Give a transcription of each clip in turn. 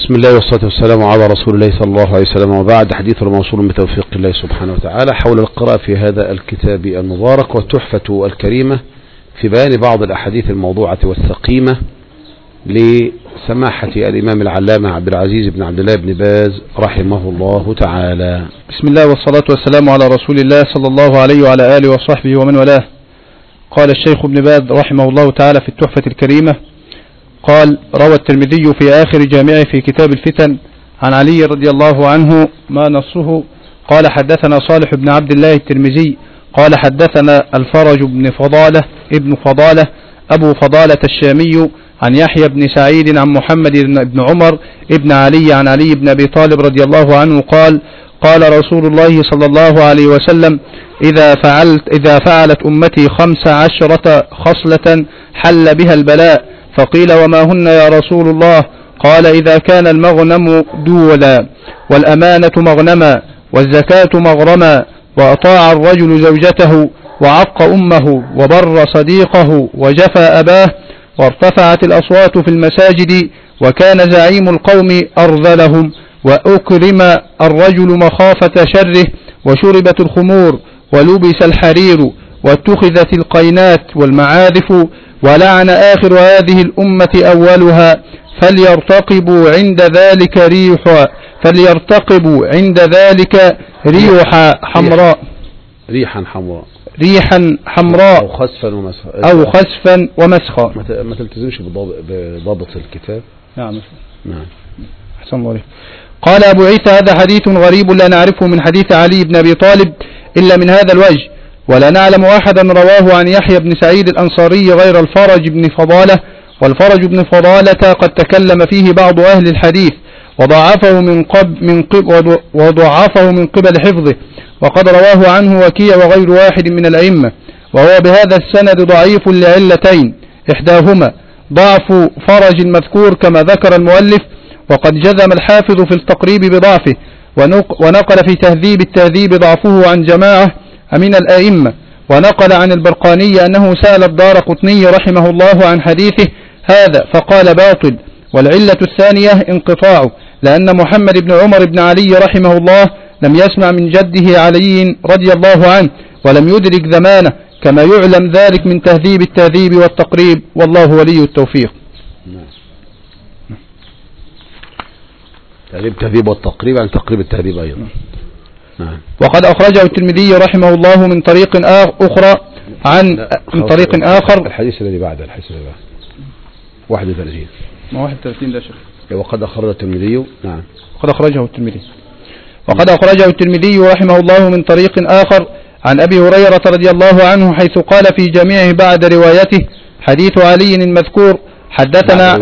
بسم الله والصلاة والسلام على رسول الله صلى الله عليه وسلم، وبعد. حديث موصول بتوفيق الله سبحانه وتعالى حول القراءة في هذا الكتاب المبارك والتحفة الكريمة في بيان بعض الأحاديث الموضوعة والسقيمة لسماحة الإمام العلامة عبد العزيز بن عبد الله بن باز رحمه الله تعالى. بسم الله والصلاة والسلام على رسول الله صلى الله عليه وعلى آله وصحبه ومن والاه. قال الشيخ ابن باز رحمه الله تعالى في التحفة الكريمة، قال: روى الترمذي في آخر جامعه في كتاب الفتن عن علي رضي الله عنه ما نصه. قال: حدثنا صالح بن عبد الله الترمذي قال: حدثنا الفرج بن فضالة ابن فضالة أبو فضالة الشامي عن يحيى بن سعيد عن محمد بن عمر ابن علي عن علي بن أبي طالب رضي الله عنه قال: قال رسول الله صلى الله عليه وسلم: إذا فعلت أمتي 15 خصلة حل بها البلاء. فقيل: وما هن يا رسول الله؟ قال: إذا كان المغنم دولا، والأمانة مغنما، والزكاة مغرما، وأطاع الرجل زوجته، وعق أمه، وبر صديقه، وجفى أباه، وارتفعت الأصوات في المساجد، وكان زعيم القوم أرذلهم، وأكرم الرجل مخافة شره، وشربت الخمور، ولبس الحرير، واتخذت القينات والمعاذف، ولعن آخر هذه الأمة أولها، فليرتقبوا عند ذلك ريحا حمراء أو خسفا ومسخا. ما تلتزمش بضابط الكتاب. نعم. أحسن الله عليك. قال أبو عيسى: هذا حديث غريب لا نعرفه من حديث علي بن أبي طالب إلا من هذا الوجه، ولا نعلم أحدا رواه عن يحيى بن سعيد الأنصاري غير الفرج بن فضالة. والفرج بن فضالة قد تكلم فيه بعض أهل الحديث وضعفه من قبل حفظه، وقد رواه عنه وكيع وغير واحد من الأئمة، وهو بهذا السند ضعيف لعلتين: إحداهما ضعف فرج المذكور كما ذكر المؤلف، وقد جزم الحافظ في التقريب بضعفه، ونقل في تهذيب التهذيب ضعفه عن جماعة من الآئمة، ونقل عن البرقاني أنه سأل الدارقطني رحمه الله عن حديثه هذا فقال باطل. والعلة الثانية انقطاعه، لأن محمد بن عمر بن علي رحمه الله لم يسمع من جده علي رضي الله عنه، ولم يدرك زمانه، كما يعلم ذلك من تهذيب التهذيب والتقريب، والله ولي التوفيق. التهذيب والتقريب عن تقريب التهذيب أيضا. وقد أخرجه الترمذي رحمه الله من طريق آخر من طريق آخر. الحديث الذي بعد 31 ده شيخ. وقد أخرجه الترمذي. نعم. وقد أخرجه الترمذي رحمه الله من طريق آخر عن أبي هريرة رضي الله عنه، حيث قال في جميعه بعد روايته حديث علي المذكور حدثنا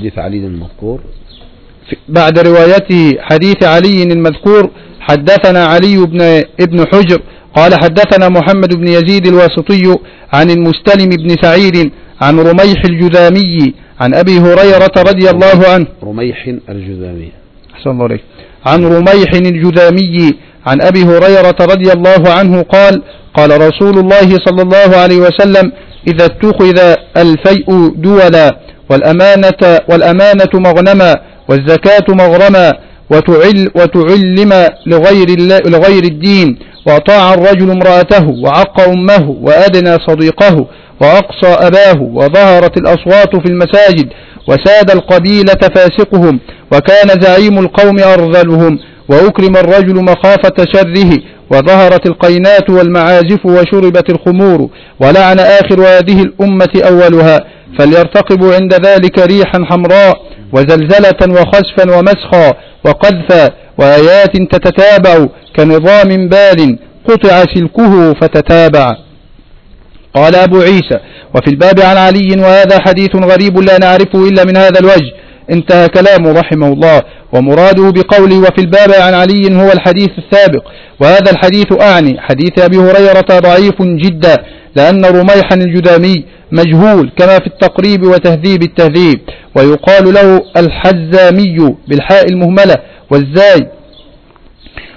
بعد روايته حديث علي المذكور حدثنا علي بن حجر قال: حدثنا محمد بن يزيد الواسطي عن المستلم بن سعيد عن رميح الجذامي عن أبي هريرة رضي الله عنه. أحسن الله عليك. عن رميح الجذامي عن أبي هريرة رضي الله عنه قال: قال رسول الله صلى الله عليه وسلم: إذا اتخذ الفيء دولا، والأمانة مغنما، والزكاة مغرما، وتعلم لغير الدين، وأطاع الرجل امرأته، وعق أمه، وأدنى صديقه، وأقصى أباه، وظهرت الأصوات في المساجد، وساد القبيلة فاسقهم، وكان زعيم القوم أرذلهم، وأكرم الرجل مخافة شره، وظهرت القينات والمعازف، وشربت الخمور، ولعن آخر هذه الأمة أولها، فليرتقبوا عند ذلك ريحا حمراء، وزلزلة، وخسفا، ومسخا، وقذفا، وآيات تتتابع كنظام بال قطع سلكه فتتابع. قال أبو عيسى: وفي الباب عن علي، وهذا حديث غريب لا نعرفه إلا من هذا الوجه. انتهى كلامه رحمه الله. ومراده بقوله وفي الباب عن علي هو الحديث السابق، وهذا الحديث أعني حديث أبي هريرة ضعيف جدا، لأن رميحا الجذامي مجهول كما في التقريب وتهذيب التهذيب، ويقال له الحزامي بالحاء المهملة والزاي،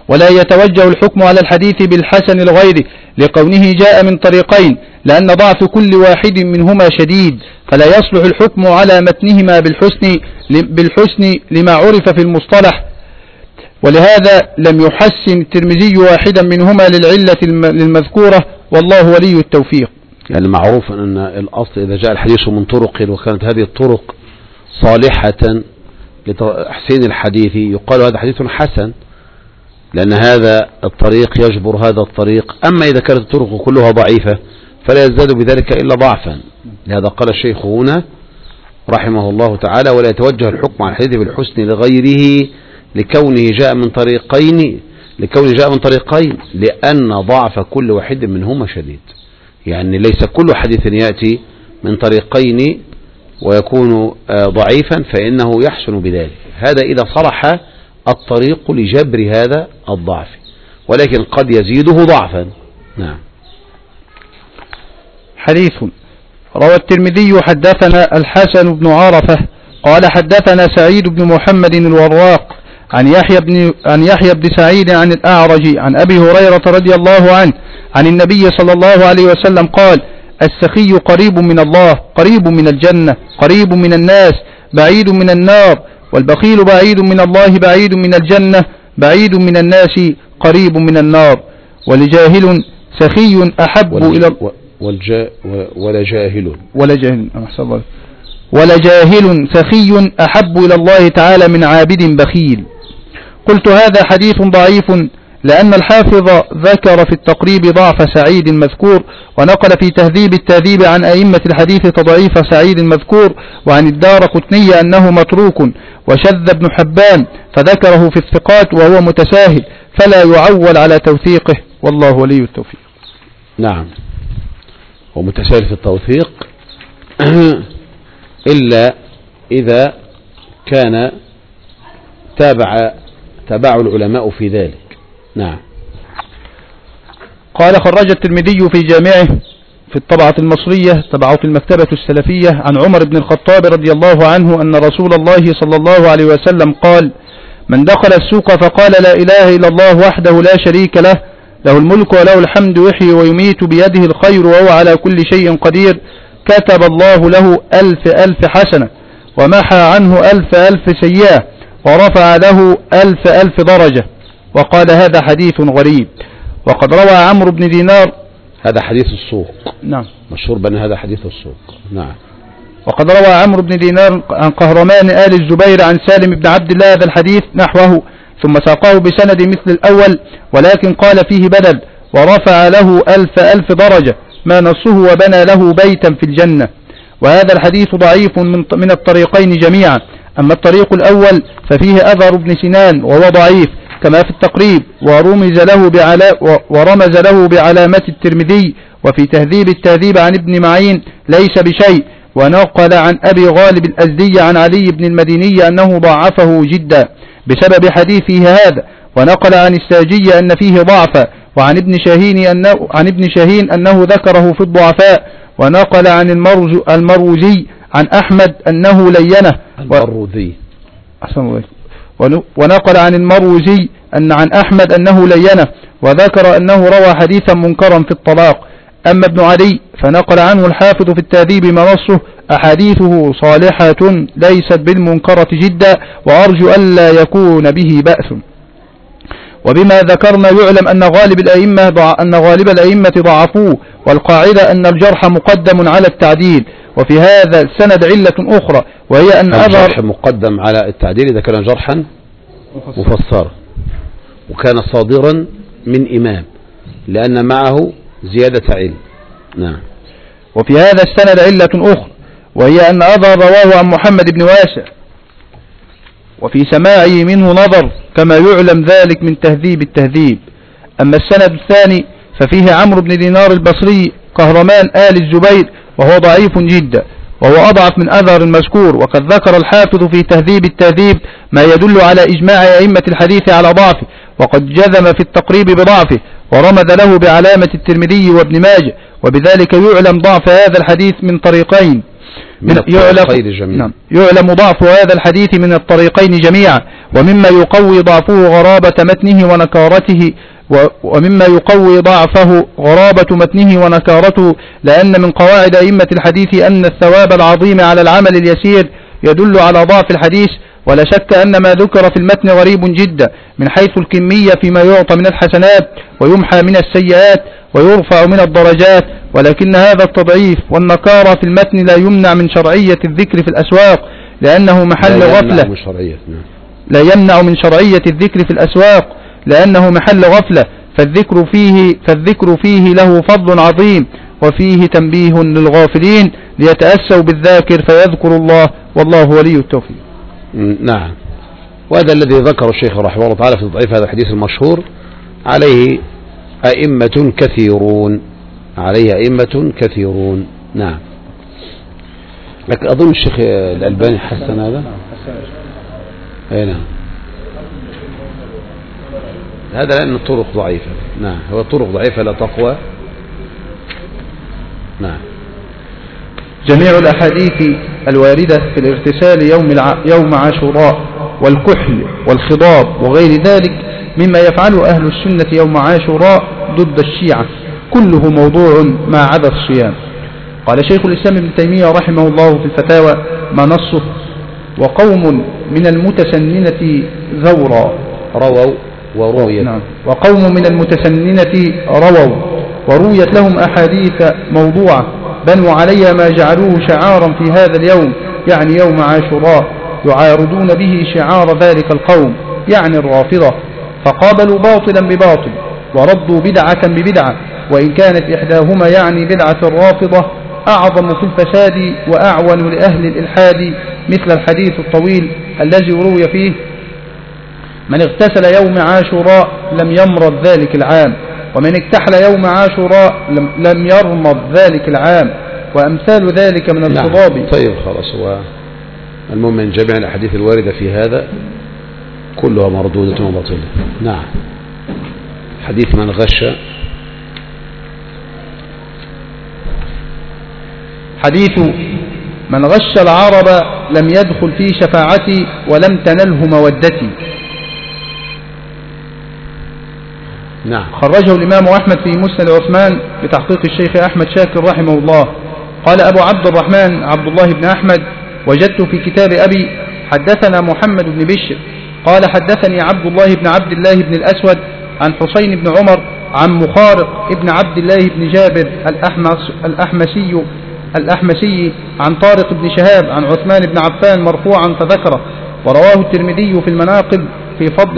ولا يتوجه الحكم على الحديث بالحسن لغيره لكونه جاء من طريقين، لأن ضعف كل واحد منهما شديد، فلا يصلح الحكم على متنهما بالحسن لما عرف في المصطلح، ولهذا لم يحسن الترمذي واحدا منهما للعلة المذكورة، والله ولي التوفيق. يعني معروف أن الأصل إذا جاء الحديث من طرق وكانت هذه الطرق صالحة لتحسين الحديث يقال هذا حديث حسن، لأن هذا الطريق يجبر هذا الطريق. أما إذا كانت الطرق كلها ضعيفة فلا يزداد بذلك إلا ضعفا. لهذا قال الشيخ هنا رحمه الله تعالى: ولا يتوجه الحكم على الحديث بالحسن لغيره لكونه جاء من طريقين لأن ضعف كل واحد منهما شديد. يعني ليس كل حديث يأتي من طريقين ويكون ضعيفا فإنه يحسن بذلك، هذا إذا صلح الطريق لجبر هذا الضعف، ولكن قد يزيده ضعفا. نعم. حديث روى الترمذي: حدثنا الحسن بن عرفة قال حدثنا سعيد بن محمد الوراق عن يحيى بن سعيد عن الأعرج عن أبي هريرة رضي الله عنه عن النبي صلى الله عليه وسلم قال: السخي قريب من الله، قريب من الجنة، قريب من الناس، بعيد من النار، والبخيل بعيد من الله، بعيد من الجنة، بعيد من الناس، قريب من النار. ولجاهل سخي أحب إلى ولجاهل سخي أحب إلى الله تعالى من عابد بخيل. قلت: هذا حديث ضعيف، لأن الحافظ ذكر في التقريب ضعف سعيد المذكور، ونقل في تهذيب التهذيب عن أئمة الحديث تضعيف سعيد المذكور، وعن الدارقطني أنه متروك، وشذ ابن حبان فذكره في الثقات وهو متساهل، فلا يعول على توثيقه، والله ولي التوفيق. نعم، ومتساهل في التوثيق إلا إذا كان تابع العلماء في ذلك. نعم. قال: خرج الترمذي في جامعه في الطبعة المصرية تبعه في المكتبة السلفية عن عمر بن الخطاب رضي الله عنه أن رسول الله صلى الله عليه وسلم قال: من دخل السوق فقال لا إله إلا الله وحده لا شريك له، له الملك وله الحمد، يحيي ويميت بيده الخير وهو على كل شيء قدير، كتب الله له 1000 حسنة، ومحى عنه 1000 سيئة، ورفع له 1000 درجة. وقال: هذا حديث غريب. وقد روى عمرو بن دينار، هذا حديث السوق. نعم، مشهور بأن هذا حديث السوق. نعم. وقد روى عمرو بن دينار عن قهرمان آل الزبير عن سالم بن عبد الله هذا الحديث نحوه، ثم ساقه بسند مثل الأول، ولكن قال فيه بدل: ورفع له 1000 درجة، ما نصه وبنى له بيتا في الجنة. وهذا الحديث ضعيف من الطريقين جميعا. أما الطريق الأول ففيه أثر ابن سنان وهو ضعيف كما في التقريب، ورمز له بعلامة الترمذي، وفي تهذيب التهذيب عن ابن معين ليس بشيء. ونقل عن أبي غالب الأزدي عن علي بن المديني أنه ضعفه جدا بسبب حديثه هذا. ونقل عن الساجي أن فيه ضعفا، وعن ابن شاهين أنه ذكره في الضعفاء. ونقل عن المروزي عن أحمد أنه لينه. ونقل عن المروزي عن أحمد أنه لينه، وذكر أنه روى حديثا منكرا في الطلاق. أما ابن علي فنقل عنه الحافظ في التهذيب ما نصه: أحاديثه صالحة ليست بالمنكرة جدا، وأرجو ألا يكون به بأس. وبما ذكرنا يعلم أن غالب الأئمة ضعفوه، والقاعدة أن الجرح مقدم على التعديل. وفي هذا السند علة أخرى، وهي أن الجرح مقدم على التعديل إذا كان جرحا مفسرا وكان صادرا من إمام، لأن معه زيادة علم. نعم. وفي هذا السند علة أخرى، وهي أن أظهر رواه عن محمد بن واسع، وفي سماعه منه نظر، كما يعلم ذلك من تهذيب التهذيب. أما السند الثاني ففيه عمرو بن دينار البصري قهرمان آل الزبير، وهو ضعيف جدا، وهو أضعف من أثر المذكور. وقد ذكر الحافظ في تهذيب التهذيب ما يدل على إجماع أئمة الحديث على ضعفه، وقد جزم في التقريب بضعفه، ورمز له بعلامة الترمذي وابن ماجه. وبذلك يعلم ضعف هذا الحديث من طريقين، يعلم ضعف هذا الحديث من الطريقين جميعا. ومما يقوي ضعفه غرابة متنه ونكارته لأن من قواعد أئمة الحديث أن الثواب العظيم على العمل اليسير يدل على ضعف الحديث. ولا شك أن ما ذكر في المتن غريب جدا من حيث الكمية فيما يعطى من الحسنات ويمحى من السيئات ويرفع من الدرجات، ولكن هذا التضعيف والنكارة في المتن لا يمنع من شرعية الذكر في الأسواق لأنه محل غفلة. لا يمنع من شرعية الذكر في الأسواق لأنه محل غفلة، فالذكر فيه له فضل عظيم وفيه تنبيه للغافلين ليتأسوا بالذاكر فيذكر الله، والله ولي التوفيق. نعم، وهذا الذي ذكر الشيخ رحمه الله تعالى في ضعيف هذا الحديث المشهور عليه أئمة كثيرون. نعم، لكن أظن الشيخ الألباني حسن هذا. أي نعم، هذا لأن الطرق ضعيفة. نعم، هو الطرق ضعيفة لا تقوى. نعم. جميع الأحاديث الواردة في الاغتسال يوم عاشوراء والكحل والخضاب وغير ذلك مما يفعله أهل السنة يوم عاشوراء ضد الشيعة كله موضوع ما عدا الصيام. قال شيخ الإسلام ابن تيمية رحمه الله في الفتاوى ما نصه: وقوم من المتسننة رووا ورويت لهم أحاديث موضوعة بنوا عليها ما جعلوه شعارا في هذا اليوم، يعني يوم عاشوراء، يعارضون به شعار ذلك القوم يعني الرافضة، فقابلوا باطلا بباطل وردوا بدعة ببدعة، وإن كانت إحداهما يعني بدعة الرافضة أعظم في الفساد وأعون لأهل الإلحاد، مثل الحديث الطويل الذي روي فيه: من اغتسل يوم عاشوراء لم يمرض ذلك العام، ومن اكتحل يوم عاشوراء لم يرمض ذلك العام، وأمثال ذلك من الخضاب. طيب خلاص، هو المهم من جميع الأحاديث الواردة في هذا كلها مردودة وباطلة. نعم. حديث من غش، حديث من غش العرب لم يدخل في شفاعتي ولم تنله مودتي. نعم. خرجه الإمام أحمد في مسند عثمان بتحقيق الشيخ أحمد شاكر رحمه الله. قال أبو عبد الرحمن عبد الله بن أحمد: وجدت في كتاب أبي حدثنا محمد بن بشر قال حدثني عبد الله بن عبد الله بن الأسود عن حسين بن عمر عن مخارق ابن عبد الله بن جابر الأحمسي عن طارق بن شهاب عن عثمان بن عفان مرفوعا فذكره، ورواه الترمذي في المناقب في فضل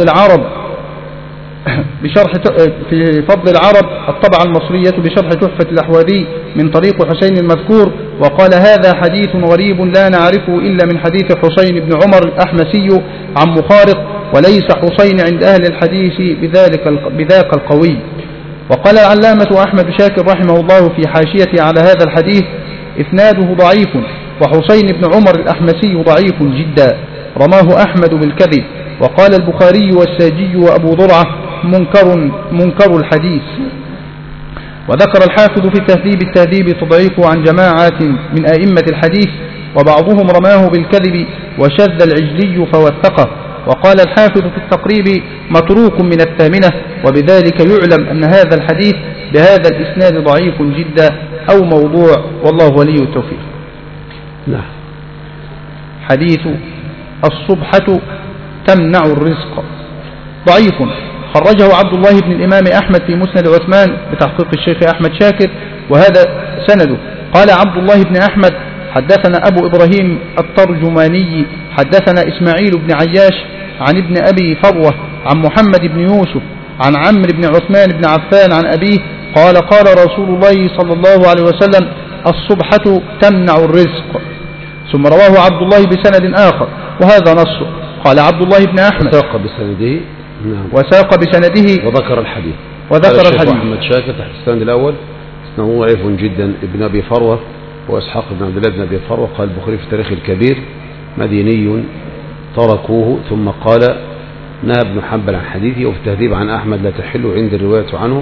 العرب الطبعة المصرية بشرح تحفة الأحوذي من طريق حسين المذكور، وقال: هذا حديث غريب لا نعرفه إلا من حديث حسين بن عمر الأحمسي عن مخارق، وليس حسين عند أهل الحديث بذاك القوي. وقال العلامة أحمد شاكر رحمه الله في حاشية على هذا الحديث: إسناده ضعيف، وحسين بن عمر الأحمسي ضعيف جدا، رماه أحمد بالكذب. وقال البخاري والساجي وأبو ضرعة: منكر الحديث. وذكر الحافظ في التهذيب تضعيفه عن جماعات من أئمة الحديث، وبعضهم رماه بالكذب وشذ العجلي فوثقه. وقال الحافظ في التقريب: متروك من الثامنة، وبذلك يعلم أن هذا الحديث بهذا الإسناد ضعيف جدا أو موضوع، والله ولي التوفيق. نعم. حديث الصبحة تمنع الرزق ضعيف، خرجه عبد الله بن الإمام أحمد في مسند عثمان بتحقيق الشيخ أحمد شاكر، وهذا سنده. قال عبد الله بن أحمد: حدثنا أبو إبراهيم الترجماني حدثنا إسماعيل بن عياش عن ابن أبي فروة عن محمد بن يوسف عن عمرو بن عثمان بن عفان عن أبيه قال: قال رسول الله صلى الله عليه وسلم: الصبحة تمنع الرزق. ثم رواه عبد الله بسند آخر، وهذا نصه. قال عبد الله بن أحمد: وساق بسنده وذكر الحديث. أحمد شاكر تحت السند الأول: اسمه ضعيف جدا ابن أبي فروة وإسحاق بن عبد الله بن أبي فروة. قال البخاري في التاريخ الكبير: مديني تركوه. ثم قال: نهى ابن حنبل عن حديثه. وفي التهذيب عن أحمد: لا تحل عند الرواية عنه،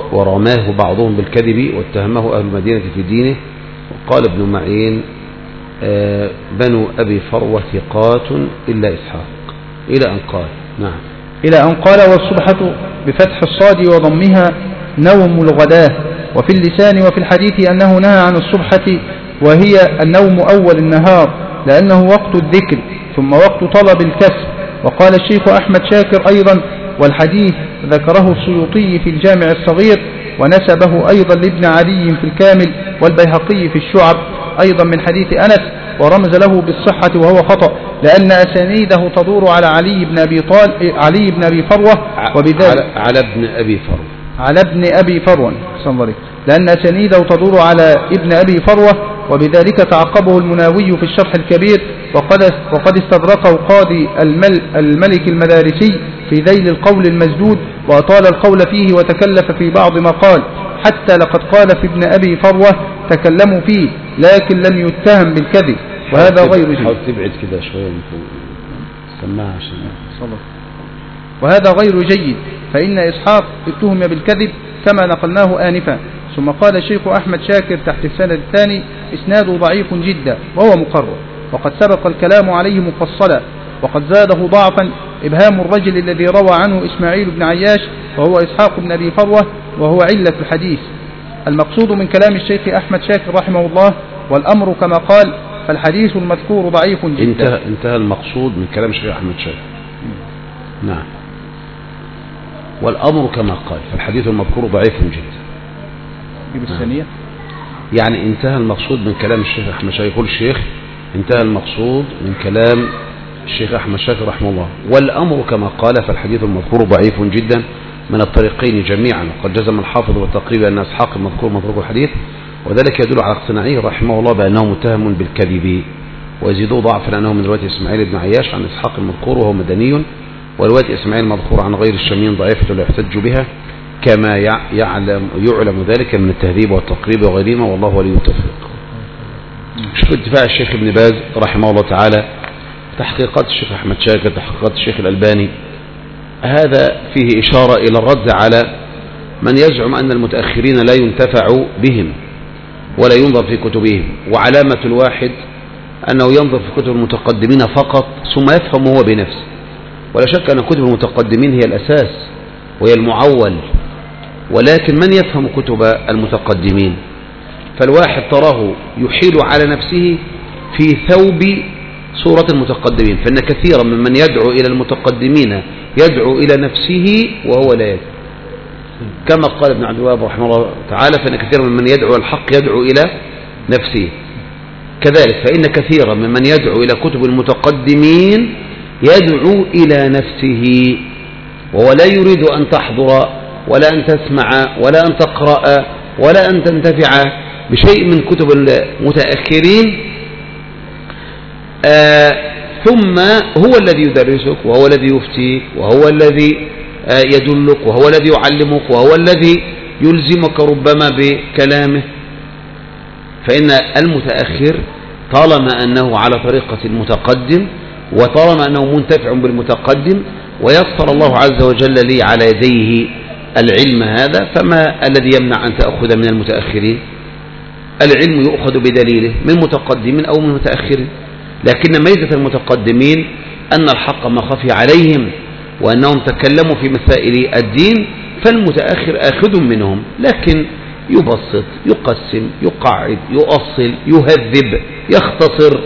ورماه بعضهم بالكذب واتهمه أهل المدينة في دينه. وقال ابن معين: بنو أبي فروة ثقات إلا إسحاق إلى أن قال. نعم. إلى أن قال والصبحة بفتح الصاد وضمها نوم الغداة. وفي اللسان وفي الحديث أنه نهى عن الصبحة وهي النوم أول النهار لأنه وقت الذكر ثم وقت طلب الكسب. وقال الشيخ أحمد شاكر أيضا والحديث ذكره السيوطي في الجامع الصغير ونسبه أيضا لابن علي في الكامل والبيهقي في الشعب أيضا من حديث أنس ورمز له بالصحة وهو خطأ لأن أسانيده تدور على علي بن أبي فروة وبذلك على ابن أبي فروة لأن أسانيده تدور على ابن أبي فروة وبذلك تعقبه المناوي في الشرح الكبير وقد استدركه قاضي الملك المدارسي في ذيل القول المسدود وأطال القول فيه وتكلف في بعض ما قال حتى لقد قال في ابن أبي فروة تكلموا فيه لكن لم يتهم بالكذب وهذا غير جيد. تبعد كده شوية سماها عشان وهذا غير جيد فإن إسحاق اتهم بالكذب كما نقلناه آنفا. ثم قال الشيخ أحمد شاكر تحت السند الثاني إسناده ضعيف جدا وهو مقرر وقد سبق الكلام عليه مفصلا وقد زاده ضعفا إبهام الرجل الذي روى عنه إسماعيل بن عياش وهو إسحاق بن أبي فروة وهو علة الحديث. المقصود من كلام الشيخ أحمد شاكر رحمه الله والأمر كما قال فالحديث المذكور ضعيف جدا. انتهى المقصود من كلام الشيخ أحمد شاكر. نعم. والأمر كما قال فالحديث المذكور ضعيف جدا. بالثانية يعني انتهى المقصود من كلام الشيخ أحمد شاكر. يقول الشيخ انتهى المقصود من كلام الشيخ أحمد شاكر رحمه الله والأمر كما قال فالحديث المذكور ضعيف جدا من الطريقين جميعا. وقد جزم الحافظ والتقريب أن إسحاق المذكور متروك الحديث وذلك يدل على اقتناعه رحمه الله بأنه متهم بالكذب ويزيدوا ضعف لأنه من رواية إسماعيل بن عياش عن إسحاق المذكور وهو مدني ورواية إسماعيل المذكور عن غير الشاميين ضعيفة لا يحتج بها كما يعلم ذلك من التهذيب والتقريب وغيرهما والله ولي التوفيق. شوف اتفاع الشيخ ابن باز رحمه الله تعالى تحقيقات الشيخ أحمد شاكر تحقيقات الشيخ الألباني هذا فيه إشارة إلى الرد على من يزعم أن المتأخرين لا ينتفع بهم ولا ينظر في كتبهم وعلامة الواحد أنه ينظر في كتب المتقدمين فقط ثم يفهم هو بنفسه. ولا شك أن كتب المتقدمين هي الأساس وهي المعول ولكن من يفهم كتب المتقدمين فالواحد تراه يحيل على نفسه في ثوب صورة المتقدمين فإن كثيرا ممن يدعو إلى المتقدمين يدعو إلى نفسه وهو لا يدعو كما قال ابن عبد الوهاب رحمه الله تعالى فإن كثيرا ممن يدعو الحق يدعو إلى نفسه كذلك فإن كثيرا ممن يدعو إلى كتب المتقدمين يدعو إلى نفسه وهو لا يريد أن تحضر ولا أن تسمع ولا أن تقرأ ولا أن تنتفع بشيء من كتب المتأخرين ثم هو الذي يدرسك وهو الذي يفتيك وهو الذي يدلك وهو الذي يعلمك وهو الذي يلزمك ربما بكلامه. فإن المتأخر طالما أنه على طريقة المتقدم وطالما أنه منتفع بالمتقدم ويسر الله عز وجل لي على يديه العلم هذا فما الذي يمنع أن تأخذ من المتأخرين؟ العلم يؤخذ بدليله من متقدم أو من متأخر لكن ميزة المتقدمين أن الحق ما خفي عليهم وأنهم تكلموا في مسائل الدين فالمتأخر آخذ منهم لكن يبسط يقسم يقعد يؤصل يهذب يختصر.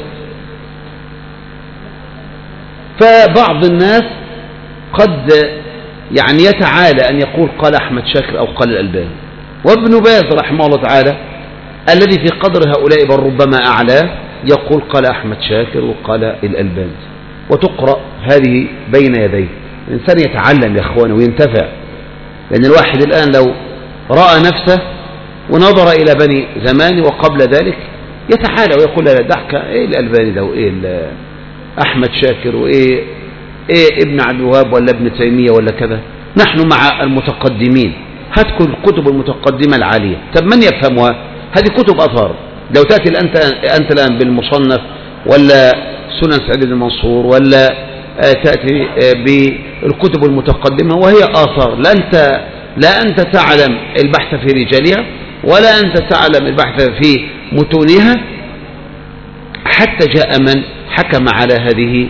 فبعض الناس قد يعني يتعالى أن يقول قال أحمد شاكر أو قال الألباني وابن باز رحمه الله تعالى الذي في قدر هؤلاء بل ربما أعلى يقول قال أحمد شاكر وقال الألباني وتقرأ هذه بين يديه. الإنسان يتعلم يا أخوانه وينتفع لأن الواحد الآن لو رأى نفسه ونظر إلى بني زمان وقبل ذلك يتعالى ويقول لا ضحك إيه الألباني ده وإيه أحمد شاكر وإيه ابن عبد الوهاب ولا ابن تيمية ولا كذا. نحن مع المتقدمين هات كتب المتقدمة العالية طب من يفهمها؟ هذه كتب أثار لو تأتي أنت الآن بالمصنف ولا سنن سعيد بن منصور ولا تأتي بالكتب المتقدمة وهي آثار لا أنت تعلم البحث في رجالها ولا أنت تعلم البحث في متونها حتى جاء من حكم على هذه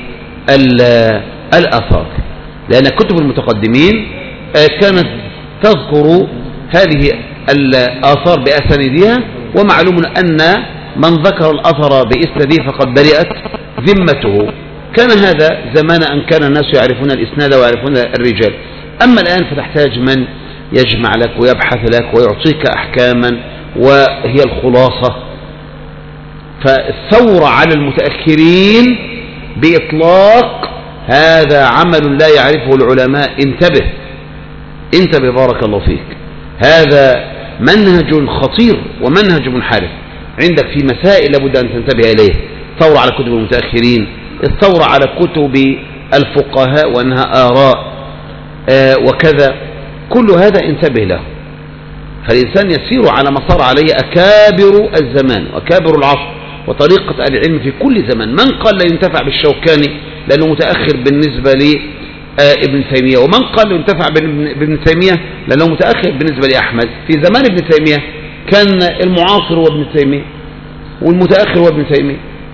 الآثار، لأن كتب المتقدمين كانت تذكر هذه الآثار بأسانيدها، ومعلوم أن من ذكر الأثر بإسناده فقد برئت ذمته. كان هذا زمان أن كان الناس يعرفون الإسناد ويعرفون الرجال. أما الآن فتحتاج من يجمع لك ويبحث لك ويعطيك أحكاما وهي الخلاصة. فالثورة على المتأخرين بإطلاق هذا عمل لا يعرفه العلماء. انتبه بارك الله فيك، هذا منهج خطير ومنهج منحرف. عندك في مسائل لابد أن تنتبه إليه: الثورة على كتب المتأخرين، الثورة على كتب الفقهاء وأنها آراء وكذا، كل هذا انتبه له. فالإنسان يسير على ما صار عليه أكابر الزمان وأكابر العصر وطريقة العلم في كل زمان. من قال لا ينتفع بالشوكاني لأنه متأخر بالنسبة لابن تيمية، ومن قال لا ينتفع بابن تيمية لأنه متأخر بالنسبة لأحمد. في زمان ابن تيمية كان المعاصر هو ابن تيمية والمتأخر هو ابن تيمية.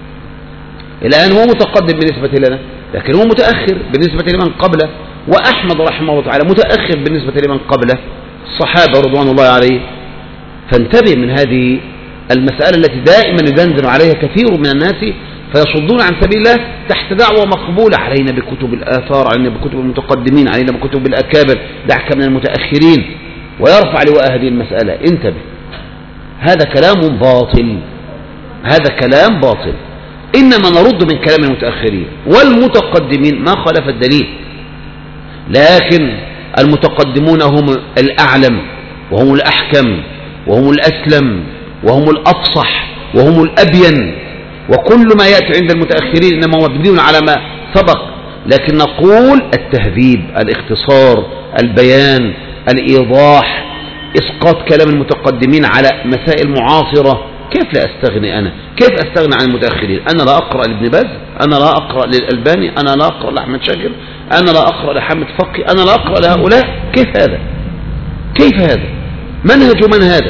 الآن هو متقدم بالنسبة لنا لكن هو متأخر بالنسبة لمن قبله، وأحمد رحمه الله تعالى متأخر بالنسبة لمن قبله، الصحابة رضوان الله عليه. فانتبه من هذه المسألة التي دائما يدندن عليها كثير من الناس فيصدون عن سبيل الله تحت دعوة مقبولة: علينا بكتب الآثار، علينا بكتب المتقدمين، علينا بكتب الأكابر، دعك من المتأخرين، ويرفع لواء هذه المسألة. انتبه، هذا كلام باطل، هذا كلام باطل. إنما نرد من كلام المتأخرين والمتقدمين ما خالف الدليل، لكن المتقدمون هم الأعلم وهم الأحكم وهم الأسلم وهم الأفصح وهم الأبين، وكل ما يأتي عند المتأخرين إنما هو مبني على ما سبق. لكن نقول التهذيب، الاختصار، البيان، الإيضاح، إسقاط كلام المتقدمين على مسائل معاصرة. كيف لا أستغني أنا؟ كيف أستغني عن المتأخرين؟ أنا لا أقرأ لابن باز، أنا لا أقرأ للألباني، أنا لا أقرأ لأحمد شاكر، أنا لا أقرأ لحامد فقي، أنا لا أقرأ لهؤلاء. كيف هذا؟ كيف هذا؟ منهج من هذا؟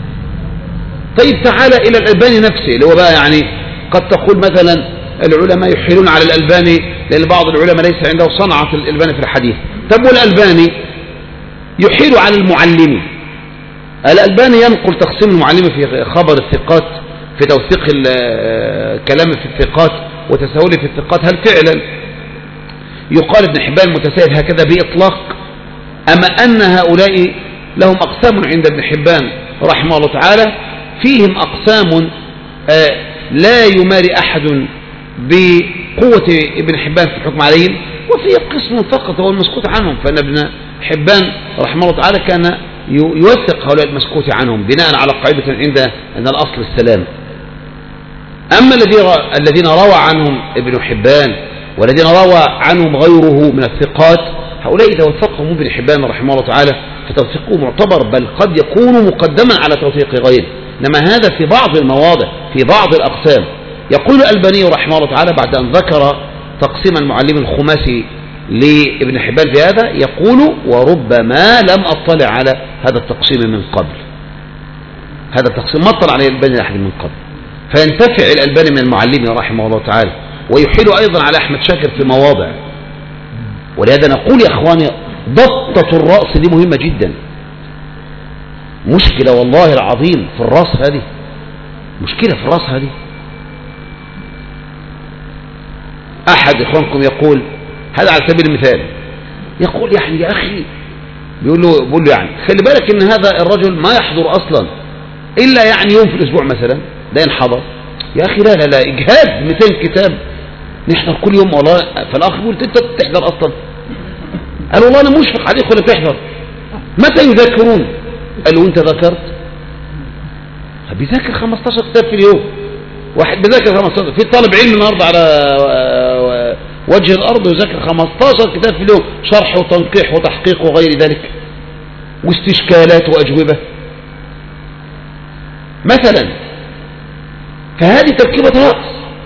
طيب تعال إلى الألباني نفسه، اللي هو بقى يعني قد تقول مثلا العلماء يحيلون على الألباني لأن بعض العلماء ليس عنده صنعة الألباني في الحديث. طب والألباني يحيل على المعلمي. الألباني ينقل تقسيم المعلم في خبر الثقات، في توثيق كلام في الثقات وتساهله في الثقات. هل فعلا يقال ابن حبان متساهل هكذا بإطلاق، أما أن هؤلاء لهم أقسام عند ابن حبان رحمه الله تعالى، فيهم أقسام لا يماري أحد بقوة ابن حبان في الحكم عليهم، وفي قسم فقط هو المسكوت عنهم. فإن ابن حبان رحمه الله تعالى كان يوثق هؤلاء المسكوت عنهم بناء على قاعدة عند أن الأصل السلام. أما الذين روى عنهم ابن حبان والذين روى عنهم غيره من الثقات، هؤلاء إذا وثقهم ابن حبان رحمه الله تعالى فتوثيقه معتبر، بل قد يكون مقدما على توثيق غيره. إنما هذا في بعض المواضع، في بعض الأقسام. يقول الألباني رحمه الله تعالى بعد أن ذكر تقسيم المعلم الخماسي لابن حبان في هذا، يقول: وربما لم أطلع على هذا التقسيم من قبل. هذا التقسيم ما اطلع عليه الألباني أحد من قبل. فينتفع الألباني من المعلم رحمه الله تعالى، ويحيل أيضا على أحمد شاكر في مواضع. ولهذا نقول يا أخواني ضبطة الرأس دي مهمة جدا. مشكلة والله العظيم في الرأس هذه، مشكلة في الرأس هذه. أحد إخوانكم يقول، هذا على سبيل المثال، يقول يعني يا أخي، بيقول له يعني خلي بالك إن هذا الرجل ما يحضر أصلا إلا يعني يوم في الأسبوع مثلا، ده ينحضر. يا أخي لا لا لا، إجهاد 200 كتاب نحضر كل يوم والله. فالأخ يقول: أنت تحضر أصلا؟ قال: والله أنا مشفق عليك ولا تحضر. متى يذاكرون؟ قال له: أنت ذكرت؟ بيذاكر 15 كتاب في اليوم. واحد بيذاكر 15، في طالب علم النهارده على وجه الأرض يذاكر 15 كتاب في اليوم، شرح وتنقيح وتحقيق وغير ذلك، واستشكالات وأجوبة مثلا. فهذه تركيبة رأس،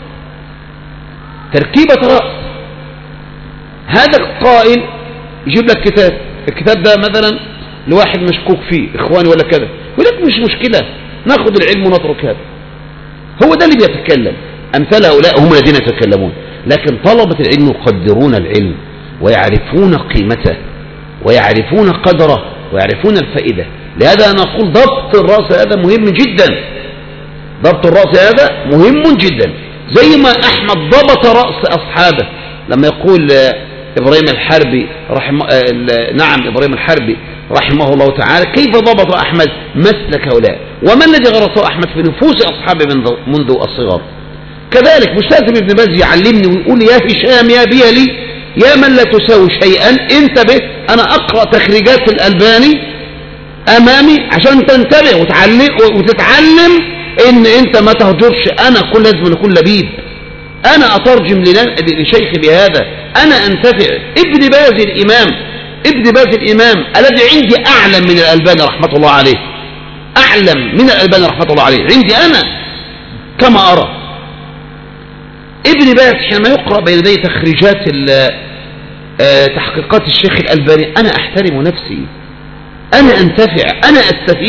تركيبة رأس. هذا القائل يجيب لك كتاب، الكتاب ده مثلا لواحد مشكوك فيه إخواني ولا كذا، يقول لك مش مشكلة، ناخد العلم ونترك هذا. هو ده اللي بيتكلم. أمثال هؤلاء هم الذين يتكلمون. لكن طلبة العلم يقدرون العلم ويعرفون قيمته ويعرفون قدره ويعرفون الفائدة. لهذا نقول ضبط الرأس هذا مهم جدا، ضبط الرأس هذا مهم جدا، زي ما أحمد ضبط رأس أصحابه لما يقول إبراهيم الحربي إبراهيم الحربي رحمه الله تعالى كيف ضبط أحمد مسلك هؤلاء، وما الذي غرسه أحمد في نفوس أصحابه منذ الصغر. كذلك مش لازم ابن باز يعلمني ويقول يا هشام يا بيلي يا من لا تساوي شيئا انتبه، أنا أقرأ تخريجات الألباني أمامي عشان تنتبه وتتعلم إن أنت ما تهجرش. أنا كل لازم أكون لبيب، أنا أترجم لشيخي بهذا، أنا أنتفع. ابن باز الإمام الذي عندي أعلم من الألباني رحمة الله عليه، أعلم من الألباني رحمة الله عليه عندي أنا كما أرى. ابن باز حينما يقرأ بين يدي تخريجات تحقيقات الشيخ الألباني أنا أحترم نفسي، أنا أنتفع، أنا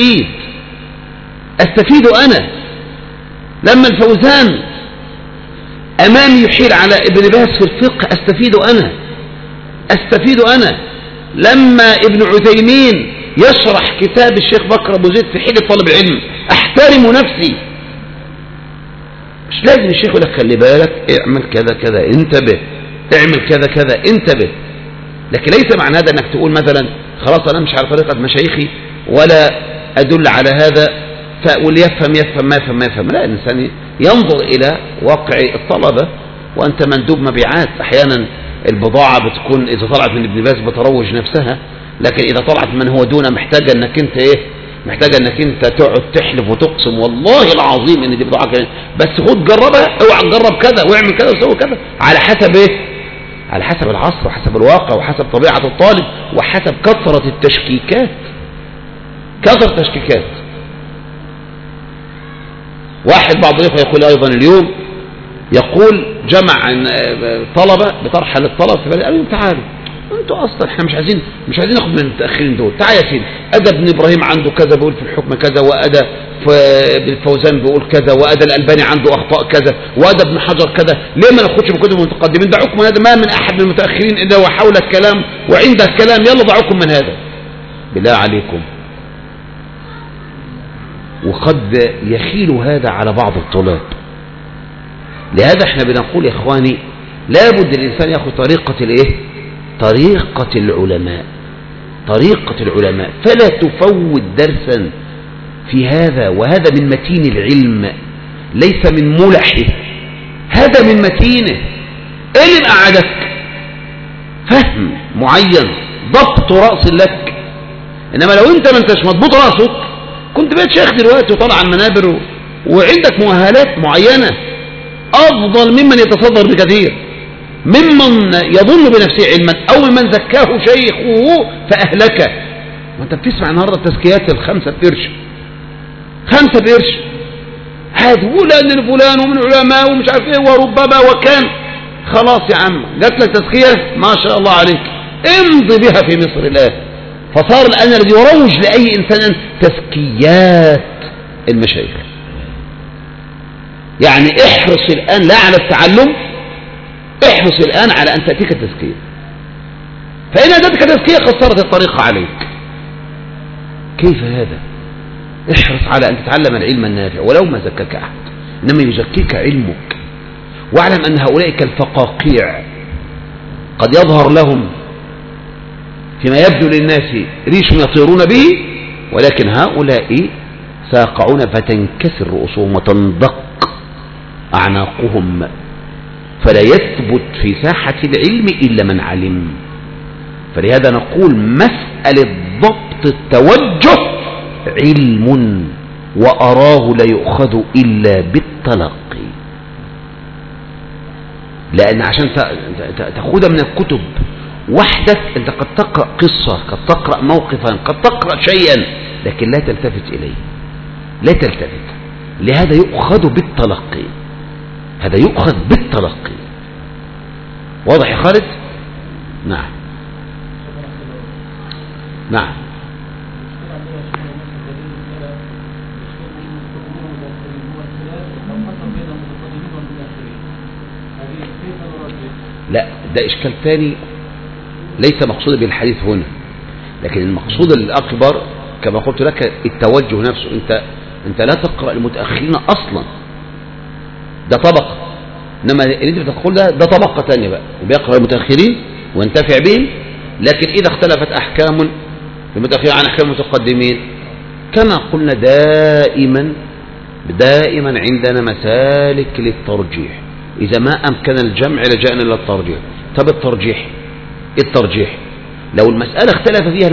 أستفيد أنا. لما الفوزان أمامي يحيل على ابن باز في الفقه أستفيد أنا. لما ابن عثيمين يشرح كتاب الشيخ بكر أبو زيد في حين طالب العلم أحترم نفسي. مش لازم الشيخ يقول لك خلي بالك اعمل كذا كذا انتبه، اعمل كذا كذا انتبه. لكن ليس معنى هذا انك تقول مثلا خلاص انا مش على طريقة مشايخي ولا ادل على هذا فأقول يفهم ما يفهم. لا، الانسان ينظر الى واقع الطلبة، وانت مندوب مبيعات. احيانا البضاعة بتكون اذا طلعت من ابن باز بتروج نفسها، لكن اذا طلعت من هو دون محتاجة انك انت تقعد تحلف وتقسم والله العظيم ان دي بضاعة كده، بس خد جربها، اوعى تجرب كذا واعمل كذا وسوي كذا، على حسب على حسب العصر وحسب الواقع وحسب طبيعة الطالب وحسب كثرة التشكيكات. بعض الإخوة يقول أيضا اليوم يقول جمع طلبة بترحل الطلب في بلد، قالوا تعالوا انتوا اصلا احنا مش عايزين ناخد من المتاخرين دول، تعال يا سيدي ادى ابن ابراهيم عنده كذا بيقول في الحكم كذا، وادى بالفوزان بيقول كذا، وادى الالباني عنده اخطاء كذا، وادى ابن حجر كذا، ليه ما ناخدش من كتب المتقدمين؟ دعوكم من هذا، ما من احد من المتاخرين الا وحول الكلام وعنده الكلام، يلا دعوكم من هذا بالله عليكم. وقد يخيل هذا على بعض الطلاب. لهذا احنا بنقول يا اخواني لابد الانسان ياخذ طريقة العلماء، فلا تفوت درسا في هذا، وهذا من متين العلم ليس من ملحه، هذا من متينه. ايه اللي قعدك؟ فهم معين، ضبط رأس لك. انما لو انت ما انتش مضبوط رأسك كنت بقيت شيخ دلوقتي وطلع على المنابر وعندك مؤهلات معينة افضل ممن يتصدر بكثير، ممن يظن بنفسه علما او ممن زكاه شيخه فاهلكه. وانت بتسمع النهارده التزكيات الخمسة قرش هذا فلان الفلان ومن علماء ومش عارف ايه وربما وكان. خلاص يا عم جات لك تزكيه ما شاء الله عليك، امضي بها في مصر الله. فصار الان الذي يروج لاي انسان تزكيات المشايخ. يعني احرص الان لا على التعلم، احرص الآن على أن تأتيك التزكية، فإن أتتك التزكية قصرت الطريق عليك. كيف هذا؟ احرص على أن تتعلم العلم النافع ولو ما زكاك أحد، إنما يزكيك علمك. واعلم أن هؤلاء كالفقاقيع قد يظهر لهم فيما يبدو للناس ريش يطيرون به، ولكن هؤلاء ساقعون فتنكسر رؤوسهم وتندق أعناقهم، فلا يثبت في ساحة العلم إلا من علم. فلهذا نقول مسألة ضبط التوجه علم، وأراه لا يؤخذ إلا بالتلقي. لأن عشان تأخذ من الكتب وحدك أنت قد تقرأ قصة، قد تقرأ موقفا، قد تقرأ شيئا، لكن لا تلتفت إليه، لا تلتفت. لهذا يؤخذ بالتلقي، هذا يؤخذ بالتلقي. واضح يا خالد؟ نعم نعم. لا، ده إشكال ثاني ليس مقصود بالحديث هنا، لكن المقصود الأكبر كما قلت لك التوجه نفسه. أنت لا تقرأ المتأخرين أصلا، ده طبقة، إنما اللي أنت بتقول ده طبقة ثانية بقى، بيقرأ المتأخرين وينتفع بهم. لكن إذا اختلفت أحكام المتأخرين عن أحكام المتقدمين كما قلنا دائما عندنا مسالك للترجيح. إذا ما أمكن الجمع لجأنا إلى الترجيح. طب الترجيح لو المسألة اختلف فيها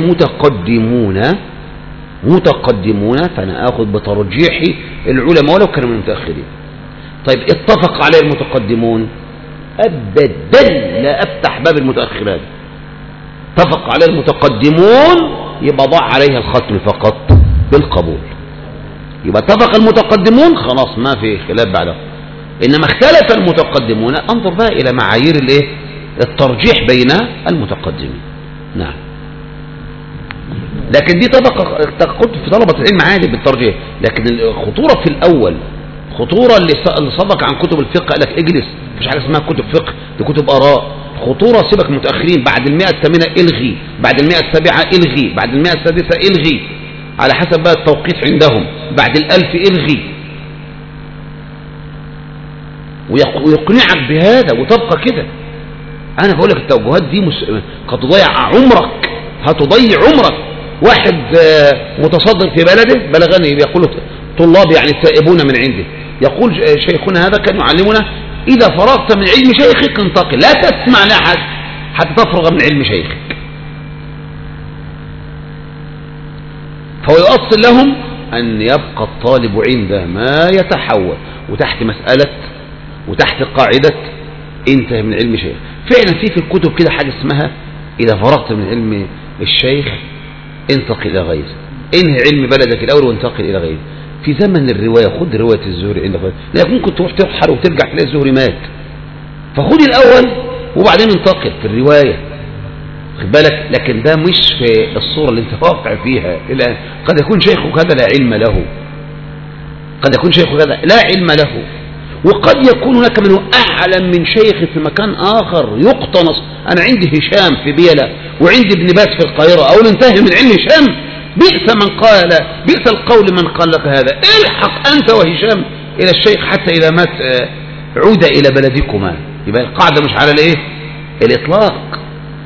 المتقدمون فأنا آخذ بترجيح العلماء ولو كانوا من المتأخرين. طيب اتفق عليه المتقدمون أبدا لا أفتح باب المتأخرات. اتفق عليه المتقدمون يبقى ضع عليها الختم فقط بالقبول. يبقى اتفق المتقدمون خلاص ما في خلاف بعده. إنما اختلف المتقدمون انظر بقى إلى معايير الترجيح بين المتقدمين. نعم. لكن دي طبقة قلت في طلبة العلم عادي بالترجيح، لكن الخطورة في الأول خطورة اللي صدق عن كتب الفقه قال لك اجلس، مفيش حاجة اسمها كتب فقه، دي كتب آراء. خطورة سيبك متأخرين، بعد 100 الغي، بعد 100 الغي، بعد 100 الغي، على حسب بقى التوقيت عندهم، بعد 1000 الغي، ويقنعك بهذا وتبقى كده. أنا بقول لك التوجهات دي قد تضيع عمرك، هتضيع عمرك. واحد متصدر في بلده بلغني يقول طلاب يعني التائبون من عنده، يقول شيخنا هذا كان يعلمنا إذا فرغت من علم شيخك انتقل، لا تسمع لأحد حتى تفرغ من علم شيخك. فهو يؤصل لهم أن يبقى الطالب عنده ما يتحول، وتحت مسألة وتحت قاعدة انتهي من علم شيخ. فعلا في الكتب كده حاجة اسمها إذا فرغت من علم الشيخ انتقل إلى غيره، انهي علم بلدك الأول وانتقل إلى غيره. في زمن الرواية خد رواية الزهري عندك، لا ممكن تروح تبحر وترجع تلاقي الزهري مات، فخد الأول وبعدين انتقل في الرواية، خد بالك. لكن ده مش في الصورة اللي انت واقع فيها الآن. قد يكون شيخك هذا لا علم له، قد يكون شيخك هذا لا علم له، وقد يكون هناك من هو أعلم من شيخ في مكان آخر يقتنص. أنا عندي هشام في بيلة وعندي ابن باز في القاهرة، أو ننتهي من علم هشام. بئس القول من قال لك هذا. الحق أنت وهشام إلى الشيخ حتى إذا مات عود إلى بلدكما. يبقى القاعدة مش على الإطلاق.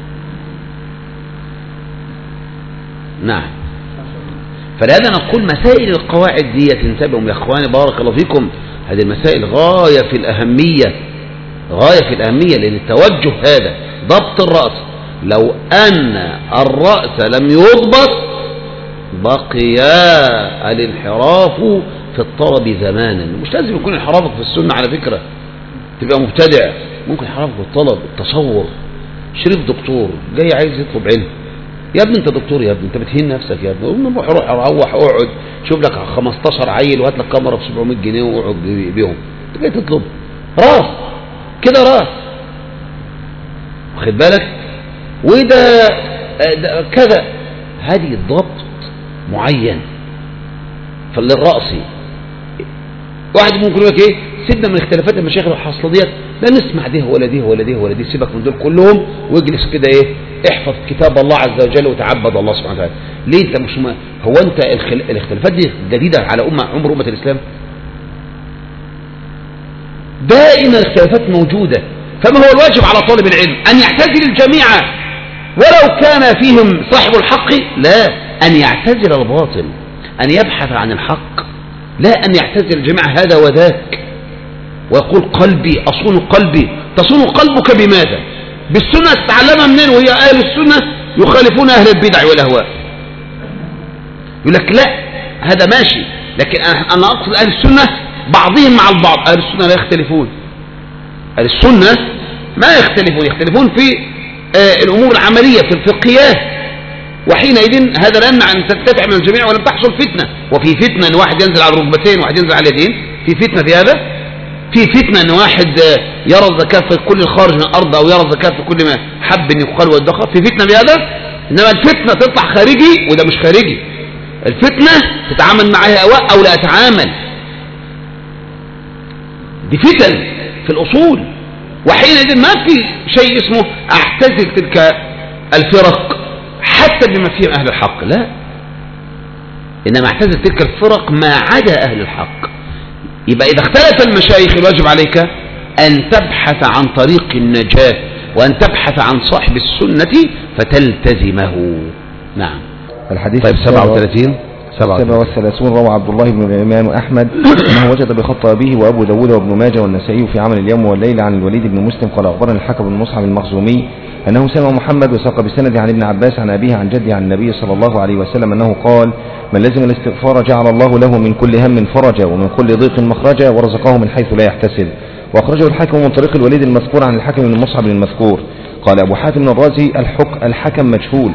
نعم. فلهذا نقول مسائل القواعد دي تنتبهوا يا اخواني بارك الله فيكم. هذه المسائل غاية في الأهمية، غاية في الأهمية، لأن التوجه هذا ضبط الرأس. لو أن الرأس لم يضبط بقي الانحراف في الطلب زمانا. مش لازم يكون انحرافك في السنة على فكرة تبقى مبتدع، ممكن انحرافك في الطلب، التصور. شريف دكتور جاي عايز يطلب علم، يا ابني انت دكتور، يا ابني انت بتهين نفسك، يا ابني روح اقعد شوف لك 15 عيل وهات لك كاميرا ب 700 جنيه واقعد بيهم. انت جاي تطلب راس كده، راس واخد بالك، وده كذا. هذه الضبط معين فللرأس. واحد ممكن يقول لك ايه، سيبنا من اختلافات المشايخ الحاصله ديت، لا نسمع دي ولا دي ولا دي ولا دي، سيبك من دول كلهم واجلس كده ايه، احفظ كتاب الله عز وجل وتعبد الله سبحانه وتعالى. ليه انت مش هو انت الاختلافات دي جديده على عمر امه الاسلام؟ دائما الاختلافات موجوده. فما هو الواجب على طالب العلم؟ ان يعتزل الجميع ولو كان فيهم صاحب الحق، لا، ان يعتزل الباطل، ان يبحث عن الحق، لا ان يعتزل الجميع هذا وذاك ويقول قلبي أصون قلبي. تصون قلبك بماذا؟ بالسنة تتعلمها منين وهي أهل السنة يخالفون أهل البدع والأهواء؟ يقول لك لا هذا ماشي، لكن أنا أقصد أهل السنة بعضهم مع البعض. أهل السنة لا يختلفون، أهل السنة ما يختلفون في الأمور العملية في الفقهيات. وحينئذ هذا لا يمنع أن ترتفع من الجميع ولم تحصل فتنة. وفي فتنة أن واحد ينزل على الركبتين وواحد ينزل على اليدين، في فتنة في هذا. في فتنة أن واحد يرى الزكاة في كل الخارج من الأرض أو يرى الزكاة في كل ما حب يقال ويدخر، في فتنة بهذا. إنما الفتنة تطلع خارجي وده مش خارجي. الفتنة تتعامل معها هواء أو لا أتعامل، دي فتن في الأصول. وحينئذ ما في شيء اسمه اعتزل تلك الفرق حتى بما فيهم اهل الحق، لا، انما اعتزل تلك الفرق ما عدا اهل الحق. يبقى اذا اختلف المشايخ الواجب عليك ان تبحث عن طريق النجاة وان تبحث عن صاحب السنة فتلتزمه. نعم. الحديث طيب 37 روى عبد الله بن الإمام أحمد أنه وجد بخط أبيه وأبو داود وابن ماجه والنسائي في عمل اليوم والليلة عن الوليد بن مسلم قال أخبرنا الحكم بن مصعب المخزومي أنه سمع محمد وساق بسند عن ابن عباس عن أبيه عن جده عن النبي صلى الله عليه وسلم أنه قال: من لزم الاستغفار جعل الله له من كل هم فرجا ومن كل ضيق مخرجا ورزقه من حيث لا يحتسب. وأخرجه الحاكم من طريق الوليد المذكور عن الحكم بن مصعب المذكور. قال أبو حاتم الرازي: الحكم مجهول.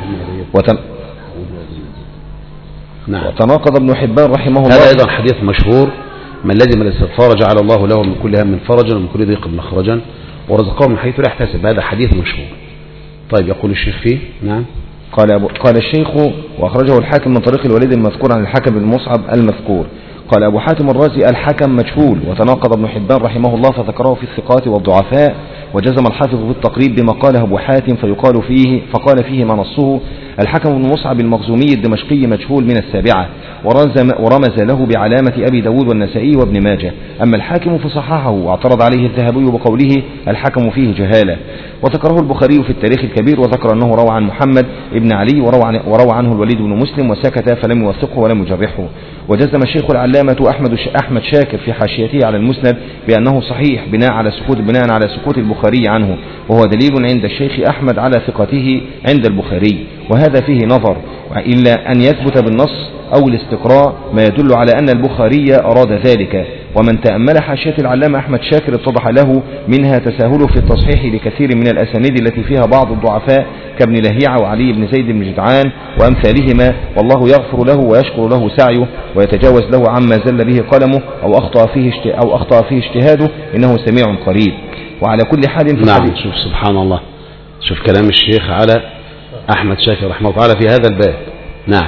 نعم. وتناقض ابن حبان رحمه الله. هذا أيضا حديث مشهور: من لزم الاستغفار جعل الله له من كل هم فرجا ومن كل ضيق مخرجا ورزقه من حيث لا يحتسب. هذا حديث مشهور. طيب يقول الشيخ فيه. نعم. قال الشيخ: وأخرجه الحاكم من طريق الوليد المذكور عن الحكم بن مصعب المذكور. قال أبو حاتم الرازي: الحكم مجهول. وتناقض ابن حبان رحمه الله فذكره في الثقات والضعفاء، وجزم الحافظ في التقريب بما قاله أبو حاتم فقال فيه ما نصه: الحكم بن مصعب المخزومي الدمشقي مجهول من السابعة، ورمز له بعلامة أبي داود والنسائي وابن ماجه. أما الحاكم فصححه واعترض عليه الذهبي بقوله: الحكم فيه جهالة. وذكره البخاري في التاريخ الكبير وذكر أنه روى عن محمد ابن علي وروى عنه الوليد بن مسلم وسكت فلم يوثقه ولم يجرحه. وجزم الشيخ العلامة أحمد شاكر في حاشيته على المسند بأنه صحيح بناء على سكوت البخاري عنه، وهو دليل عند الشيخ أحمد على ثقته عند البخاري. وهذا فيه نظر، إلا أن يثبت بالنص أو الاستقراء ما يدل على أن البخاري أراد ذلك. ومن تأمل حاشية العلامة أحمد شاكر اتضح له منها تساهله في التصحيح لكثير من الأسانيد التي فيها بعض الضعفاء كابن لهيعة وعلي بن زيد بن جدعان وأمثالهما، والله يغفر له ويشكر له سعيه ويتجاوز له عما زل به قلمه أو أخطأ فيه اجتهاده، إنه سميع قريب. وعلى كل حال نعم. شوف سبحان الله، شوف كلام الشيخ على أحمد شاكر رحمه الله تعالى في هذا الباب. نعم.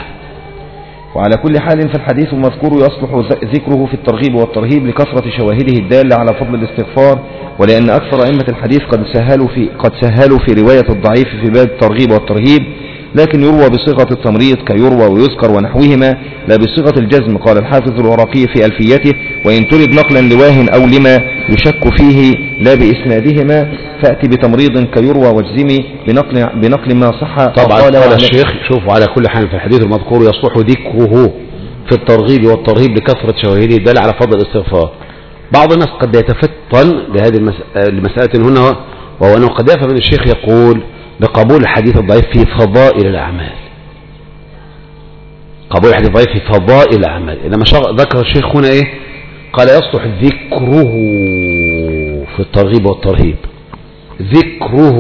وعلى كل حال فالحديث المذكور يصلح ذكره في الترغيب والترهيب لكثرة شواهده الدالة على فضل الاستغفار، ولأن أكثر أئمة الحديث قد سهلوا في رواية الضعيف في باب الترغيب والترهيب، لكن يروى بصيغة التمريض كيروى ويذكر ونحوهما لا بصيغة الجزم. قال الحافظ العراقي في ألفيته: وإن ترد نقلا لواه أو لما يشك فيه لا بإسنادهما فأتي بتمريض كيروى واجزمي بنقل ما صح. طبعا قال الشيخ: شوفوا على كل حال في الحديث المذكور يصلح ذكره في الترغيب والترهيب لكثرة شواهده الدالة على فضل الاستغفار. بعض الناس قد يتفتن لهذه المسألة هنا، وهو أنه قد يفهم من الشيخ يقول بقبول الحديث الضعيف في فضائل الأعمال، قبول الحديث الضعيف في فضائل الأعمال. إنما ذكر الشيخ هنا إيه؟ قال يصلح ذكره في الترغيب والترهيب، ذكره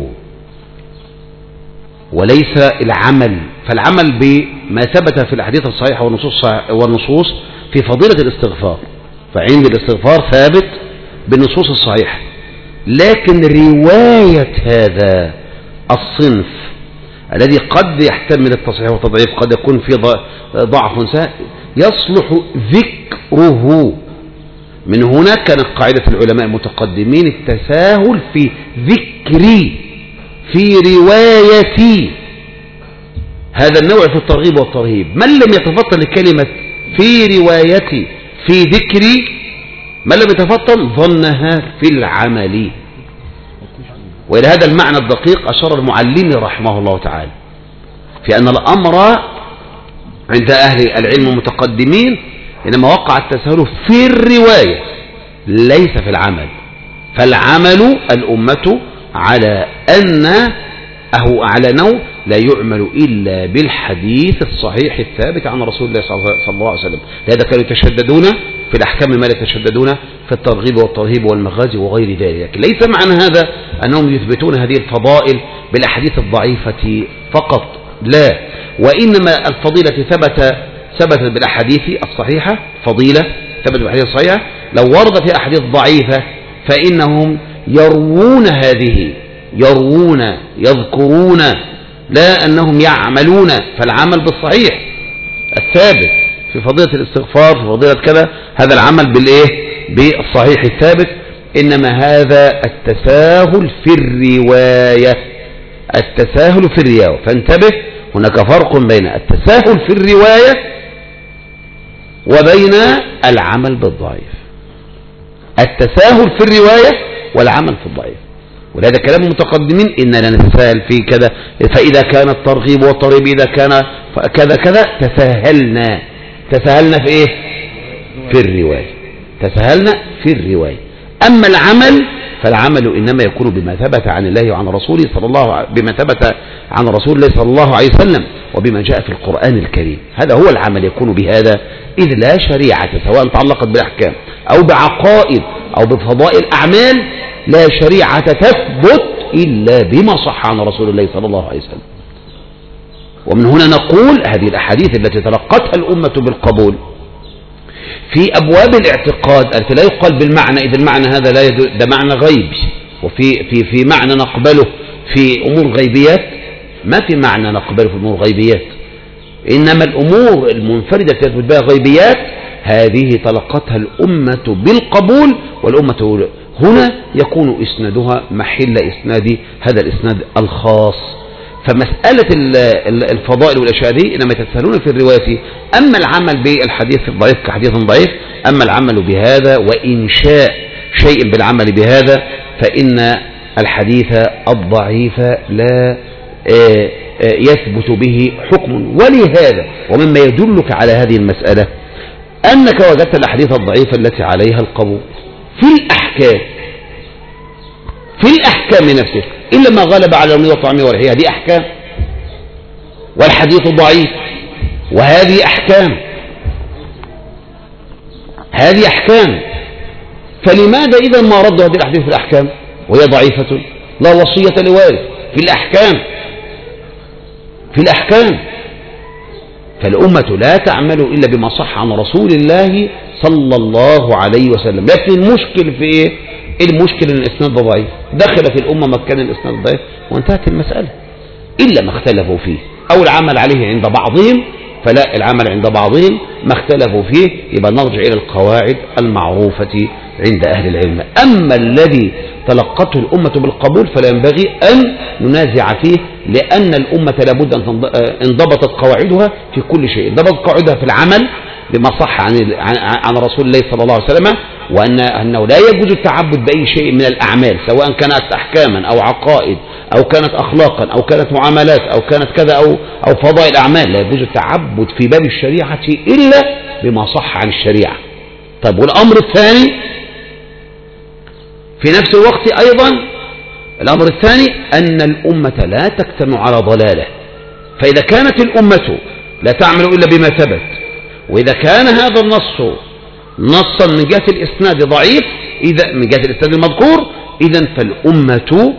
وليس العمل. فالعمل بما ثبت في الحديث الصحيح والنصوص في فضيلة الاستغفار، فعند الاستغفار ثابت بالنصوص الصحيحة، لكن رواية هذا الصنف الذي قد يحتمل التصحيح والتضعيف قد يكون في ضعف سهل يصلح ذكره. من هنا كانت قاعدة العلماء المتقدمين التساهل في ذكري في رواية هذا النوع في الترغيب والترهيب. من لم يتفطن لكلمة في روايتي في ذكري، من لم يتفطن ظنها في العمل. وإلى هذا المعنى الدقيق أشار المعلمي رحمه الله تعالى في أن الأمر عند أهل العلم المتقدمين إنما وقع التساهل في الرواية ليس في العمل. فالعمل الأمة على أنه أعلنوا لا يعمل إلا بالحديث الصحيح الثابت عن رسول الله صلى الله عليه وسلم. لهذا كانوا يتشددون في الأحكام ما لا يتشددون في الترغيب والترهيب والمغازي وغير ذلك. ليس معنى هذا أنهم يثبتون هذه الفضائل بالأحاديث الضعيفة فقط، لا، وإنما الفضيلة ثبتت بالأحاديث الصحيحة، فضيلة ثبتت بالأحاديث الصحيحة. لو ورد في أحاديث ضعيفة فإنهم يروون هذه، يروون يذكرون، لا أنهم يعملون. فالعمل بالصحيح الثابت في فضيلة الاستغفار، في فضيلة كذا، هذا العمل بالإيه؟ بالصحيح الثابت. إنما هذا التساهل في الرواية، التساهل في الرواية. فانتبه، هناك فرق بين التساهل في الرواية وبين العمل بالضعيف. التساهل في الرواية والعمل في الضعيف، ولهذا كلام المتقدمين إننا نتساهل في كذا، فإذا كان الترغيب والترهيب إذا كان كذا كذا تساهلنا. تساهلنا في إيه؟ في الرواية. تساهلنا في الرواية. أما العمل فالعمل إنما يكون بما ثبت عن الله وعن رسوله بما ثبت عن رسول الله صلى الله عليه وسلم وبما جاء في القرآن الكريم. هذا هو العمل، يكون بهذا، إذ لا شريعة سواء تعلقت بالأحكام أو بعقائد أو بفضائل أعمال، لا شريعة تثبت إلا بما صح عن رسول الله صلى الله عليه وسلم. ومن هنا نقول هذه الأحاديث التي تلقتها الأمة بالقبول في أبواب الاعتقاد التي لا يقال بالمعنى، إذا المعنى هذا لا ده معنى غيبي، وفي معنى نقبله في أمور غيبيات، ما في معنى نقبله في أمور غيبيات، إنما الأمور المنفردة تثبت بها غيبيات هذه تلقتها الأمة بالقبول، والأمة هنا يكون إسنادها محل إسناد هذا الإسناد الخاص. فمسألة الفضائل والأشياء دي إنما يتساهلون في الرواية. أما العمل بالحديث الضعيف كحديث ضعيف، أما العمل بهذا وإنشاء شيء بالعمل بهذا، فإن الحديث الضعيف لا يثبت به حكم. ولهذا ومما يدلك على هذه المسألة أنك وجدت الأحاديث الضعيفة التي عليها القبول في الأحكام نفسها، إلا ما غلب على المية والطعمية والحياة، هذه أحكام، والحديث ضعيف، وهذه أحكام، هذه أحكام. فلماذا إذا ما ردوا هذه الأحاديث في الأحكام وهي ضعيفة؟ لا وصية لوارث في الأحكام. فالأمة لا تعمل إلا بما صح عن رسول الله صلى الله عليه وسلم. لكن المشكل في إيه؟ المشكل ان الاسناد ضعيف، دخلت الامه مكان الاسناد الضعيف وانتهت المساله، الا ما اختلفوا فيه او العمل عليه عند بعضهم. فلا، العمل عند بعضهم ما اختلفوا فيه، يبقى نرجع الى القواعد المعروفه عند اهل العلم. اما الذي تلقته الامه بالقبول فلا ينبغي ان ننازع فيه، لان الامه لابد ان انضبطت قواعدها في كل شيء. انضبطت قواعدها في العمل بما صح عن رسول الله صلى الله عليه وسلم، وأنه لا يجوز التعبد بأي شيء من الأعمال، سواء كانت أحكاما أو عقائد أو كانت أخلاقا أو كانت معاملات أو كانت كذا أو فضائل أعمال، لا يجوز التعبد في باب الشريعة إلا بما صح عن الشريعة. طيب، والأمر الثاني في نفس الوقت أيضا، الأمر الثاني أن الأمة لا تجتمع على ضلالة. فإذا كانت الأمة لا تعمل إلا بما ثبت، وإذا كان هذا النص نصا من جهة الإسناد ضعيف، إذا من جهة الإسناد المذكور، إذن فالأمة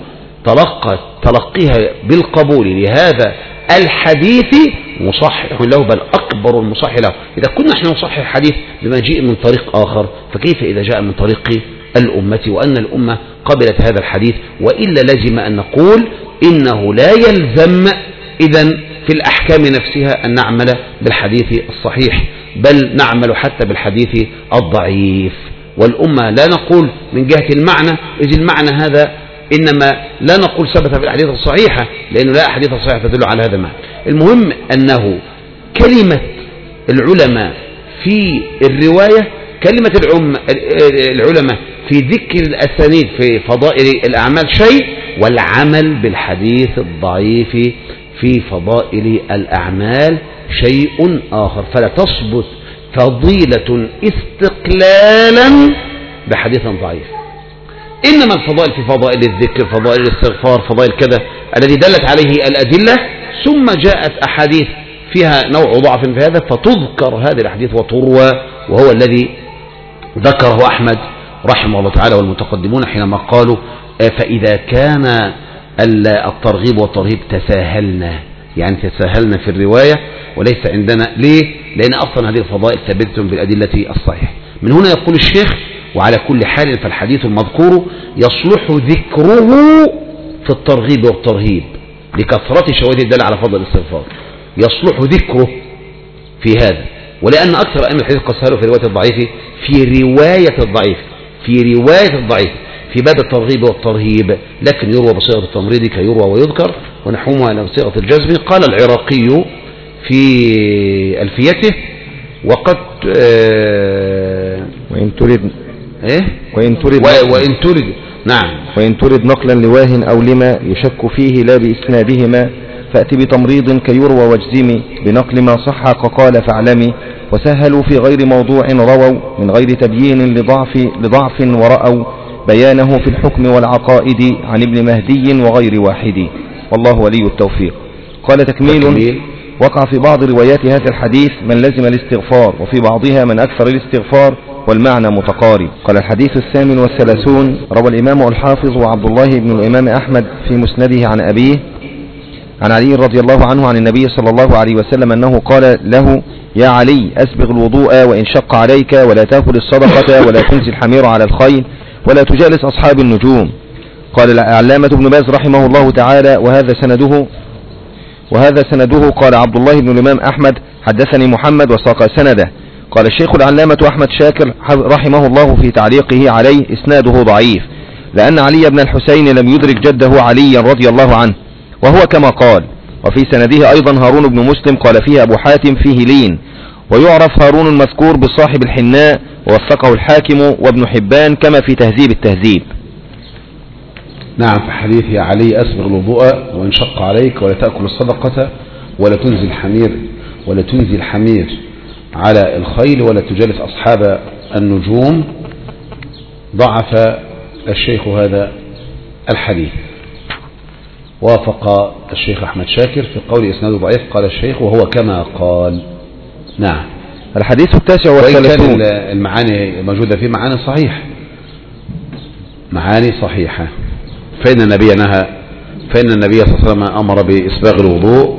تلقيها بالقبول لهذا الحديث مصحح له، بل أكبر المصحح له. إذا كنا نحن نصحح الحديث بما جاء من طريق آخر، فكيف إذا جاء من طريق الأمة وأن الأمة قبلت هذا الحديث؟ وإلا لازم أن نقول إنه لا يلزم إذن في الأحكام نفسها أن نعمل بالحديث الصحيح، بل نعمل حتى بالحديث الضعيف. والأمة لا نقول من جهة المعنى، إذ المعنى هذا إنما لا نقول ثبت في الأحاديث الصحيحة، لأنه لا أحاديث صحيحة تدل على هذا المعنى. المهم أنه كلمة العلماء في الرواية، كلمة العلماء في ذكر الأسانيد في فضائل الأعمال شيء، والعمل بالحديث الضعيف في فضائل الأعمال شيء آخر. فلا تثبت فضيلة استقلالا بحديث ضعيف، إنما الفضائل في فضائل الذكر، فضائل الاستغفار، فضائل كذا الذي دلت عليه الأدلة، ثم جاءت أحاديث فيها نوع ضعف في هذا فتذكر هذه الأحاديث وتروى، وهو الذي ذكره أحمد رحمه الله تعالى والمتقدمون حينما قالوا فإذا كان الترغيب والترهيب تساهلنا، يعني تساهلنا في الرواية وليس عندنا. ليه؟ لأن أصلا هذه الفضائل ثابتة بالأدلة الصحيحة. من هنا يقول الشيخ: وعلى كل حال فالحديث المذكور يصلح ذكره في الترغيب والترهيب لكثرة شواهد الدالة على فضل الاستغفار، يصلح ذكره في هذا. ولأن أكثر أئمة الحديث قد سهلوا في رواية الضعيف، في رواية الضعيف، في رواية الضعيف في باب الترغيب والترهيب، لكن يروى بصيغة التمريض كيروى ويذكر، ونحومها على بصيغة الجزم. قال العراقي في ألفيته: وقد وإن ترد نعم وإن ترد نقلا لواه أو لما يشك فيه لا بإسنادهما، فأتي بتمريض كيروى واجزمي بنقل ما صح قال فاعلمي. وسهلوا في غير موضوع رووا من غير تبيين لضعف ورأوا بيانه في الحكم والعقائد عن ابن مهدي وغير واحد، والله ولي التوفيق. قال تكميل: وقع في بعض روايات هذا الحديث من لزم الاستغفار، وفي بعضها من أكثر الاستغفار، والمعنى متقارب. قال الحديث 38 روى الإمام الحافظ وعبد الله بن الإمام أحمد في مسنده عن أبيه عن علي رضي الله عنه عن النبي صلى الله عليه وسلم أنه قال له: يا علي أسبغ الوضوء وإن شق عليك، ولا تأكل الصدقة، ولا تنزل الحمير على الخيل، ولا تجالس أصحاب النجوم. قال العلامة ابن باز رحمه الله تعالى: وهذا سنده قال عبد الله بن الإمام أحمد حدثني محمد وساق سنده. قال الشيخ العلامة أحمد شاكر رحمه الله في تعليقه عليه: إسناده ضعيف، لأن علي بن الحسين لم يدرك جده عليا رضي الله عنه، وهو كما قال. وفي سنده أيضا هارون بن مسلم قال فيه أبو حاتم فيه لين، ويعرف هارون المذكور بصاحب الحناء، ووثقه الحاكم وابن حبان كما في تهذيب التهذيب. نعم، في حديث: يا علي أسبغ الوضوء وإن شق عليك، ولا تأكل الصدقة، ولا تنزل الحمير على الخيل، ولا تجالس أصحاب النجوم. ضعف الشيخ هذا الحديث. وافق الشيخ أحمد شاكر في قول إسناده ضعيف. قال الشيخ: وهو كما قال. نعم. الحديث 39. كان المعاني موجودة فيه معاني صحيحة. فإن النبي صلى الله عليه وسلم أمر بإسباغ الوضوء،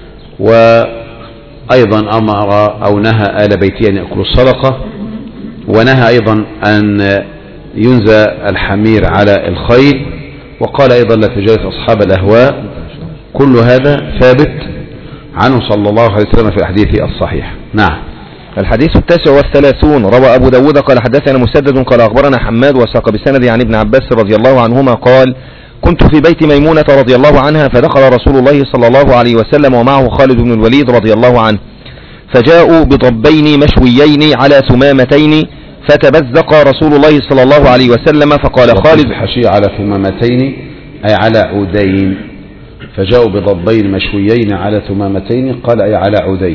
وأيضا أمر أو نهى آل بيته أن يأكلوا الصدقة، ونهى أيضا أن ينزى الحمير على الخيل، وقال أيضا: لا تجالس أصحاب الأهواء. كل هذا ثابت عنه صلى الله عليه وسلم في الحديث الصحيح. نعم. الحديث 39 روى أبو داود قال حدثنا مسدد قال أخبرنا حماد وساق بسند عن ابن عباس رضي الله عنهما قال: كنت في بيت ميمونة رضي الله عنها، فدخل رسول الله صلى الله عليه وسلم ومعه خالد بن الوليد رضي الله عنه، فجاءوا بضبين مشويين على ثمامتين، فتبزق رسول الله صلى الله عليه وسلم فقال خالد: الحشي على ثمامتين أي على عودين، فجاءوا بضبين مشويين على ثمامتين قال أي على عودين.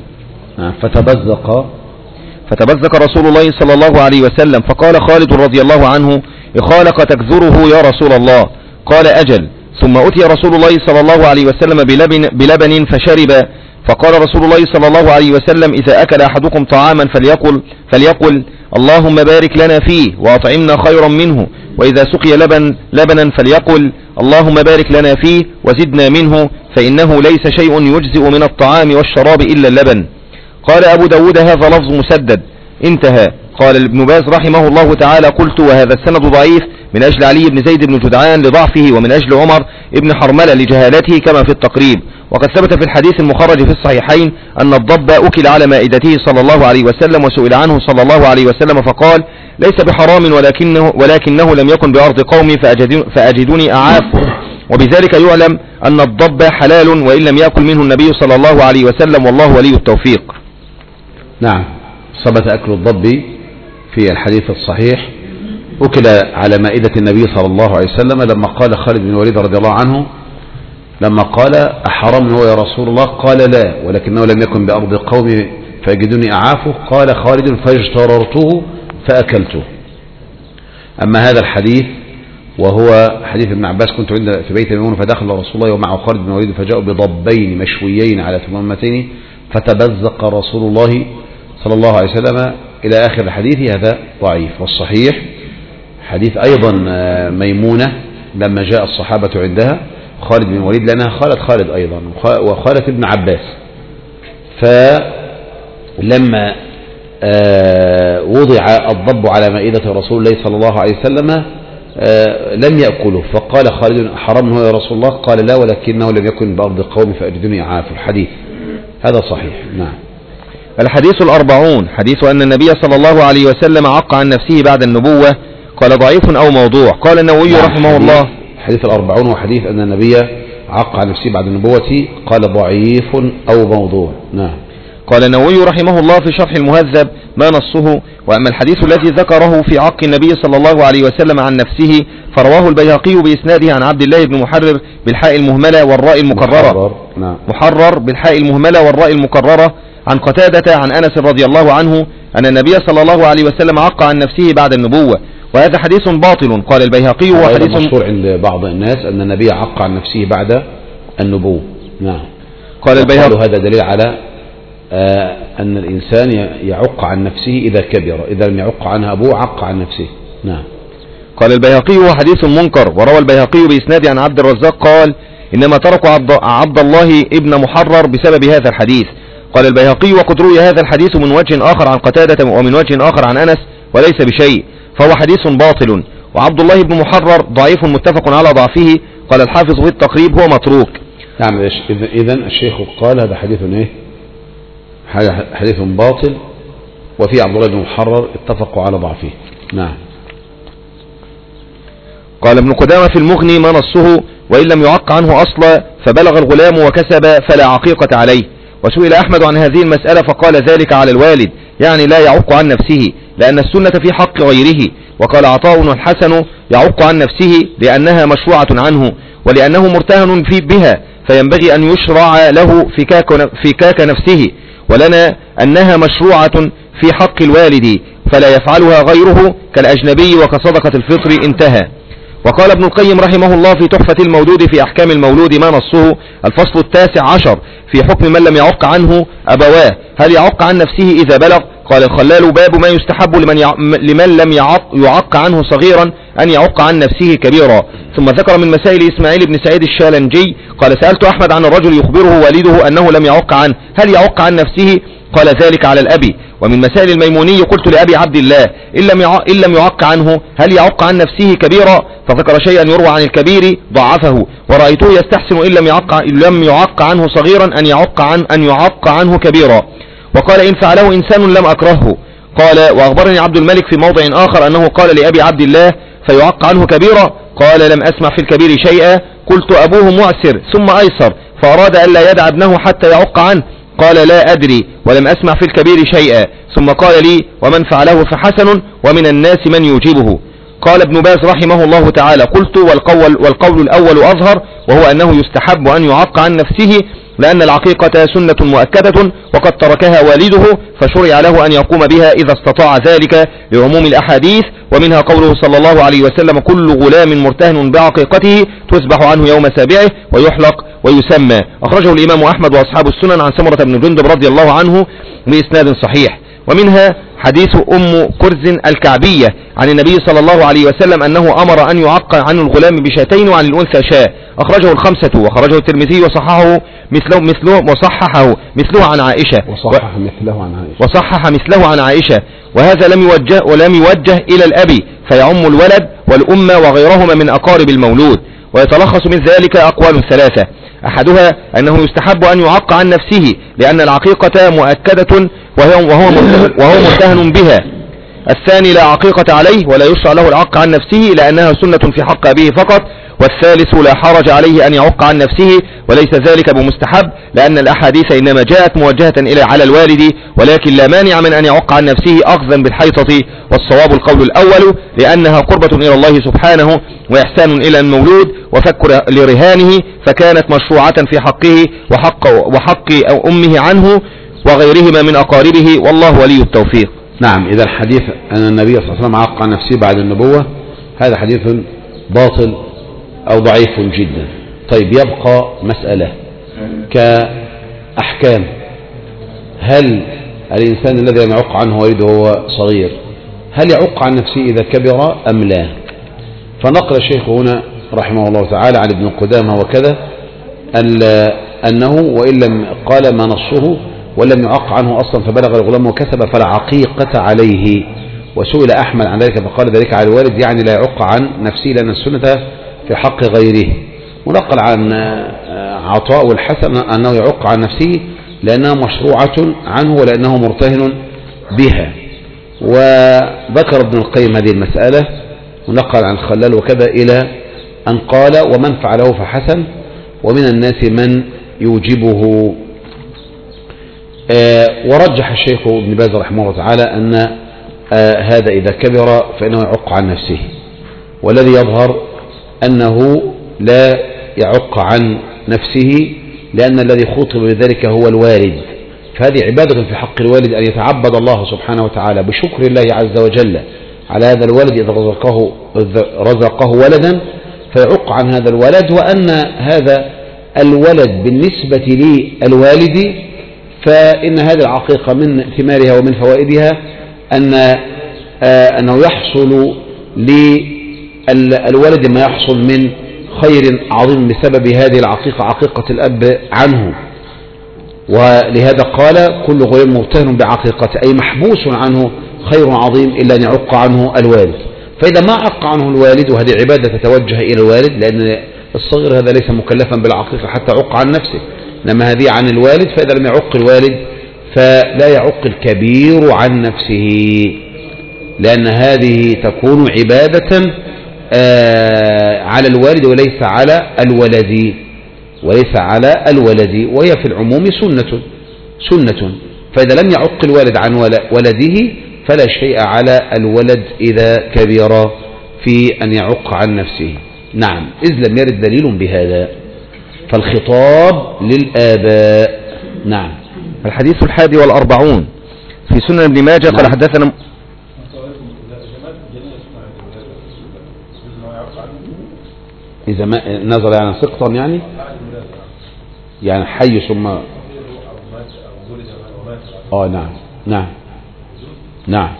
فتبزق رسول الله صلى الله عليه وسلم فقال خالد رضي الله عنه: إخالق تكذره يا رسول الله؟ قال: أجل. ثم أتي رسول الله صلى الله عليه وسلم بلبن فشرب، فقال رسول الله صلى الله عليه وسلم: إذا أكل أحدكم طعاما فليقل اللهم بارك لنا فيه وأطعمنا خيرا منه، وإذا سقي لبنا فليقل اللهم بارك لنا فيه وزدنا منه، فإنه ليس شيء يجزئ من الطعام والشراب إلا اللبن. قال أبو داود: هذا لفظ مسدد. انتهى. قال ابن باز رحمه الله تعالى: قلت: وهذا السند ضعيف من أجل علي بن زيد بن جدعان لضعفه، ومن أجل عمر ابن حرملة لجهالته كما في التقريب. وقد ثبت في الحديث المخرج في الصحيحين أن الضب أكل على مائدته صلى الله عليه وسلم، وسئل عنه صلى الله عليه وسلم فقال: ليس بحرام ولكنه لم يكن بأرض قومي فأجدني أعافه، وبذلك يعلم أن الضب حلال وإن لم يأكل منه النبي صلى الله عليه وسلم، والله ولي التوفيق. نعم، ثبت أكل الضب في الحديث الصحيح، أكل على مائدة النبي صلى الله عليه وسلم لما قال خالد بن الوليد رضي الله عنه، لما قال: أحرام هو يا رسول الله؟ قال: لا، ولكنه لم يكن بأرض قومي فيجدني أعافه. قال خالد: فاجتررته فأكلته. أما هذا الحديث وهو حديث ابن عباس: كنت في بيت ميمونة فدخل رسول الله ومعه خالد بن الوليد فجاءوا بضبين مشويين على ثمامتين فتبزق رسول الله صلى الله عليه وسلم إلى آخر الحديث. هذا ضعيف. والصحيح حديث أيضا ميمونة لما جاء الصحابة عندها خالد بن الوليد، لأنها خالد أيضا وخالة ابن عباس، فلما وضع الضب على مائدة رسول الله صلى الله عليه وسلم لم يأكله، فقال خالد: حرام هو يا رسول الله؟ قال: لا، ولكنه لم يكن بأرض قوم فأجدني أعافه. الحديث هذا صحيح. نعم. الحديث 40 حديث أن النبي صلى الله عليه وسلم عق عن نفسه بعد النبوة قال ضعيف أو موضوع. قال النووي رحمه الله حديث 40 وحديث أن النبي عق عن نفسه بعد النبوة قال ضعيف أو موضوع. نعم. قال النووي رحمه الله في شرح المهذب ما نصه. وأما الحديث الذي ذكره في عق النبي صلى الله عليه وسلم عن نفسه فرواه البيهقي بإسناده عن عبد الله بن محرر بالحاء المهملة والراء المكررة. نعم. محرر بالحاء المهملة والراء المكررة عن قتادة عن أنس رضي الله عنه أن النبي صلى الله عليه وسلم عق عن نفسه بعد النبوة، وهذا حديث باطل. قال البيهقي هو حديث مشهور عند بعض الناس أن النبي عق عن نفسه بعد النبوة. نعم. قال البيهقي هذا دليل على أن الإنسان يعق عن نفسه إذا كبر، إذا لم يعق عنها أبوه عق عن نفسه. نعم. قال البيهقي هو حديث منكر. وروى البيهقي بإسناد عن عبد الرزاق قال إنما تركوا عبد الله ابن محرر بسبب هذا الحديث. قال البيهقي وقد روي هذا الحديث من وجه آخر عن قتادة ومن وجه آخر عن أنس وليس بشيء، فهو حديث باطل. وعبد الله بن محرر ضعيف متفق على ضعفه. قال الحافظ في التقريب هو متروك. نعم. إذن الشيخ قال هذا حديث إيه؟ حديث باطل، وفي عبد الله بن محرر اتفقوا على ضعفه. نعم. قال ابن قدامة في المغني ما نصه وإن لم يعق عنه أصلا فبلغ الغلام وكسب فلا عقيقة عليه. وسئل أحمد عن هذه المسألة فقال ذلك على الوالد، يعني لا يعق عن نفسه لأن السنة في حق غيره. وقال عطاء والحسن يعق عن نفسه لأنها مشروعة عنه ولأنه مرتهن بها، فينبغي أن يشرع له فكاك نفسه، ولنا أنها مشروعة في حق الوالد فلا يفعلها غيره كالأجنبي وكصدقة الفطر. انتهى. وقال ابن القيم رحمه الله في تحفة المولود في أحكام المولود ما نصه الفصل 19 في حكم من لم يعق عنه أبواه، هل يعق عن نفسه إذا بلغ؟ قال الخلال باب ما يستحب لمن لم يعق عنه صغيرا أن يعق عن نفسه كبيرا. ثم ذكر من مسائل إسماعيل بن سعيد الشالنجي قال سألت أحمد عن الرجل يخبره والده أنه لم يعق عنه، هل يعق عن نفسه؟ قال ذلك على الأب. ومن مسائل الميموني قلت لأبي عبد الله إن لم يعق عنه هل يعق عن نفسه كبيرا؟ فذكر شيئا يروى عن الكبير ضعفه، ورأيته يستحسن إن لم يعق عنه صغيرا أن يعق عنه كبيرا. وقال إن فعله إنسان لم أكرهه. قال وأخبرني عبد الملك في موضع آخر أنه قال لأبي عبد الله فيعق عنه كبيرا؟ قال لم أسمع في الكبير شيئا. قلت أبوه معسر ثم أيسر فأراد ألا يدع ابنه حتى يعق عنه. قال لا أدري ولم أسمع في الكبير شيئا. ثم قال لي ومن فعله فحسن ومن الناس من يوجبه. قال ابن باز رحمه الله تعالى قلت والقول الأول أظهر، وهو أنه يستحب أن يعق عن نفسه لأن العقيقة سنة مؤكدة وقد تركها والده فشرع له أن يقوم بها إذا استطاع ذلك لعموم الأحاديث، ومنها قوله صلى الله عليه وسلم كل غلام مرتهن بعقيقته تذبح عنه يوم سابعه ويحلق ويسمى. أخرجه الإمام أحمد وأصحاب السنن عن سمرة بن جندب رضي الله عنه بإسناد صحيح. ومنها حديث أم كرز الكعبية عن النبي صلى الله عليه وسلم أنه أمر أن يعق عن الغلام بشاتين وعن الأنثى شاة. أخرجه الخمسة وخرجه الترمذي وصححه مثله عن عائشة. وصحح مثله عن عائشة. وهذا لم يوجه إلى الأب فيعم الولد والأم وغيرهما من أقارب المولود. ويتلخص من ذلك أقوال ثلاثة، أحدها أنه يستحب أن يعق عن نفسه لأن العقيقة مؤكدة وهو مرتهن بها. الثاني لا عقيقة عليه ولا يشرع له العق عن نفسه لأنها سنة في حق أبيه فقط. والثالث لا حرج عليه أن يعق عن نفسه وليس ذلك بمستحب لأن الأحاديث إنما جاءت موجهة على الوالد، ولكن لا مانع من أن يعق عن نفسه أخذا بالحيطة. والصواب القول الأول لأنها قربة إلى الله سبحانه وإحسان إلى المولود وفك لرهانه، فكانت مشروعة في حقه وحق أمه عنه وغيرهما من أقاربه، والله ولي التوفيق. نعم. إذا الحديث أن النبي صلى الله عليه وسلم عق عن نفسه بعد النبوة هذا حديث باطل أو ضعيف جدا. طيب يبقى مسألة كأحكام، هل الإنسان الذي لم يعق عنه والده وهو صغير هل يعق عن نفسه إذا كبر أم لا؟ فنقل الشيخ هنا رحمه الله تعالى عن ابن قدامة وكذا أنه وإن لم قال ما نصه ولم يعق عنه أصلا فبلغ الغلام وكسب فلا عقيقة عليه. وسئل أحمد عن ذلك فقال ذلك على الوالد، يعني لا يعق عن نفسه لأن السنة في حق غيره. ونقل عن عطاء والحسن أنه يعق عن نفسه لأنها مشروعة عنه ولأنه مرتهن بها. وذكر ابن القيم هذه المسألة ونقل عن الخلال وكذا إلى أن قال ومن فعله فحسن ومن الناس من يوجبه. ورجح الشيخ ابن باز رحمه الله تعالى أن هذا إذا كبر فإنه يعق عن نفسه، والذي يظهر أنه لا يعق عن نفسه، لأن الذي خطب بذلك هو الوالد، فهذه عبادة في حق الوالد أن يتعبد الله سبحانه وتعالى بشكر الله عز وجل على هذا الولد إذا رزقه ولدا، فيعق عن هذا الولد. وأن هذا الولد بالنسبة للوالد فإن هذه العقيقة من ثمارها ومن فوائدها أنه يحصل للولد ما يحصل من خير عظيم بسبب هذه العقيقة، عقيقة الأب عنه. ولهذا قال كل غلام مرتهن بعقيقته، أي محبوس عنه خير عظيم إلا أن يعق عنه الوالد. فإذا ما عق عنه الوالد، وهذه عبادة تتوجه إلى الوالد، لأن الصغير هذا ليس مكلفا بالعقيقة حتى يعق عن نفسه، إنما هذه عن الوالد، فإذا لم يعق الوالد فلا يعق الكبير عن نفسه، لأن هذه تكون عبادة على الوالد وليس على الولد، وهي في العموم سنة. فإذا لم يعق الوالد عن ولده فلا شيء على الولد إذا كبر في أن يعق عن نفسه. نعم، إذ لم يرد دليل بهذا، فالخطاب للآباء. نعم. الحديث 41 في سنن ابن ماجه. قال حدثنا إذا ما نزل يعني سقطا، يعني حي ثم نعم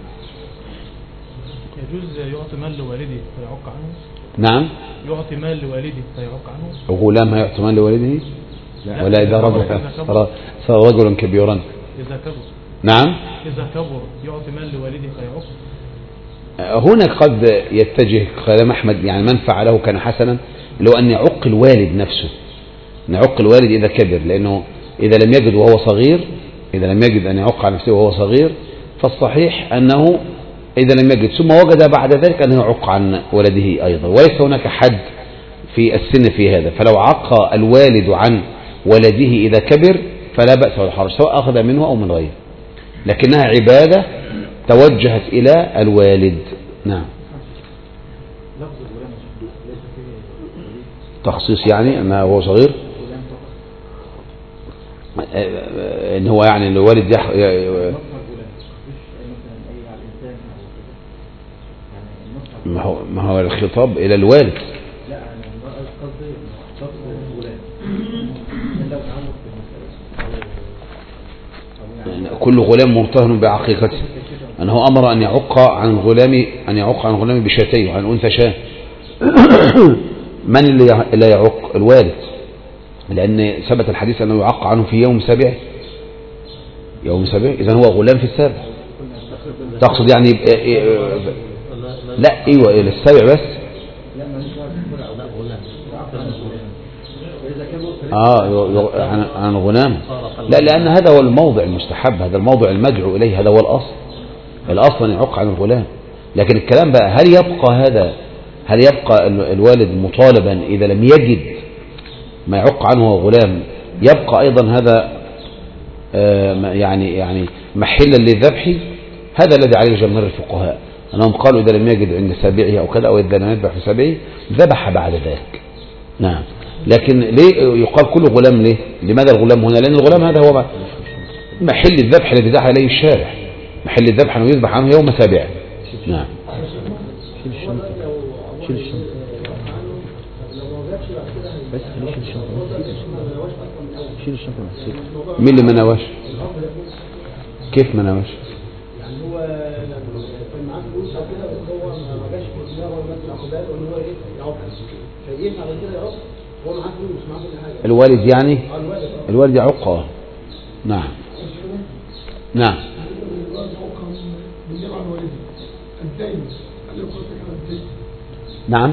يجوز يعطي مال لوالده فيعق عنه؟ نعم، يعطي مال لوالده فيعق عنه. غلام هيعطي مال لوالده؟ ولا إذا صار رجلا كبيرا إذا كبر. نعم، إذا كبر يعطي مال لوالده فيعق. هنا قد يتجه كلام أحمد، يعني من فعله كان حسنا، لو أن يعق الوالد نفسه، نعق الوالد إذا كبر، لأنه إذا لم يجد وهو صغير، إذا لم يجد أن يعق عن نفسه وهو صغير، فالصحيح أنه إذا لم يجد ثم وجد بعد ذلك أنه يعق عن ولده أيضا، وليس هناك حد في السن في هذا. فلو عق الوالد عن ولده إذا كبر فلا بأس ولا حرج، سواء أخذ منه أو من غيره، لكنها عبادة توجهت إلى الوالد. نعم. تخصيص يعني أنه هو صغير، إن هو يعني الوالد ما هو الخطاب إلى الوالد. كل غلام مرتهن بعقيقته، أنه أمر أن يعق عن غلام بشاتين وعن أنثى شاة. من اللي يعق؟ الوالد، لأن ثبت الحديث أنه يعق عنه في يوم سابع، إذن هو غلام في السابع. تقصد يعني لا ايوه السابع بس، عن غلام، لا، لأن هذا هو الموضع المستحب، هذا الموضع المدعو إليه، هذا هو الأصل أن يعق عن الغلام. لكن الكلام بقى هل يبقى الوالد مطالبا إذا لم يجد ما يعق عنه غلام، يبقى أيضا هذا يعني محلا للذبح؟ هذا الذي عليه جمهور الفقهاء، أنهم قالوا إذا لم يجد عند سابعه أو كذا، أو إذا لم يذبح في سابعه ذبح بعد ذلك. نعم. لكن ليه يقال كل غلام؟ ليه؟ لماذا الغلام هنا؟ لأن الغلام هذا هو محل الذبح الذي دعا إليه الشارع، محل الذبح أنه يذبح عنه يوم سابعه. نعم. مين اللي ما نواش؟ كيف ما نواش؟ يعني هو كان معاه فلوس او كده، بس هو ما جاش في دماغه مثلا عقبال ان هو يعق، فينفع على كده يعق؟ هو معاه فلوس، معاه كل حاجه. الوالد يعني؟ الوالد يعق. نعم. نعم. نعم.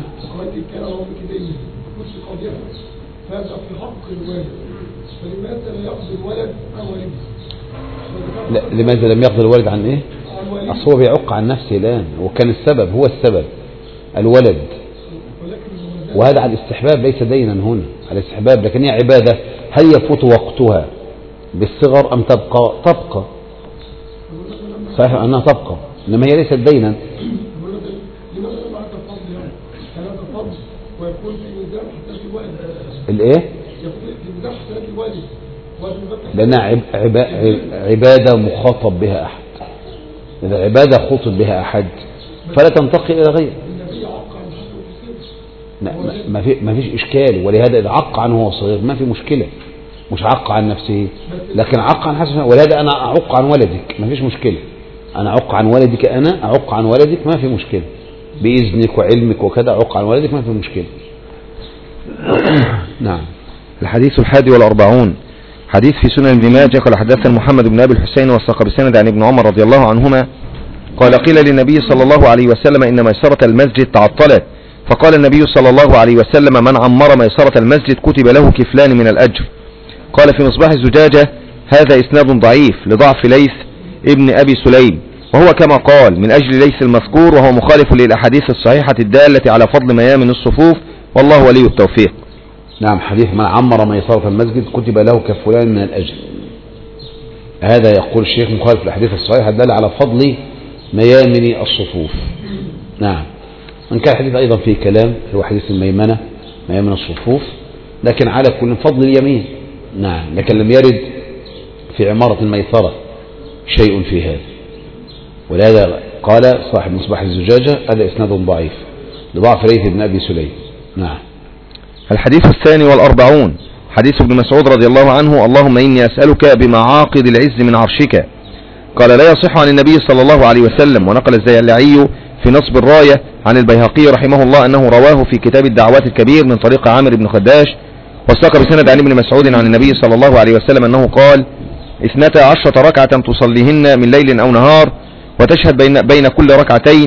فهذا في حق الوالد، فلماذا لا يقضي الولد عن والده؟ لماذا لم يقضي الوالد عن ايه؟ اصل هو بيعق عن نفسه الان، وكان السبب هو السبب، الولد، وهذا على الاستحباب ليس دينا هنا، على الاستحباب، لكن هي عبادة. هل يفوت وقتها بالصغر أم تبقى؟ تبقى، صحيح أنها تبقى، إنما هي ليست دينا. الايه؟ لأنها عبادة مخاطب بها أحد، إذا عبادة خطب بها أحد فلا تنتقل إلى غيره. ما فيش إشكال، ولهذا إذا عق عنه وهو صغير ما في مشكلة، مش عق عن نفسه لكن عق عن حسن، ولهذا أنا أعق عن ولدك ما فيش مشكلة، أنا أعق عن ولدك، أنا أعق عن ولدك ما في مشكلة، بإذنك وعلمك وكذا أعق عن ولدك ما في مشكلة. نعم. الحديث 41 حديث في سنن ابن ماجه. قال حدثنا محمد بن أبي الحسين وثق بسند عن ابن عمر رضي الله عنهما قال قيل للنبي صلى الله عليه وسلم إن ميسرة المسجد تعطلت، فقال النبي صلى الله عليه وسلم من عمر ميسرة المسجد كتب له كفلان من الأجر. قال في مصباح الزجاجة هذا إسناد ضعيف لضعف ليث ابن أبي سليم، وهو كما قال من أجل ليث المذكور، وهو مخالف للأحاديث الصحيحة الدالة على فضل ميامن الصفوف، والله ولي التوفيق. نعم. حديث من عمر ميسرة المسجد كتب له كفلان من الأجر، هذا يقول الشيخ مخالف للأحاديث الصحيحة الدالة على فضل ميامن الصفوف. نعم. من كان الحديث أيضا فيه كلام، هو حديث الميمنة ميامن الصفوف، لكن على كل فضل اليمين. نعم. لكن لم يرد في عمارة الميسرة شيء في هذا، ولهذا قال صاحب مصباح الزجاجة هذا إسناد ضعيف لضعف ليث بن أبي سليم. نعم. الحديث 42 حديث ابن مسعود رضي الله عنه اللهم إني أسألك بمعاقد العز من عرشك. قال لا يصح عن النبي صلى الله عليه وسلم. ونقل الزيلعي في نصب الراية عن البيهقي رحمه الله أنه رواه في كتاب الدعوات الكبير من طريق عامر بن خداش، وساق بسند عن ابن مسعود عن النبي صلى الله عليه وسلم أنه قال 12 ركعة تصليهن من ليل أو نهار، وتشهد بين كل ركعتين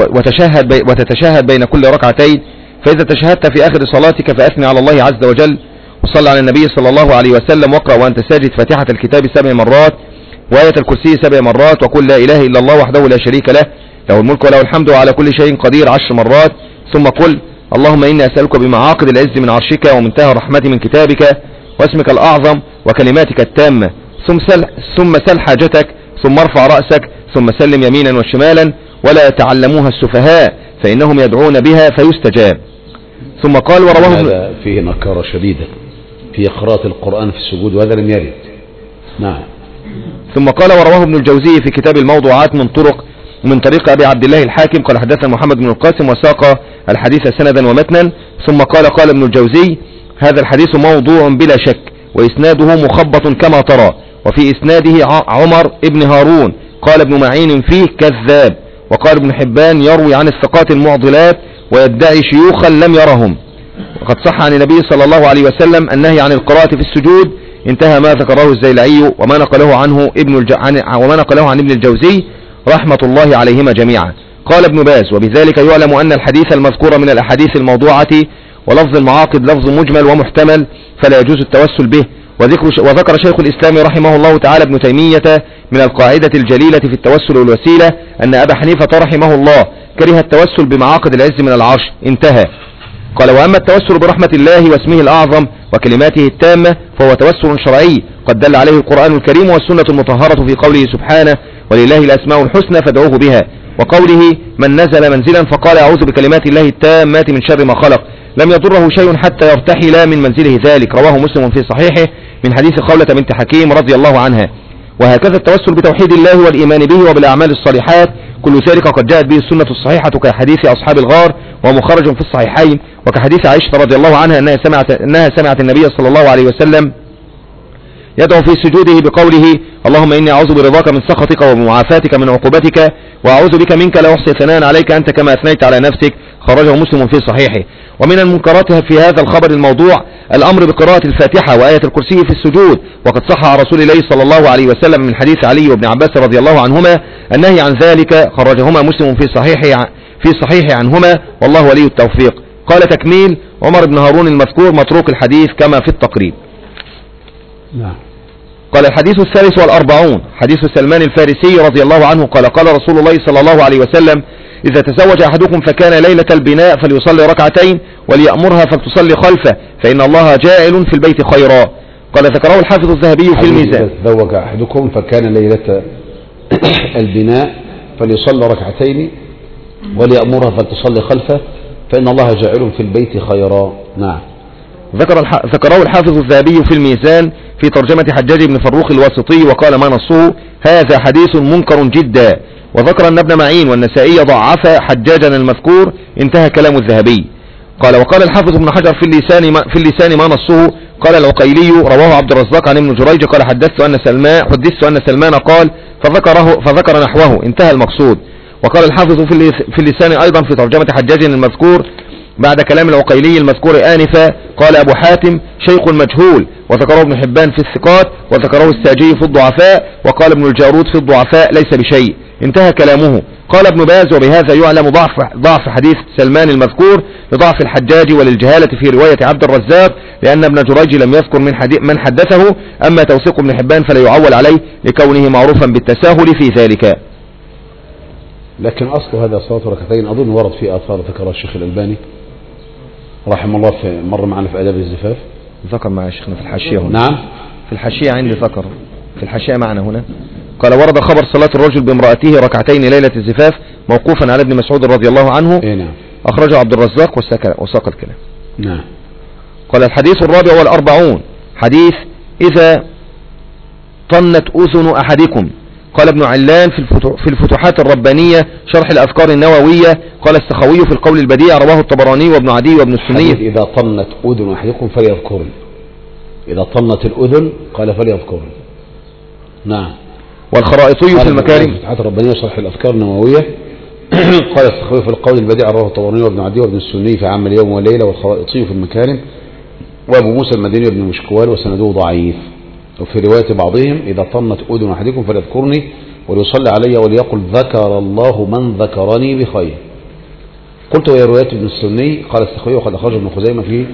وتتشهد بين كل ركعتين، فإذا تشهدت في آخر صلاتك فأثني على الله عز وجل، وصلى على النبي صلى الله عليه وسلم، واقرأ وأنت ساجد فاتحة الكتاب 7 مرات وآية الكرسي 7 مرات، وقل لا إله إلا الله وحده لا شريك له له الملك وله الحمد وعلى كل شيء قدير 10 مرات، ثم قل اللهم إني أسألك بمعاقد العز من عرشك ومنتهى الرحمة من كتابك واسمك الأعظم وكلماتك التامة، ثم سل حاجتك، ثم ارفع رأسك، ثم سلم يمينا وشمالا، ولا يتعلموها السفهاء فإنهم يدعون بها فيستجاب. ثم قال ورواه هذا فيه نكارة شديدة في قراءة القرآن في السجود، وهذا لم يرد. نعم. ثم قال ورواه ابن الجوزي في كتاب الموضوعات من طريق أبي عبد الله الحاكم قال حدثنا محمد بن القاسم، وساق الحديث سندا ومتنا. ثم قال ابن الجوزي هذا الحديث موضوع بلا شك، وإسناده مخبط كما ترى، وفي إسناده عمر ابن هارون قال ابن معين فيه كذاب، وقال ابن حبان يروي عن الثقات المعضلات ويدعي شيوخا لم يرهم. وقد صح عن النبي صلى الله عليه وسلم النهي عن القراءة في السجود، انتهى ما ذكره الزيلعي وما نقله عن ابن الجوزي رحمة الله عليهما جميعا. قال ابن باز وبذلك يعلم أن الحديث المذكور من الأحاديث الموضوعة ولفظ المعاقد لفظ مجمل ومحتمل فلا يجوز التوسل به. وذكر شيخ الإسلام رحمه الله تعالى ابن تيمية من القاعدة الجليلة في التوسل والوسيلة أن أبا حنيفة رحمه الله كره التوسل بمعاقد العز من العرش، انتهى. قال وأما التوسل برحمة الله واسمه الأعظم وكلماته التامة فهو توسل شرعي قد دل عليه القرآن الكريم والسنة المطهرة في قوله سبحانه ولله الأسماء الحسنى فادعوه بها، وقوله من نزل منزلا فقال أعوذ بكلمات الله التامات من شر ما خلق لم يضره شيء حتى يرتحل من منزله ذلك، رواه مسلم في صحيحه من حديث خولة بنت حكيم رضي الله عنها. وهكذا التوسل بتوحيد الله والإيمان به وبالأعمال الصالحات كل ذلك قد جاءت به السنة الصحيحة كحديث أصحاب الغار ومخرج في الصحيحين، وكحديث عائشة رضي الله عنها أنها سمعت النبي صلى الله عليه وسلم يدعو في سجوده بقوله اللهم إني أعوذ برضاك من سخطك وبمعافاتك من عقوبتك وأعوذ بك منك لا أحصي ثناء عليك أنت كما أثنيت على نفسك، خرجه مسلم في صحيحه. ومن المنكرات في هذا الخبر الموضوع الأمر بقراءة الفاتحة وآية الكرسي في السجود، وقد صح عن رسول الله صلى الله عليه وسلم من حديث علي وابن عباس رضي الله عنهما النهي عن ذلك، خرجهما مسلم في صحيحه عنهما، والله ولي التوفيق. قال تكميل عمر بن هارون المذكور متروك الحديث كما في التقريب. نعم. قال الحديث الثالث والأربعون حديث سلمان الفارسي رضي الله عنه قال قال رسول الله صلى الله عليه وسلم إذا تزوج أحدكم فكان ليلة البناء فليصلي ركعتين وليأمرها فلتصلي خلفه فإن الله جائل في البيت خيرا. قال ذكره الحافظ الذهبي في الميزان. إذا تزوج أحدكم فكان ليلة البناء فليصلي ركعتين وليأمرها فلتصلي خلفه فإن الله جائل في البيت خيرا. نعم. ذكره الحافظ الذهبي في الميزان في ترجمة حجاج بن فروخ الواسطي وقال ما نصه هذا حديث منكر جدا. وذكر أن ابن معين والنسائي ضعف حجاجا المذكور. انتهى كلام الذهبي. قال وقال الحافظ ابن حجر في اللسان ما نصه قال العقيلي رواه عبد الرزاق عن ابن جريج قال حدثت أن سلمان قال فذكر نحوه. انتهى المقصود. وقال الحافظ في اللسان أيضا في ترجمة حجاج المذكور بعد كلام العقيلي المذكور آنفا قال أبو حاتم شيخ مجهول وذكره ابن حبان في الثقات وذكره الساجي في الضعفاء وقال ابن الجارود في الضعفاء ليس بشيء. انتهى كلامه. قال ابن باز وبهذا يعلم ضعف حديث سلمان المذكور لضعف الحجاج وللجهالة في رواية عبد الرزاق لأن ابن جريج لم يذكر من حدثه. أما توثيق ابن حبان فلا يعول عليه لكونه معروفا بالتساهل في ذلك. لكن أصل هذا صلاة ركعتين أظن ورد في آثار ذكرها الشيخ الألباني رحمه الله في مر معنا في آداب الزفاف. ذكر مع شيخنا في الحاشية هنا. نعم في الحاشية عندي ذكر في الحاشية معنا هنا. قال ورد خبر صلاة الرجل بامرأته ركعتين ليلة الزفاف موقوفا على ابن مسعود رضي الله عنه. نعم. أخرجه عبد الرزاق وساق الكلام. نعم. قال الحديث الرابع والأربعون حديث إذا طنت أذن أحدكم. قال ابن علان في الفتوحات الربانية شرح الأذكار النووية قال السخوي في القول البديع رواه الطبراني وابن عدي وابن السني. إذا طنت أذن أحدكم فليذكرني. إذا طنت الأذن قال فليذكرني. نعم. والخرائطي في المكارم الفتوحات الربانية شرح الأذكار النووية قال السخوي في القول البديع رواه الطبراني وابن عدي وابن السني في عام اليوم والليلة والخرائطي في المكارم وأبو موسى المديني وابن مشكوال وسنده ضعيف. وفي رواية بعضهم إذا طنت أذن أحدكم فليذكرني وليصلي علي وليقل ذكر الله من ذكرني بخير. قلت وهي رواية ابن السني. قال السخوي وقد أخرج ابن خزيمة في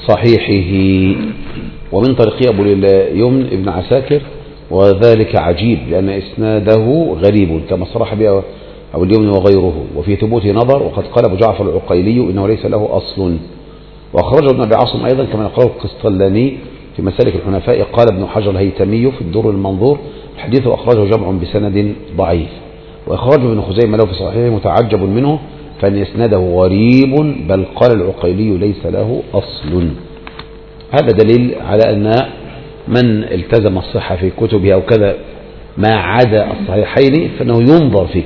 صحيحه ومن طريق أبو اليمن ابن عساكر وذلك عجيب لأن إسناده غريب كما صرح به أبو اليمن وغيره وفي ثبوته نظر. وقد قال أبو جعفر العقيلي إنه ليس له أصل. وأخرجه ابن أبي عاصم أيضا كما نقرأه القسطلاني في مسالك الحنفاء. قال ابن حجر الهيتمي في الدر المنظور الحديث أخرجه جمع بسند ضعيف. وإخراجه ابن خزيمة له في صحيحه متعجب منه فإن إسناده غريب بل قال العقيلي ليس له أصل. هذا دليل على أن من التزم الصحة في كتبه أو كذا ما عدا الصحيحين فإنه ينظر في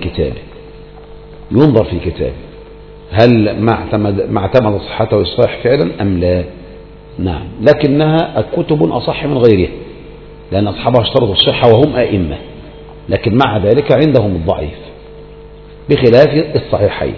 كتابه هل ما اعتمد صحته الصحيح فعلا أم لا. نعم. لكنها كتب أصح من غيرها لأن أصحابها اشترطوا الصحة وهم أئمة لكن مع ذلك عندهم الضعيف بخلاف الصحيحين.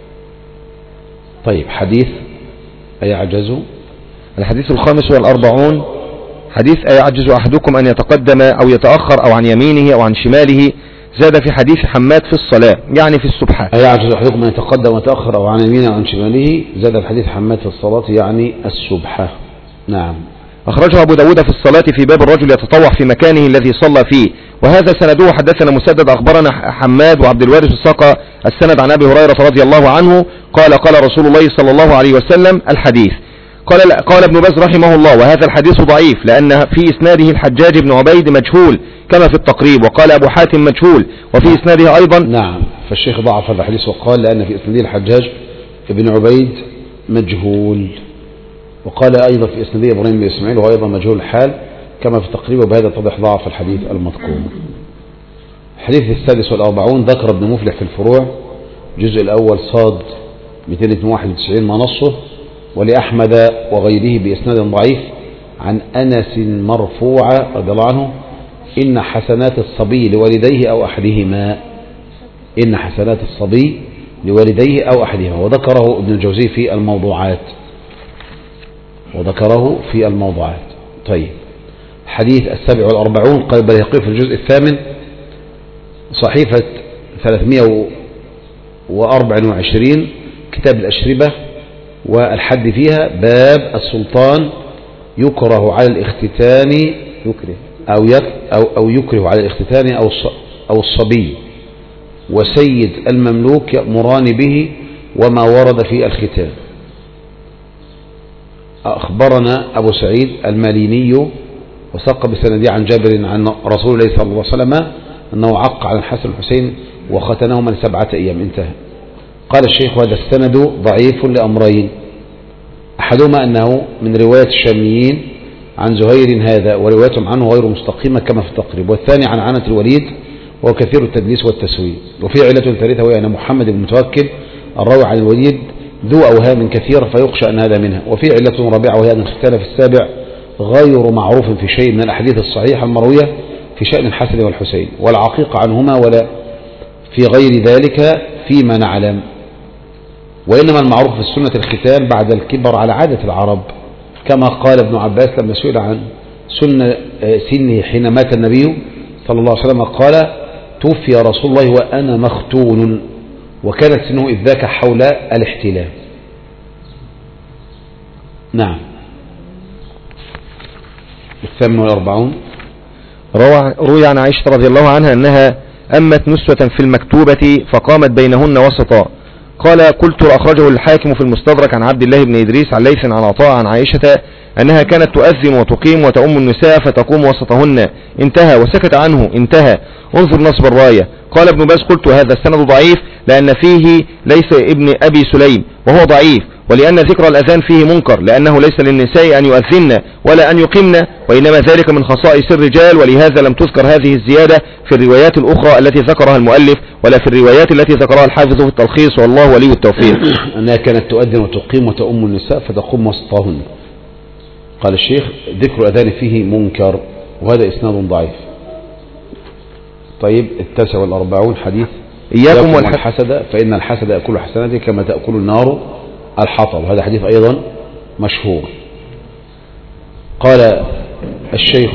طيب حديث أيعجز. الحديث الخامس والأربعون حديث أيعجز أحدكم أن يتقدم أو يتأخر أو عن يمينه أو عن شماله. زاد في حديث حماد في الصلاة يعني في السبحة. أيعجز أحدكم أن يتقدم ويتأخر أو عن يمينه أو عن شماله. زاد في حديث حماد في الصلاة يعني السبحة. نعم. أخرجه أبو داود في الصلاة في باب الرجل يتطوع في مكانه الذي صلى فيه. وهذا سنده حدثنا مسدد أخبرنا حماد وعبد الوارث الساقى السند عن أبي هريرة رضي الله عنه قال قال رسول الله صلى الله عليه وسلم الحديث. قال ابن باز رحمه الله وهذا الحديث ضعيف لأن في إسناده الحجاج بن عبيد مجهول كما في التقريب. وقال أبو حاتم مجهول وفي إسناده أيضا. نعم. فالشيخ ضعف هذا الحديث وقال لأن في إسناده الحجاج بن عبيد مجهول. وقال أيضا في إسناده إبراهيم بن إسماعيل وهو أيضا مجهول الحال كما في التقريب وبهذا يتضح ضعف الحديث المذكور. الحديث السادس والأربعون ذكر ابن مفلح في الفروع الجزء الأول صاد 291 ما نصه ولأحمد وغيره بإسناد ضعيف عن أنس مرفوعة رضي الله عنه إن حسنات الصبي لوالديه أو أحدهما. إن حسنات الصبي لوالديه أو أحدهما. وذكره ابن الجوزي في الموضوعات. طيب حديث السابع والأربعون قال البيهقي في الجزء الثامن صحيفة 324 كتاب الأشربة والحد فيها باب السلطان يكره على الاختتان أو يكره على الاختتان أو الصبي وسيد المملوك يأمران به وما ورد في الختان. أخبرنا أبو سعيد الماليني وسق بسندي عن جابر عن رسول الله صلى الله عليه وسلم أنه عق على الحسن والحسين وختنهما ل7 أيام. انتهى. قال الشيخ هذا السند ضعيف لأمرين، أحدهما أنه من رواية الشاميين عن زهير هذا وروايتهم عنه غير مستقيمة كما في التقريب، والثاني عن عنة الوليد وهو كثير التدليس والتسوية. وفي علة ثالثة وهي أن محمد بن متوكل الراوي عن الوليد ذو أوهام كثيرة فيخشى أن هذا منها. وفي علة رابعة وهي أن الختان في السابع غير معروف في شيء من الأحاديث الصحيحة المروية في شأن الحسن والحسين، والعقيقة عنهما ولا في غير ذلك فيما نعلم. وإنما المعروف في السنة الختان بعد الكبر على عادة العرب، كما قال ابن عباس لما سئل عن سنه حين مات النبي صلى الله عليه وسلم قال توفي رسول الله وأنا مختون، وكانت سنه إذ ذاك حول الاحتلام. نعم. 48 روي عن عائشة رضي الله عنها أنها أمت نسوة في المكتوبة فقامت بينهن وسطا. قال قلت أخرجه الحاكم في المستدرك عن عبد الله بن إدريس عن ليث عن عطاء عن عائشة أنها كانت تؤذن وتقيم وتؤم النساء فتقوم وسطهن. انتهى. وسكت عنه. انتهى. انظر نصب الراية. قال ابن باز قلت هذا السند ضعيف لأن فيه ليس ابن أبي سليم وهو ضعيف، ولأن ذكر الأذان فيه منكر لأنه ليس للنساء أن يؤذن ولا أن يقمن، وإنما ذلك من خصائص الرجال، ولهذا لم تذكر هذه الزيادة في الروايات الأخرى التي ذكرها المؤلف ولا في الروايات التي ذكرها الحافظ في التلخيص، والله ولي التوفيق. أنها كانت تؤذن وتقيم وتؤم النساء فتقوم وسطهن. قال الشيخ ذكر الأذان فيه منكر وهذا إسناد ضعيف. طيب 49 حديث إياكم والحسد فإن الحسد يأكل حسناته كما تأكل النار الحطب، هذا حديث أيضا مشهور. قال الشيخ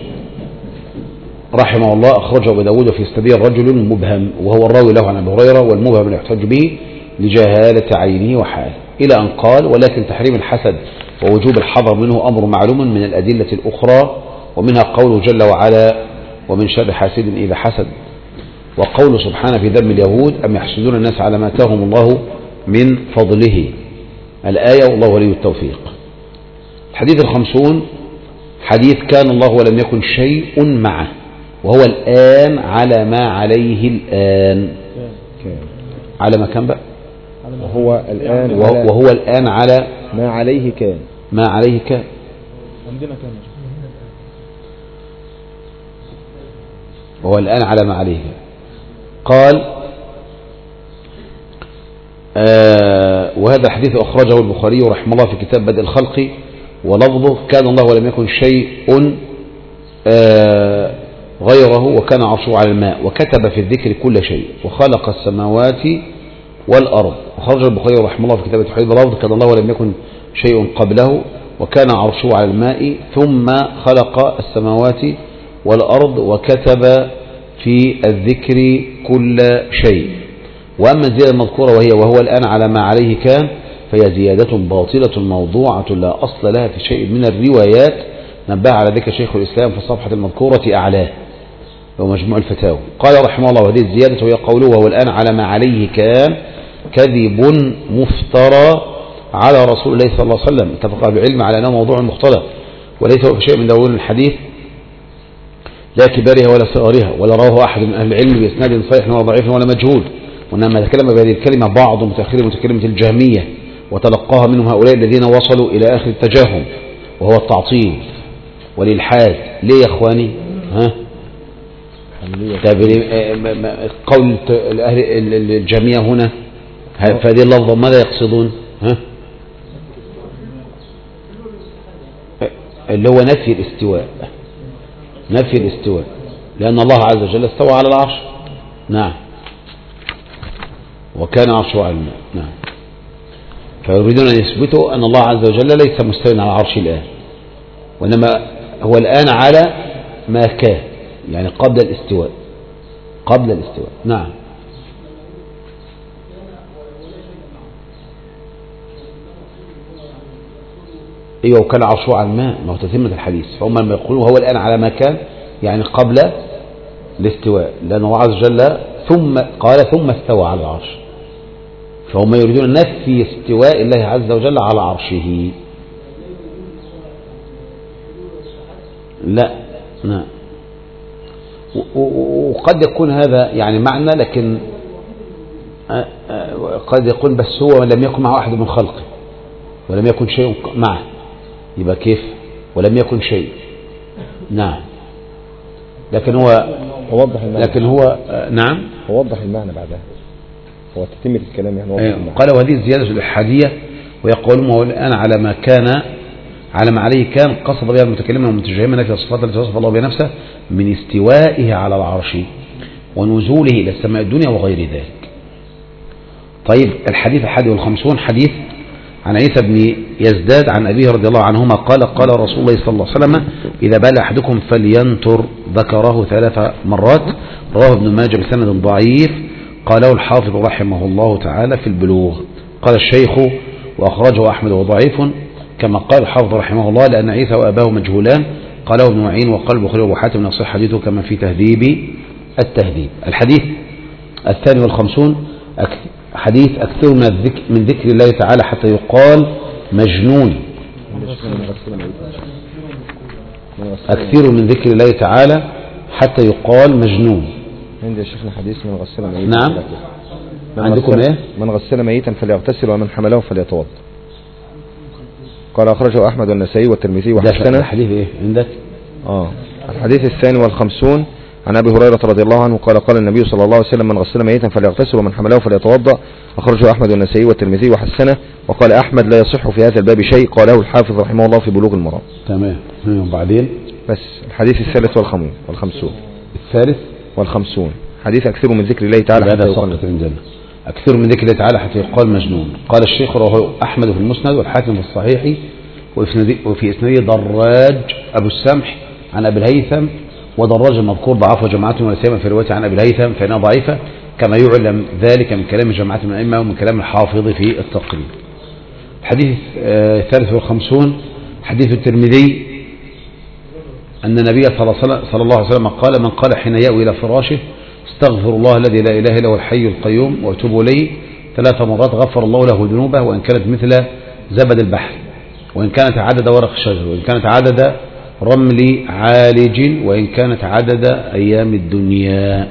رحمه الله أخرجه أبو داود في سبيل رجل مبهم وهو الراوي له عن أبي هريرة، والمبهم لا يحتج به لجهالة عينه وحاله، إلى أن قال ولكن تحريم الحسد ووجوب الحذر منه أمر معلوم من الأدلة الأخرى، ومنها قوله جل وعلا ومن شر حاسد إذا حسد، وقوله سبحانه في ذم اليهود أم يحسدون الناس على ما آتاهم الله من فضله، الآية والله ولي التوفيق. الحديث 50 حديث كان الله ولم يكن شيء معه، وهو الآن على ما عليه الآن على ما كان بقى وهو الآن على ما عليه كان ما عليه كان عندنا كان وهو الآن على ما عليه. قال وهذا الحديث أخرجه البخاري رحمه الله في كتاب بدء الخلق، ولفظه كان الله ولم يكن شيء غيره وكان عرشه على الماء وكتب في الذكر كل شيء وخلق السماوات والأرض. أخرج البخاري رحمه الله في كتاب التوحيد بلفظ كان الله ولم يكن شيء قبله وكان عرشه على الماء ثم خلق السماوات والأرض وكتب في الذكر كل شيء. وأما الزيادة المذكورة وهو الآن على ما عليه كان فهي زيادة باطلة موضوعة لا أصل لها في شيء من الروايات، نبه على ذلك شيخ الإسلام في الصفحة المذكورة أعلاه ومجموع الفتاوى. قال رحمه الله وهذه الزيادة وهي قوله وهو الآن على ما عليه كان كذب مفترى على رسول الله صلى الله عليه وسلم، اتفق بعلم على أنه موضوع مختلف وليس هو شيء من دواوين الحديث لا كبارها ولا صغارها، ولا رواه أحد من أهل العلم بإسناد صحيح ولا ضعيف ولا مجهول، وإنما تكلم بهذه الكلمة بعض متأخرين متكلمة الجهمية وتلقاها منهم هؤلاء الذين وصلوا إلى آخر التجاهم وهو التعطيل والإلحاد. ليه يا إخواني؟ قول أهل الجهمية هنا فهذه اللفظة ماذا يقصدون؟ اللي هو نفي الاستواء، نفي الاستواء، لأن الله عز وجل استوى على العرش. نعم. وكان عرشه على الماء. نعم. فيريدون أن يثبتوا أن الله عز وجل ليس مستوى على العرش الآن، وإنما هو الآن على ما كان، يعني قبل الاستواء، قبل الاستواء. نعم. ايوه وكان عرشه على الماء، ما هو تتمة الحديث، فهم لما يقولون هو الآن على ما كان يعني قبل الاستواء، لأن الله عز وجل ثم قال ثم استوى على العرش، فهم يريدون نفي استواء الله عز وجل على عرشه. لا نعم، وقد يكون هذا يعني معنى، لكن قد يكون بس هو لم يكن معه أحد من خلقه ولم يكن شيء معه، يبقى كيف ولم يكن شيء؟ نعم، لكن هو ووضح المعنى، لكن هو نعم ووضح المعنى بعدها، هو تتمة الكلام يعني وضح المعنى. قال وهذه الزيادة الإلحادية، ويقولون هو الآن على ما كان على ما عليه كان، قصد بها المتكلمين والمتجهمين نفي الصفات التي وصف الله بنفسه من استوائه على العرش ونزوله إلى السماء الدنيا وغير ذلك. طيب الحديث 51 حديث عن عيسى بن يزداد عن أبيه رضي الله عنهما قال قال رسول الله صلى الله عليه وسلم إذا بال أحدكم فلينتر ذكره 3 مرات، رواه ابن ماجه بسند ضعيف، قاله الحافظ رحمه الله تعالى في البلوغ. قال الشيخ وأخرجه أحمد وضعيف كما قال الحافظ رحمه الله لأن عيسى وأباه مجهولان، قاله ابن معين وقال البخاري وأبو حاتم يصح حديثه كما في تهذيب التهذيب. الحديث 52 حديث أكثر من ذكر الله تعالى حتى يقال مجنون. أكثر من ذكر الله تعالى حتى يقال مجنون. عندي يا شيخنا حديث من غسل ميتا. نعم عندكم ايه؟ من غسل ميتا فليغتسل ومن حمله فليتوضا. قال أخرجه أحمد والنسائي والترمذي وحسنه. الحديث ايه عندك؟ الحديث 52 عن أبي هريرة رضي الله عنه قال قال النبي صلى الله عليه وسلم من غسل ميتا فليغتسل ومن حمله فليتوضا. أخرجه أحمد والنسائي والترمذي وحسنه. وقال أحمد لا يصح في هذا الباب شيء، قاله الحافظ رحمه الله في بلوغ المرام. تمام. وبعدين بس الحديث 53 الثالث والخمسون حديث أكثر من ذكر الله تعالى حتى يقال أكثر من ذكر الله تعالى حتى يقال مجنون. قال الشيخ رواه أحمد في المسند والحاكم في الصحيح وفي إسناده دراج أبو السمح عن أبي الهيثم، ودراج المذكور ضعفه جماعة ولا سيما في رواية عن أبي الهيثم فإنها ضعيفة كما يعلم ذلك من كلام جماعة من الأئمة ومن كلام الحافظ في التقريب. الحديث 53 حديث الترمذي أن النبي صلى الله عليه وسلم قال من قال حين يأوي إلى فراشه استغفر الله الذي لا إله إلا هو الحي القيوم وأتوب إليه 3 مرات غفر الله له ذنوبه وإن كانت مثل زبد البحر وإن كانت عدد ورق الشجر وإن كانت عدد رمل عالج وإن كانت عدد أيام الدنيا.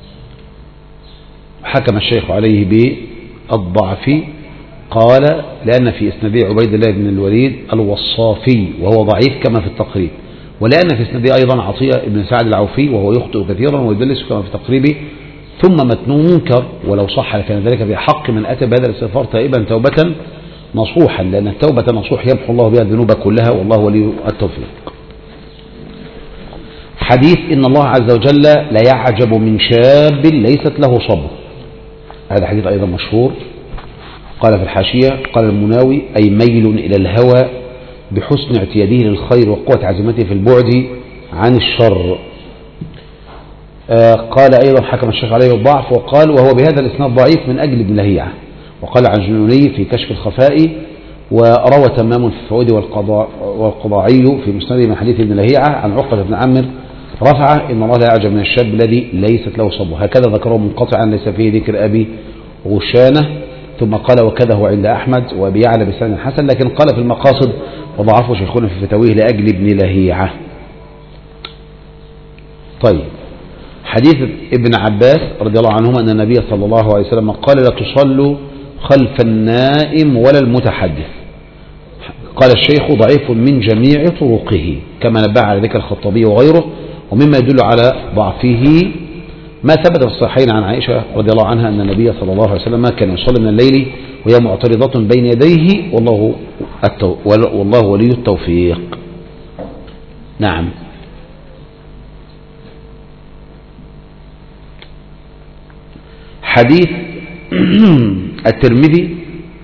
حكم الشيخ عليه بالضعف، قال لأن في إسناده عبيد الله بن الوليد الوصافي وهو ضعيف كما في التقريب، ولأن في إسناده أيضا عطية بن سعد العوفي وهو يخطئ كثيرا ويدلس كما في تقريبه، ثم متنه منكر ولو صح لكان ذلك بحق من أتى بهذا الاستغفار تائبا توبة نصوحا، لأن التوبة نصوح يمحو الله بها الذنوب كلها والله ولي التوفيق. حديث إن الله عز وجل لا يعجب من شاب ليست له صبر، هذا حديث أيضا مشهور. قال في الحاشية قال المناوي أي ميل إلى الهوى بحسن اعتياده للخير وقوة عزيمته في البعد عن الشر. قال أيضا حكم الشيخ عليه الضعف وقال وهو بهذا الإسناد ضعيف من أجل ابن لهيعة. وقال عن جنوني في كشف الخفاء، وروى تمام في الفوائد والقضاعي في مسند من حديث ابن لهيعة عن عقبة بن عامر رفعه إن الله لا يعجب من الشاب الذي ليست له صبر، هكذا ذكره منقطعا ليس فيه ذكر أبي غشانة، ثم قال وكذا هو عند أحمد وأبي يعلى بسند حسن، لكن قال في المقاصد وضعفه شيخنا في فتاويه لأجل ابن لهيعة. طيب حديث ابن عباس رضي الله عنهما أن النبي صلى الله عليه وسلم قال لا تصلوا خلف النائم ولا المتحدث. قال الشيخ ضعيف من جميع طرقه كما نبه على ذلك الخطابي وغيره، ومما يدل على ضعفه ما ثبت في الصحيحين عن عائشة رضي الله عنها أن النبي صلى الله عليه وسلم كان يصلي من الليل وهي معترضة بين يديه والله ولي التوفيق. نعم. حديث الترمذي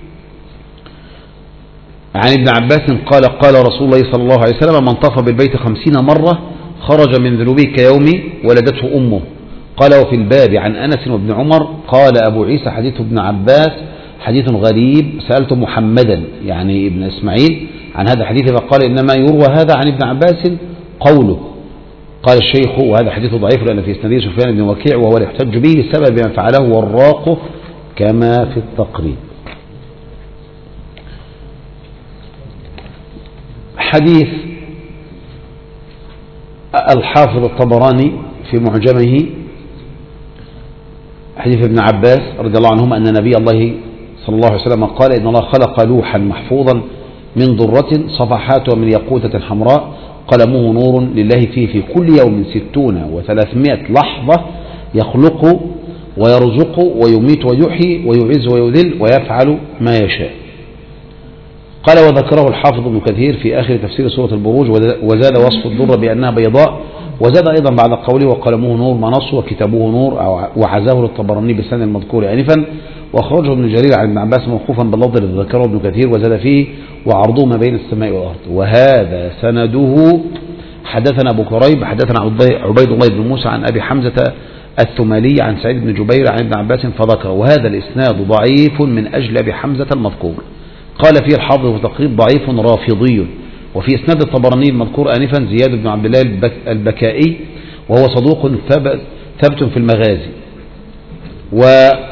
عن ابن عباس قال قال رسول الله صلى الله عليه وسلم من طاف بالبيت 50 مرة خرج من ذنوبه كيوم ولدته أمه. قال وفي الباب عن أنس وابن عمر قال أبو عيسى حديث ابن عباس حديث غريب، سألت محمدا يعني ابن إسماعيل عن هذا الحديث فقال إنما يروى هذا عن ابن عباس قوله قال الشيخ وهذا حديث ضعيف لأن في إسناده سفيان بن وكيع وهو لا يحتج به سبب ما فعله والراق كما في التقريب. حديث الحافظ الطبراني في معجمه حديث ابن عباس رضي الله عنهما أن نبي الله صلى الله عليه وسلم قال إن الله خلق لوحا محفوظا من ضرة صفحاتها من ياقوتة حمراء قلمه نور لله فيه في كل يوم 60 و300 لحظة يخلق ويرزق ويميت ويحيي ويعز ويذل ويفعل ما يشاء. قال وذكره الحافظ ابن كثير في آخر تفسير سورة البروج وزاد وصف الضرة بأنها بيضاء، وزاد أيضا بعد قوله وقلمه نور منص وكتابه نور وعزاه للطبراني بالسند المذكور آنفا، وأخرجه ابن جرير عن ابن عباس موقوفا باللفظ الذي ذكره ابن كثير وزاد فيه وعرضه ما بين السماء والأرض. وهذا سنده حدثنا أبو كريب حدثنا عبيد الله بن موسى عن أبي حمزة الثمالي عن سعيد بن جبير عن ابن عباس فذكر وهذا الإسناد ضعيف من أجل أبي حمزة المذكور. قال فيه الحافظ في تقريب ضعيف رافضي. وفي إسناد الطبراني المذكور آنفا زياد بن عبد الله البكائي وهو صدوق ثبت في المغازي، وفي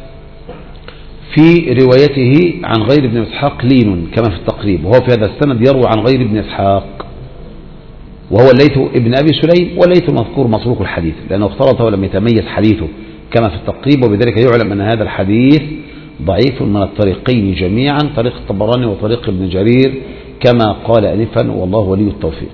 روايته عن غير ابن إسحاق لين كما في التقريب، وهو في هذا السند يروي عن غير ابن إسحاق وهو الليث ابن أبي سليم، والليث المذكور متروك الحديث لأنه اختلط ولم يتميز حديثه كما في التقريب، وبذلك يعلم أن هذا الحديث ضعيف من الطريقين جميعا، طريق الطبراني وطريق ابن جرير كما قال آنفا والله ولي التوفيق.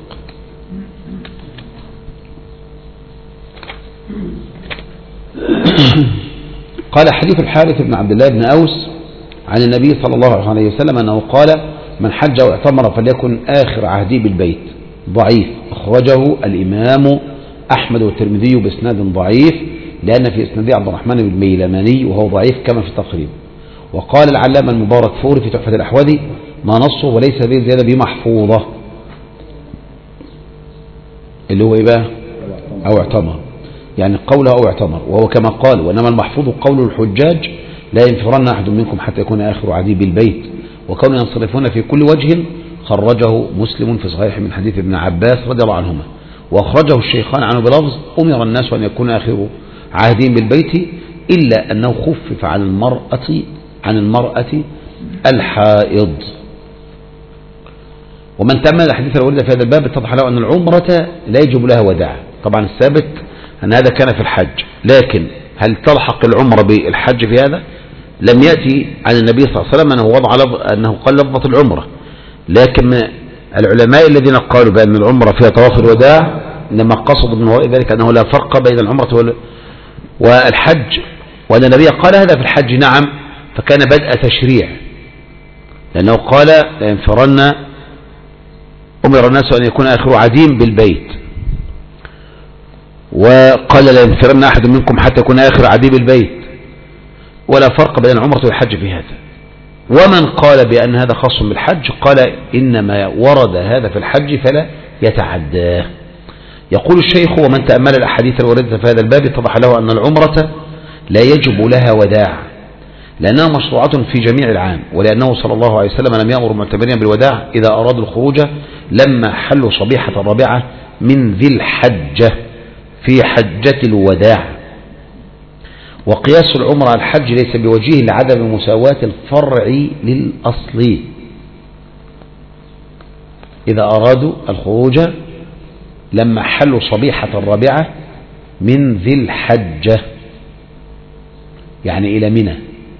قال حديث الحارث بن عبد الله بن أوس عن النبي صلى الله عليه وسلم أنه قال من حج أو اعتمر فليكن آخر عهدي بالبيت. ضعيف، أخرجه الإمام أحمد والترمذي بإسناد ضعيف لأن في إسناده عبد الرحمن بن ميلماني وهو ضعيف كما في التقريب. وقال العلامة المبارك فوري في تحفة الأحوذي ما نصه وليس به زيادة بمحفوظة، اللي هو إيه بقى؟ أو اعتمر، يعني قوله أو اعتمر، وهو كما قال وإنما المحفوظ قول الحجاج لا ينفرن أحد منكم حتى يكون آخر عهده بالبيت، وكون ينصرفون في كل وجه خرجه مسلم في صحيح من حديث ابن عباس رضي الله عنهما، وأخرجه الشيخان عنه بلفظ أمر الناس أن يكون آخر عهدهم بالبيت إلا أنه خفف عن المرأة الحائض. ومن تأمل الحديث الوارد في هذا الباب اتضح له أن العمرة لا يجب لها وداع. طبعا الثابت أن هذا كان في الحج، لكن هل تلحق العمرة بالحج في هذا؟ لم يأتي عن النبي صلى الله عليه وسلم أنه قال لفظة العمرة، لكن العلماء الذين قالوا بأن العمرة فيها طواف الوداع إنما قصدوا من وراء ذلك أنه لا فرق بين العمرة والحج، وأن النبي قال هذا في الحج نعم، فكان بدء تشريع لأنه قال لا ينفرن أمر الناس أن يكون آخر عهدهم بالبيت، وقال لا ينفرن أحد منكم حتى يكون آخر عهده بالبيت، ولا فرق بين العمرة والحج في هذا. ومن قال بأن هذا خاص بالحج قال إنما ورد هذا في الحج فلا يتعداه. يقول الشيخ ومن تأمل الأحاديث الواردة في هذا الباب اتضح له أن العمرة لا يجب لها وداع لأنها مشروعة في جميع العام، ولأنه صلى الله عليه وسلم لم يأمر المعتمرين بالوداع إذا أرادوا الخروج لما حلوا صبيحة الرابعة من ذي الحجة في حجة الوداع. وقياس العمر على الحج ليس بوجيه لعدم مساواة الفرع للأصل. إذا أرادوا الخروج لما حلوا صبيحة الرابعة من ذي الحجة يعني إلى منى.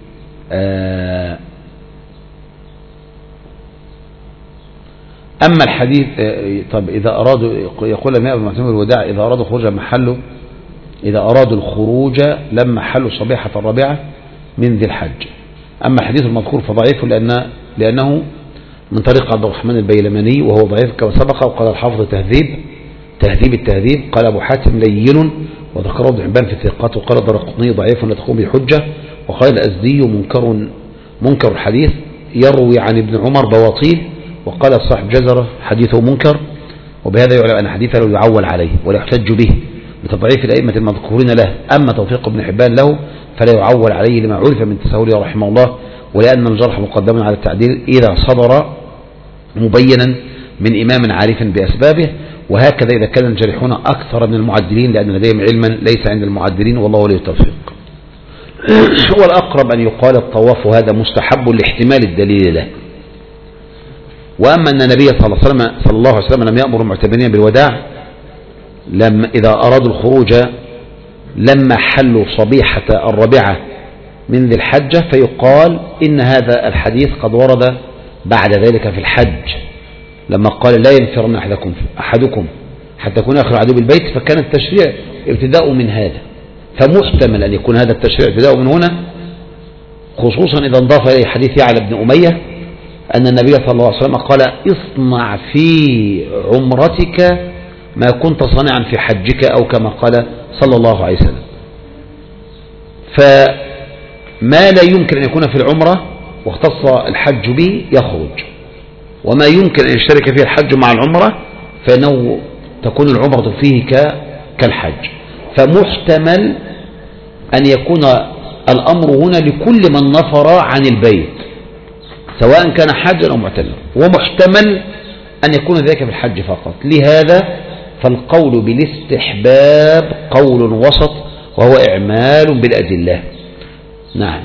أما الحديث طب إذا أرادوا يقول لم يأمر المعتمر بالوداع إذا أرادوا خروج محله إذا أرادوا الخروج لما حلوا صبيحة الرابعة من ذي الحج. أما الحديث المذكور فضعيف لأنه من طريق عبد الرحمن البيلماني وهو ضعيف كما سبق. وقال الحافظ تهذيب التهذيب قال أبو حاتم لين وذكره ابن حبان في الثقات، وقال الدرقطني ضعيف لا تقوم بحجة، وقال الأزدي منكر الحديث يروي عن ابن عمر بواطيل، وقال صاحب جزرة حديثه منكر، وبهذا يعلم أن حديثه لا يعول عليه ولا يحتج به لتضعيف الأئمة المذكورين له. أما توفيق ابن حبان له فلا يعول عليه لما عرف من تساهله رحمه الله، ولأن الجرح مقدم على التعديل إذا صدر مبينا من إمام عارف بأسبابه، وهكذا إذا كان الجارحون أكثر من المعدلين، لأن لديهم علما ليس عند المعدلين، والله ولي التوفيق. هو الأقرب أن يقال الطواف هذا مستحب لاحتمال الدليل له. وأما أن النبي صلى الله عليه وسلم لم يأمر المعتمرين بالوداع إذا أرادوا الخروج لما حلوا صبيحة الرابعة من ذي الحجة، فيقال إن هذا الحديث قد ورد بعد ذلك في الحج، لما قال لا ينفرن أحدكم حتى يكون آخر عدو بالبيت، فكان التشريع ابتداء من هذا، فمحتمل أن يكون هذا التشريع ابتداء من هنا، خصوصا إذا انضاف إليه حديث يعلى بن أمية أن النبي صلى الله عليه وسلم قال اصنع في عمرتك ما كنت صانعا في حجك، أو كما قال صلى الله عليه وسلم. فما لا يمكن أن يكون في العمرة واختص الحج به يخرج، وما يمكن أن يشترك فيه الحج مع العمرة فإنه تكون العمرة فيه كالحج. فمحتمل أن يكون الأمر هنا لكل من نفر عن البيت سواء كان حاجا أو معتمرا، ومحتمل أن يكون ذلك في الحج فقط. لهذا فالقول بالاستحباب قول وسط، وهو إعمال بالأدلة. نعم.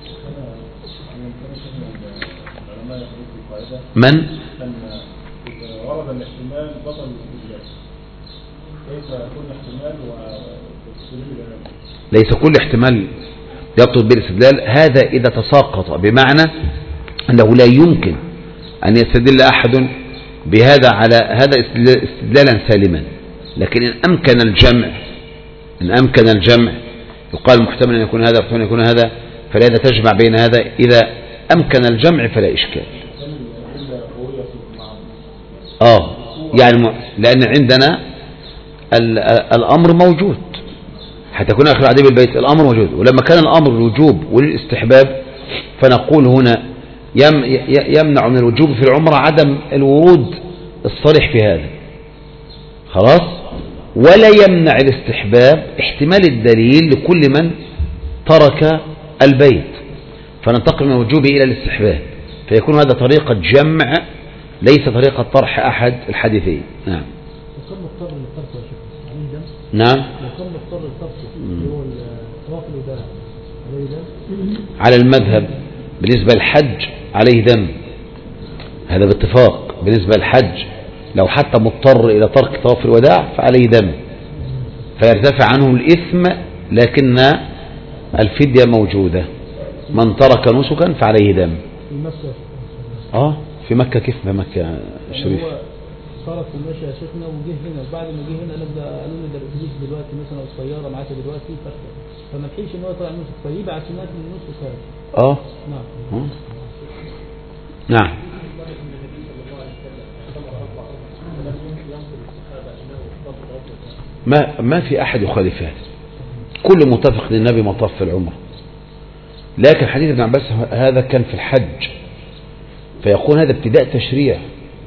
من؟ ورد الاحتمال بطل الاستدلال، كيف يكون احتمال واستدلال؟ ليس كل احتمال يبطل بالاستدلال، هذا إذا تساقط، بمعنى أنه لا يمكن أن يستدل أحد بهذا على هذا استدلالا سالما. لكن إن أمكن الجمع يقال محتمل أن يكون هذا محتمل أن يكون هذا، فلهذا تجمع بين هذا. إذا أمكن الجمع فلا إشكال. يعني لأن عندنا الأمر موجود حتى يكون آخر عدو بالبيت، الأمر موجود، ولما كان الأمر الوجوب وللاستحباب فنقول هنا يمنع من الوجوب في العمرة عدم الورود الصريح في هذا، خلاص، ولا يمنع الاستحباب احتمال الدليل لكل من ترك البيت، فننتقل من الوجوب إلى الاستحباب، فيكون هذا طريقة جمع ليس طريقة طرح أحد الحديثين. نعم. وكم مضطر للطرف يا شيخ؟ عليه دم؟ نعم. وكم مضطر للطرف اللي هو الطواف الوداع عليه دم؟ على المذهب بالنسبة للحج عليه دم، هذا باتفاق. بالنسبة للحج لو حتى مضطر إلى ترك طواف الوداع فعليه دم، فيرتفع عنه الإثم، لكن الفدية موجودة. من ترك نسكا فعليه دم. في مكة. في مكة. كيف في مكة شريف؟ هو صارت في المشي يا شيخنا وجه هنا، وبعد ما جه هنا قالوا لي ده الاتوبيس دلوقتي مثلا او السياره معاك دلوقتي، فما لحقش ان هو يطلع النص، فيبقى عشان من النص ساعه. نعم. نعم. ما في أحد يخالف هذا، كل متفق للنبي مطاف في العمرة. لكن حديث ابن عباس هذا كان في الحج، فيكون هذا ابتداء تشريع.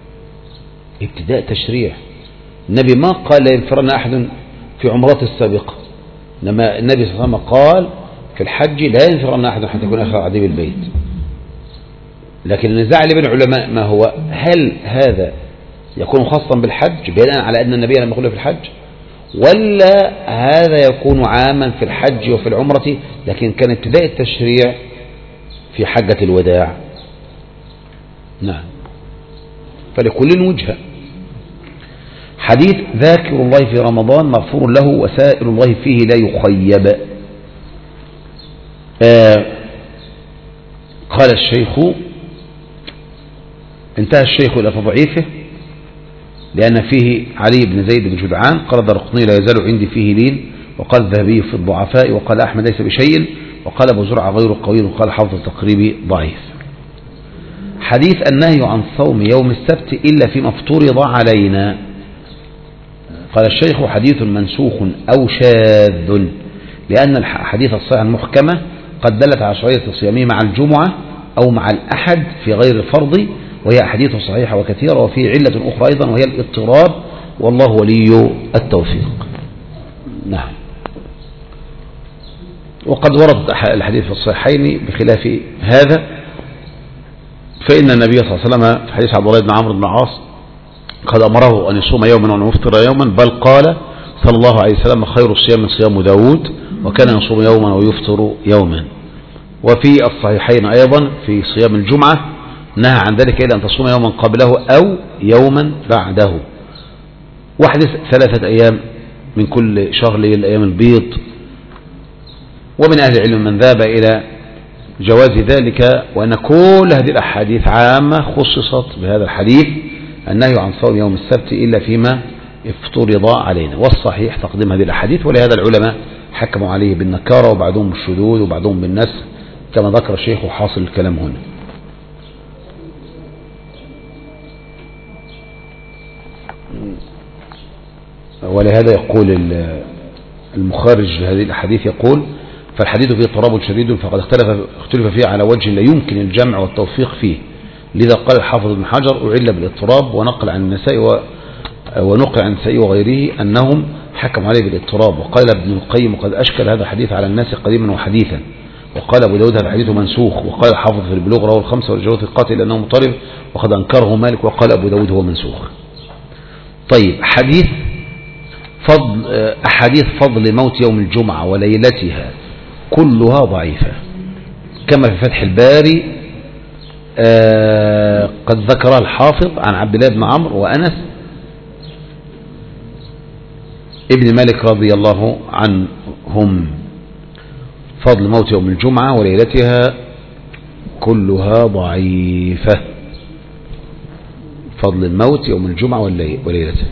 النبي ما قال لا ينفرن أحد في عمرات السابقة، إنما النبي صلى الله عليه وسلم قال في الحج لا ينفرن أحد حتى يكون آخر عدو البيت. لكن النزاع اللي بين العلماء ما هو، هل هذا يكون خاصا بالحج بناء على أن النبي لم يقل في الحج، ولا هذا يكون عاما في الحج وفي العمرة، لكن كان ابتداء التشريع في حجة الوداع. نعم. فلكل وجهة. حديث ذاكر الله في رمضان مغفور له وسائر الله فيه لا يخيب. قال الشيخ، انتهى الشيخ إلى تضعيفه لأن فيه علي بن زيد بن جدعان. قال الدرقطني لا يزال عندي فيه لين، وقال الذهبي في الضعفاء، وقال أحمد ليس بشيء، وقال أبو زرع غير قوي، وقال حافظ التقريب ضعيف. حديث النهي عن صوم يوم السبت إلا فيما افترض علينا. قال الشيخ حديث منسوخ أو شاذ، لأن الحديث الصحيح المحكمة قد دلت على شرعية صيامه مع الجمعة أو مع الأحد في غير الفرض، وهي أحاديث صحيحة وكثيرة، وفي علة أخرى أيضا وهي الاضطراب، والله ولي التوفيق. نعم. وقد ورد الحديث في الصحيحين بخلاف هذا، فإن النبي صلى الله عليه وسلم في حديث عبد الله بن عمرو بن العاص قد أمره أن يصوم يوما وأن يفطر يوما، بل قال صلى الله عليه وسلم خير الصيام صيام داود وكان يصوم يوما ويفطر يوما. وفي الصحيحين أيضا في صيام الجمعة نهى عن ذلك إلا أن تصوم يوما قبله أو يوما بعده، واحدث 3 أيام من كل شهر للأيام البيض. ومن أهل العلم من ذهب إلى جواز ذلك، وأن كل هذه الأحاديث عامة خصصت بهذا الحديث النهي عن صوم يوم السبت إلا فيما افترض علينا، والصحيح تقديم هذه الأحاديث. ولهذا العلماء حكموا عليه بالنكارة وبعضهم بالشذوذ وبعضهم بالنسخ كما ذكر الشيخ وحاصل الكلام هنا. ولهذا يقول المخارج لهذه الأحاديث يقول: فالحديث فيه اضطراب شديد فقد اختلف فيه على وجه لا يمكن الجمع والتوفيق فيه، لذا قال الحافظ ابن حجر أعل بالاضطراب، ونقل عن النسائي وغيره أنهم حكموا عليه بالاضطراب. وقال ابن القيم: وقد أشكل هذا الحديث على الناس قديما وحديثا. وقال أبو داود: هذا الحديث منسوخ. وقال الحافظ في البلوغ: رواه الخمسة والرجال القاتل لأنه مضطرب، وقد أنكره مالك. وقال أبو داود: هو منسوخ. طيب، أحاديث فضل موت يوم الجمعة وليلتها كلها ضعيفة، كما في فتح الباري قد ذكرها الحافظ عن عبد الله بن عمرو وأنس ابن مالك رضي الله عنهم: فضل موت يوم الجمعة وليلتها كلها ضعيفة. فضل الموت يوم الجمعة وليلتها.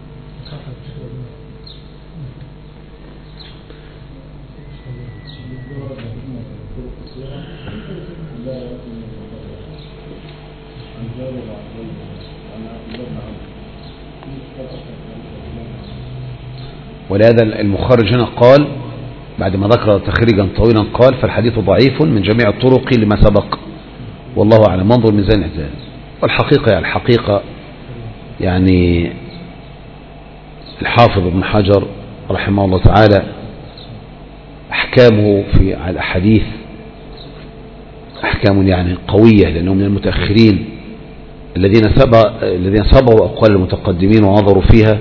ولهذا المخرج هنا قال بعد ما ذكر تخريجا طويلا قال: فالحديث ضعيف من جميع الطرق لما سبق، والله أعلم. انظر ميزان الاعتدال. والحقيقة يعني الحافظ ابن حجر رحمه الله تعالى أحكامه في الأحاديث أحكام يعني قوية، لأنه من المتأخرين الذين سبقوا أقوال المتقدمين ونظروا فيها،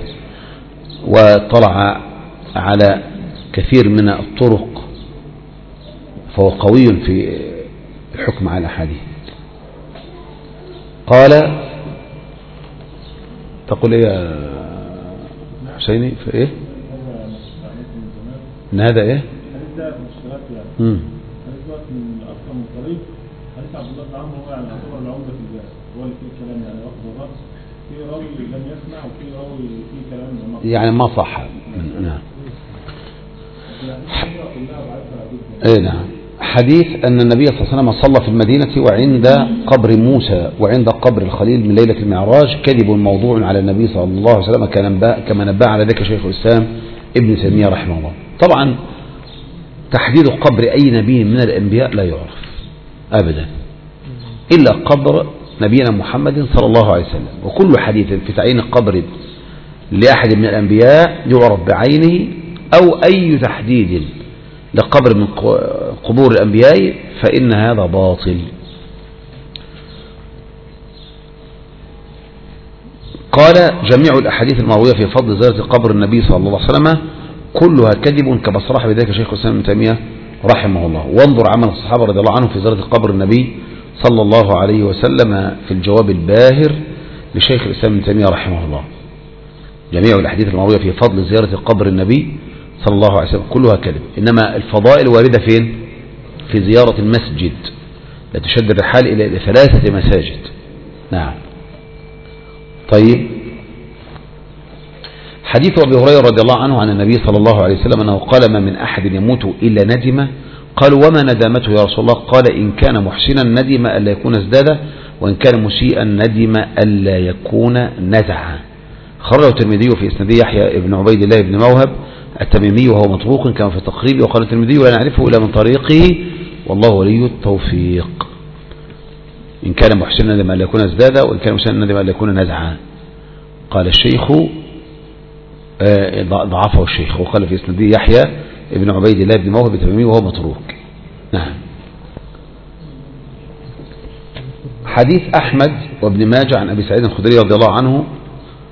وطلع على كثير من الطرق، فهو قوي في الحكم على الأحاديث. قال: تقول إيه يا حسيني في إيه؟ إن هذا إيه؟ حديث عبد الله بن عمرو هو يعني يعتبر العمدة في الباب، هو اللي فيه الكلام يعني واخد الرأس، في راوي لم يسمع وفي راوي فيه كلام يعني ما صح. نعم. نعم. حديث أن النبي صلى الله عليه وسلم صلى في المدينة وعند قبر موسى وعند قبر الخليل من ليلة المعراج كذب موضوع على النبي صلى الله عليه وسلم، كما نبأ على ذلك شيخ الإسلام ابن تيمية رحمه الله. طبعا تحديد قبر أي نبي من الأنبياء لا يعرف أبدا إلا قبر نبينا محمد صلى الله عليه وسلم، وكل حديث في تعيين قبر لأحد من الأنبياء يعرف بعينه، أو أي تحديد لقبر من قبور الأنبياء فإن هذا باطل. قال: جميع الأحاديث المروية في فضل زيارة قبر النبي صلى الله عليه وسلم كلها كذب، كما صرح بذلك شيخ الإسلام ابن تيمية رحمه الله. وانظر عمل الصحابة رضي الله عنهم في زيارة قبر النبي صلى الله عليه وسلم في الجواب الباهر لشيخ الإسلام ابن تيمية رحمه الله. جميع الأحاديث المروية في فضل زيارة قبر النبي صلى الله عليه وسلم كلها كذب، إنما الفضائل واردة فين؟ في زيارة المسجد، لا تشد الرحال إلى 3 مساجد. نعم. طيب، حديث أبي هريرة رضي الله عنه عن النبي صلى الله عليه وسلم أنه قال: ما من أحد يموت إلا ندم. قالوا: وما ندامته يا رسول الله؟ قال: إن كان محسنا ندم ألا يكون ازداد، وإن كان مسيئا ندم ألا يكون نزع. خرجه الترمذي في إسناده يحيى ابن عبيد الله بن موهب التميمي وهو متروك كما في التقريب، وقال الترمذي: لا نعرفه إلا من طريقه والله ولي التوفيق. إن كان محسنا ندم ألا يكون ازداد، وإن كان مسيئا ندم ألا يكون نزع. قال الشيخ ضعفه الشيخ، وقال في إسناده يحيى ابن عبيد الله بن موهب التميمي وهو متروك. نعم. حديث أحمد وابن ماجه عن أبي سعيد الخدري رضي الله عنه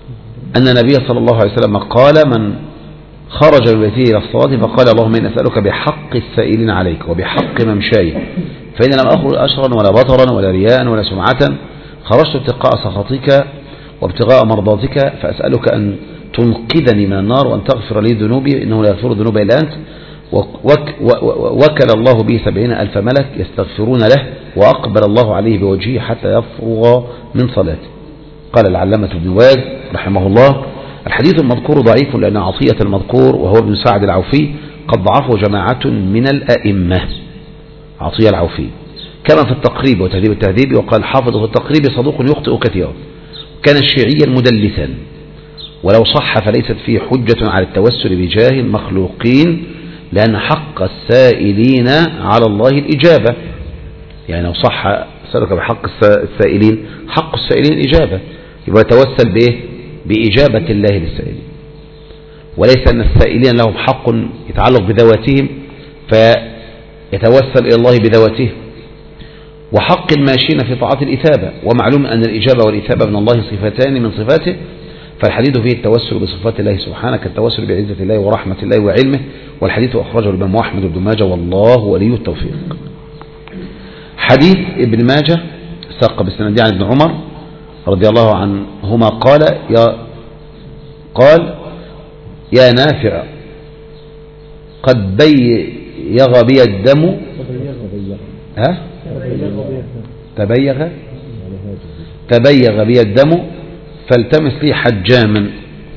أن النبي صلى الله عليه وسلم قال: من خرج من بيته إلى الصلاة فقال: اللهم إني أسألك بحق السائلين عليك وبحق ممشاي، فإن لم أخرج أشرا ولا بطرا ولا رياء ولا سمعة، خرجت ابتغاء سخطك وابتغاء مرضاتك، فأسألك أن تنقذني من النار وأن تغفر لي ذنوبي إنه لا يغفر الذنوب إلا أنت. وكل الله به 70,000 ملك يستغفرون له، وأقبل الله عليه بوجهه حتى يفرغ من صلاته. قال العلامة ابن باز رحمه الله: الحديث المذكور ضعيف لأن عطية المذكور وهو ابن سعد العوفي قد ضعفه جماعة من الأئمة. عطية العوفي كما في التقريب وتهذيب التهذيب، وقال حافظ في التقريب: صدوق يخطئ كثيرا، كان الشيعيا مدلسا، ولو صح فليست فيه حجة على التوسل بجاه المخلوقين، لأن حق السائلين على الله الإجابة. يعني لو صح أسألك بحق السائلين، حق السائلين الإجابة، يبقى يتوسل بإيه؟ بإجابة الله للسائلين، وليس أن السائلين لهم حق يتعلق بذواتهم فيتوسل إلى الله بذواتهم، وحق الماشين في طاعات الإثابة. ومعلوم أن الإجابة والإثابة من الله صفتان من صفاته، فالحديث فيه التوسل بصفات الله سبحانه كالتوسل بعزة الله ورحمة الله وعلمه، والحديث أخرجه الإمام أحمد بن ماجه والله ولي التوفيق. حديث ابن ماجه ساق بسند عن ابن عمر رضي الله عنهما قال: يا نافع قد بيغ بي الدم. تبيغ بي الدم فالتمس لي حجاما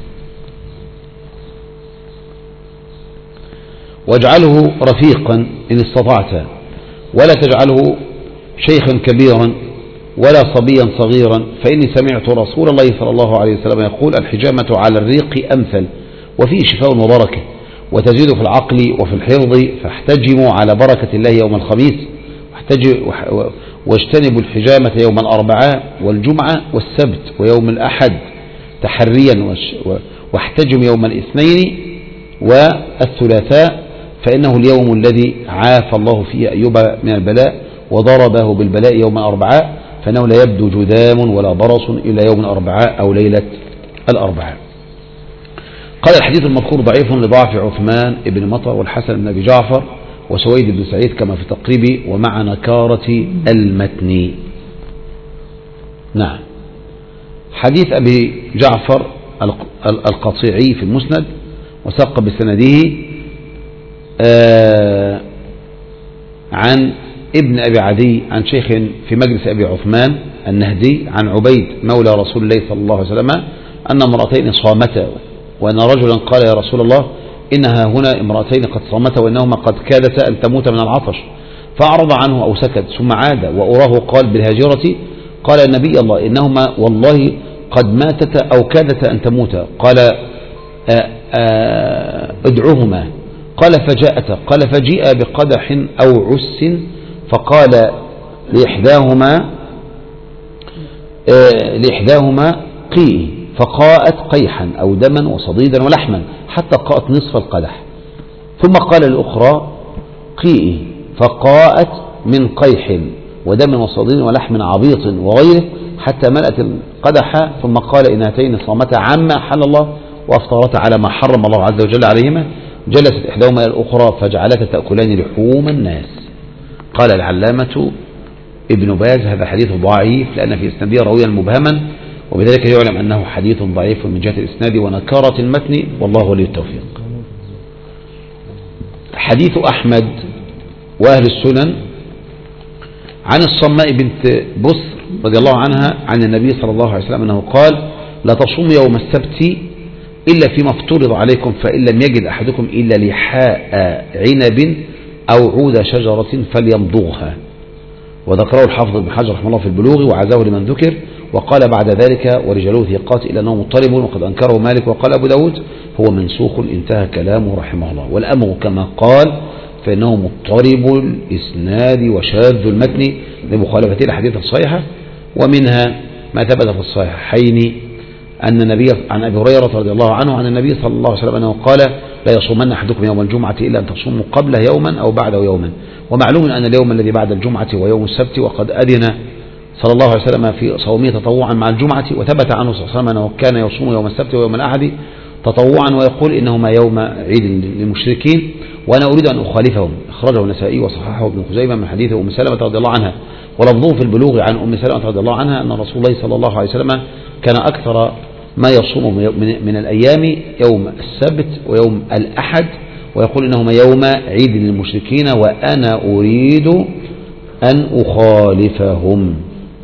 واجعله رفيقا إن استطعت، ولا تجعله شيخا كبيرا ولا صبيا صغيرا، فإني سمعت رسول الله صلى الله عليه وسلم يقول: الحجامة على الريق أمثل، وفيه شفاء وبركة، وتزيد في العقل وفي الحفظ، فاحتجموا على بركة الله يوم الخميس، واجتنبوا الحجامة يوم الأربعاء والجمعة والسبت ويوم الأحد تحريا، واحتجم يوم الاثنين والثلاثاء، فإنه اليوم الذي عافى الله فيه أيوب من البلاء وضربه بالبلاء يوم الأربعاء، فإنه لا يبدو جذام ولا برص إلا يوم الأربعاء أو ليلة الأربعاء. قال: الحديث المذكور ضعيف لضعف عثمان بن مطر والحسن بن أبي جعفر وسويد بن سعيد كما في تقريبي، ومع نكارة المتن. نعم. حديث أبي جعفر القطيعي في المسند وساق بسنده عن ابن أبي عدي عن شيخ في مجلس أبي عثمان النهدي عن عبيد مولى رسول الله صلى الله عليه وسلم أن امرأتين صامتا، وأن رجلا قال: يا رسول الله إنها هنا امرأتين قد صامتا وإنهما قد كادتا أن تموت من العطش، فأعرض عنه أو سكت، ثم عاد وأراه قال بالهاجرة: قال النبي الله إنهما والله قد ماتتا أو كادتا أن تموتا. قال: ادعوهما. قال: فجاءتا. قال: فجيء بقدح أو عس، فقال لإحداهما قيئي، فقاءت قيحا أو دما وصديدا ولحما حتى قاءت نصف القدح، ثم قال الأخرى قيئي، فقاءت من قيح ودم وصديد ولحم عبيط وغيره حتى ملأت القدح، ثم قال: إن هاتين صامتا عما حل الله وأفطرتا على ما حرم الله عز وجل عليهما. جلست إحداهما إلى الأخرى فجعلتا تأكلان لحوم الناس. قال العلامة ابن باز: هذا حديث ضعيف لأن في إسناده راويا مبهما، وبذلك يعلم أنه حديث ضعيف من جهة الإسناد ونكارة المتن، والله ولي التوفيق. حديث أحمد وأهل السنن عن الصماء بنت بصر رضي الله عنها عن النبي صلى الله عليه وسلم أنه قال: لا تصوم يوم السبت إلا فيما افترض عليكم، فإن لم يجد أحدكم إلا لحاء عنب أو عود شجرة فليمضغها. وذكره الحافظ ابن حجر رحمه الله في البلوغ وعزاه لمن ذكر، وقال بعد ذلك ورجاله ثقات إلا أنه مضطرب، وقد أنكره مالك وقال أبو داود هو منسوخ، انتهى كلامه رحمه الله. والأمر كما قال فإنه مضطرب الإسناد وشاذ المتن لمخالفته الحديث الصحيحة، ومنها ما ثبت في الصحيحين أن النبي عن أبي هريرة رضي الله عنه عن النبي صلى الله عليه وسلم أنه قال: لا يصومن أحدكم يوم الجمعة إلا أن تصوموا قبله يوما أو بعده يوما. ومعلوم أن اليوم الذي بعد الجمعة هو يوم السبت، وقد أذن صلى الله عليه وسلم في صومه تطوعا مع الجمعة، وثبت عنه صلى الله عليه وسلم أنه كان يصوم يوم السبت ويوم الأحد تطوعا، ويقول إنهما يوم عيد للمشركين وأنا أريد أن أخالفهم. أخرجه النسائي وصححه ابن خزيمة من حديث أم سلمة رضي الله عنها، ولفظه في البلوغ عن أم سلمة رضي الله عنها أن رسول الله صلى الله عليه وسلم كان أكثر ما يصوم من الأيام يوم السبت ويوم الأحد، ويقول إنهما يوم عيد للمشركين وأنا أريد أن أخالفهم.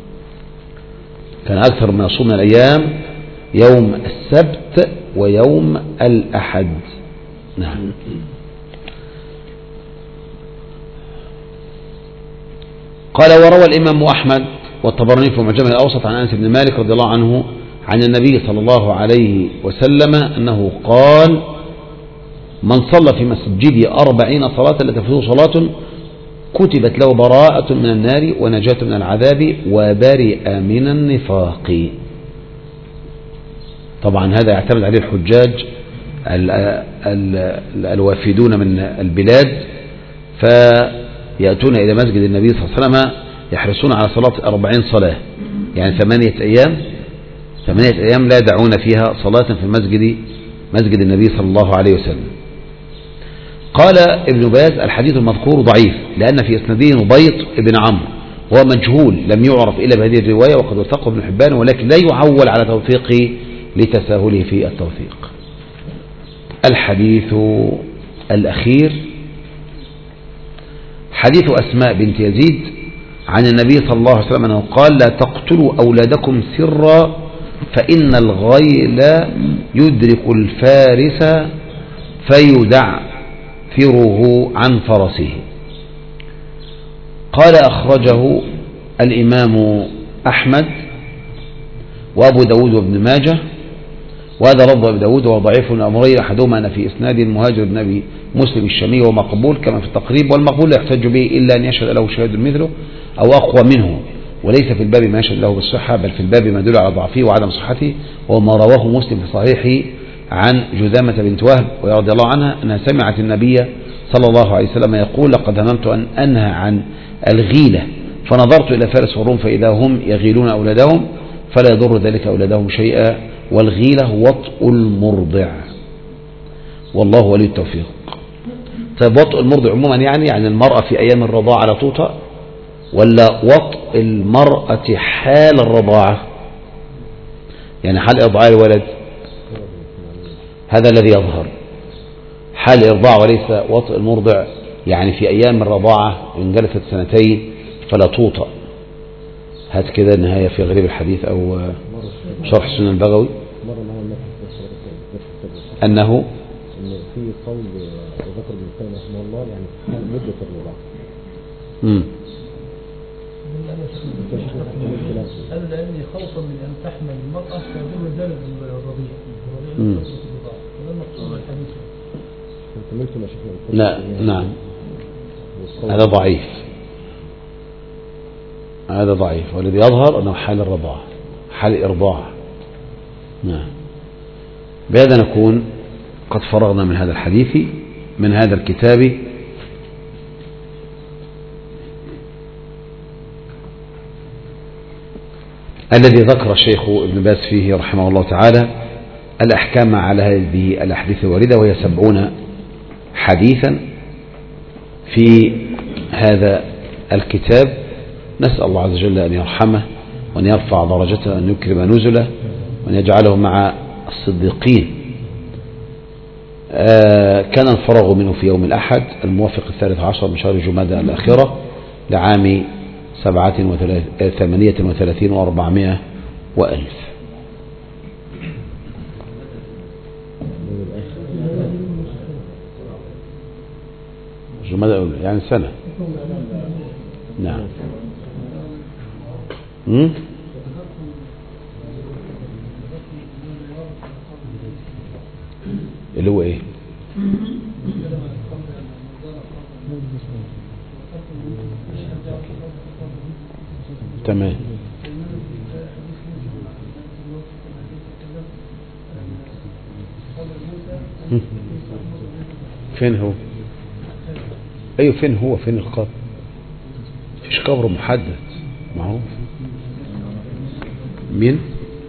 كان أكثر ما يصوم من الأيام يوم السبت ويوم الأحد. نعم. قال وروى الإمام أحمد والطبراني في معجمه الأوسط عن أنس بن مالك رضي الله عنه عن النبي صلى الله عليه وسلم أنه قال من صلى في مسجدي 40 صلاة لا تفوته صلاة كتبت له براءة من النار ونجاة من العذاب وبرئ من النفاق. طبعا هذا يعتمد عليه الحجاج الوافدون من البلاد، فيأتون إلى مسجد النبي صلى الله عليه وسلم يحرصون على صلاة 40 صلاة، يعني 8 أيام لا يدعون فيها صلاة في مسجد النبي صلى الله عليه وسلم. قال ابن باز الحديث المذكور ضعيف لأن في إسناده نبيط ابن عمرو وهو مجهول لم يعرف إلا بهذه الرواية، وقد وثقه ابن حبان ولكن لا يعول على توثيقه لتساهله في التوثيق. الحديث الأخير حديث أسماء بنت يزيد عن النبي صلى الله عليه وسلم أنه قال لا تقتلوا أولادكم سرا فإن الغيل يدرك الفارس فيدعثره عن فرسه. قال أخرجه الإمام أحمد وأبو داود وابن ماجه، وهذا لفظ أبي داود وهو ضعيف الأمرين، أحدهما أن في إسناد المهاجر بن أبي مسلم الشامي ومقبول كما في التقريب، والمقبول لا يحتج به إلا أن يشهد له شاهد مثله أو أقوى منه، وليس في الباب ما يشهد له بالصحة، بل في الباب ما يدل على ضعفه وعدم صحته، وما رواه مسلم في صحيحه عن جذامة بنت وهب رضي الله عنها أنها سمعت النبي صلى الله عليه وسلم يقول لقد هممت أن أنهى عن الغيلة فنظرت إلى فارس والروم فإذا هم يغيلون أولادهم فلا يضر ذلك أولادهم شيئا، والغيلة وطء المرضع والله ولي التوفيق. طيب وطء المرضع عموما يعني المرأة في أيام الرضاعة لا توطأ، ولا وطء المرأة حال الرضاعة يعني حال إرضاع الولد؟ هذا الذي يظهر حال إرضاع وليس وطء المرضع، يعني في أيام الرضاعة إن جلست 2 فلا توطأ. هات كده النهاية في غريب الحديث أو شرح السنن البغوي أنه في قول ذكر ابن القيم رحمه الله يعني حال مدة الرضاعة. هذا لأني خوفا من أن تحمل المرأة فيكون ذلك الرضيع لا نعم هذا ضعيف، هذا ضعيف، والذي يظهر أنه حال الرضاعة حال إرضاع. نعم. بهذا نكون قد فرغنا من هذا الحديث من هذا الكتاب الذي ذكر الشيخ ابن باز فيه رحمه الله تعالى الأحكام على هذه الأحاديث الواردة، وهي 70 حديثا في هذا الكتاب. نسأل الله عز وجل أن يرحمه وأن يرفع درجته وأن يكرم نزله وأن يجعله مع الصديقين. كان الفراغ منه في يوم الأحد الموافق 13 من شهر جمادى الآخرة لعام 38 و400 وألف. جمادى يعني سنة. نعم. اللي هو ايه؟ تمام. فين هو؟ ايوه فين هو؟ فين القبر؟ مفيش قبر محدد معروف. مين؟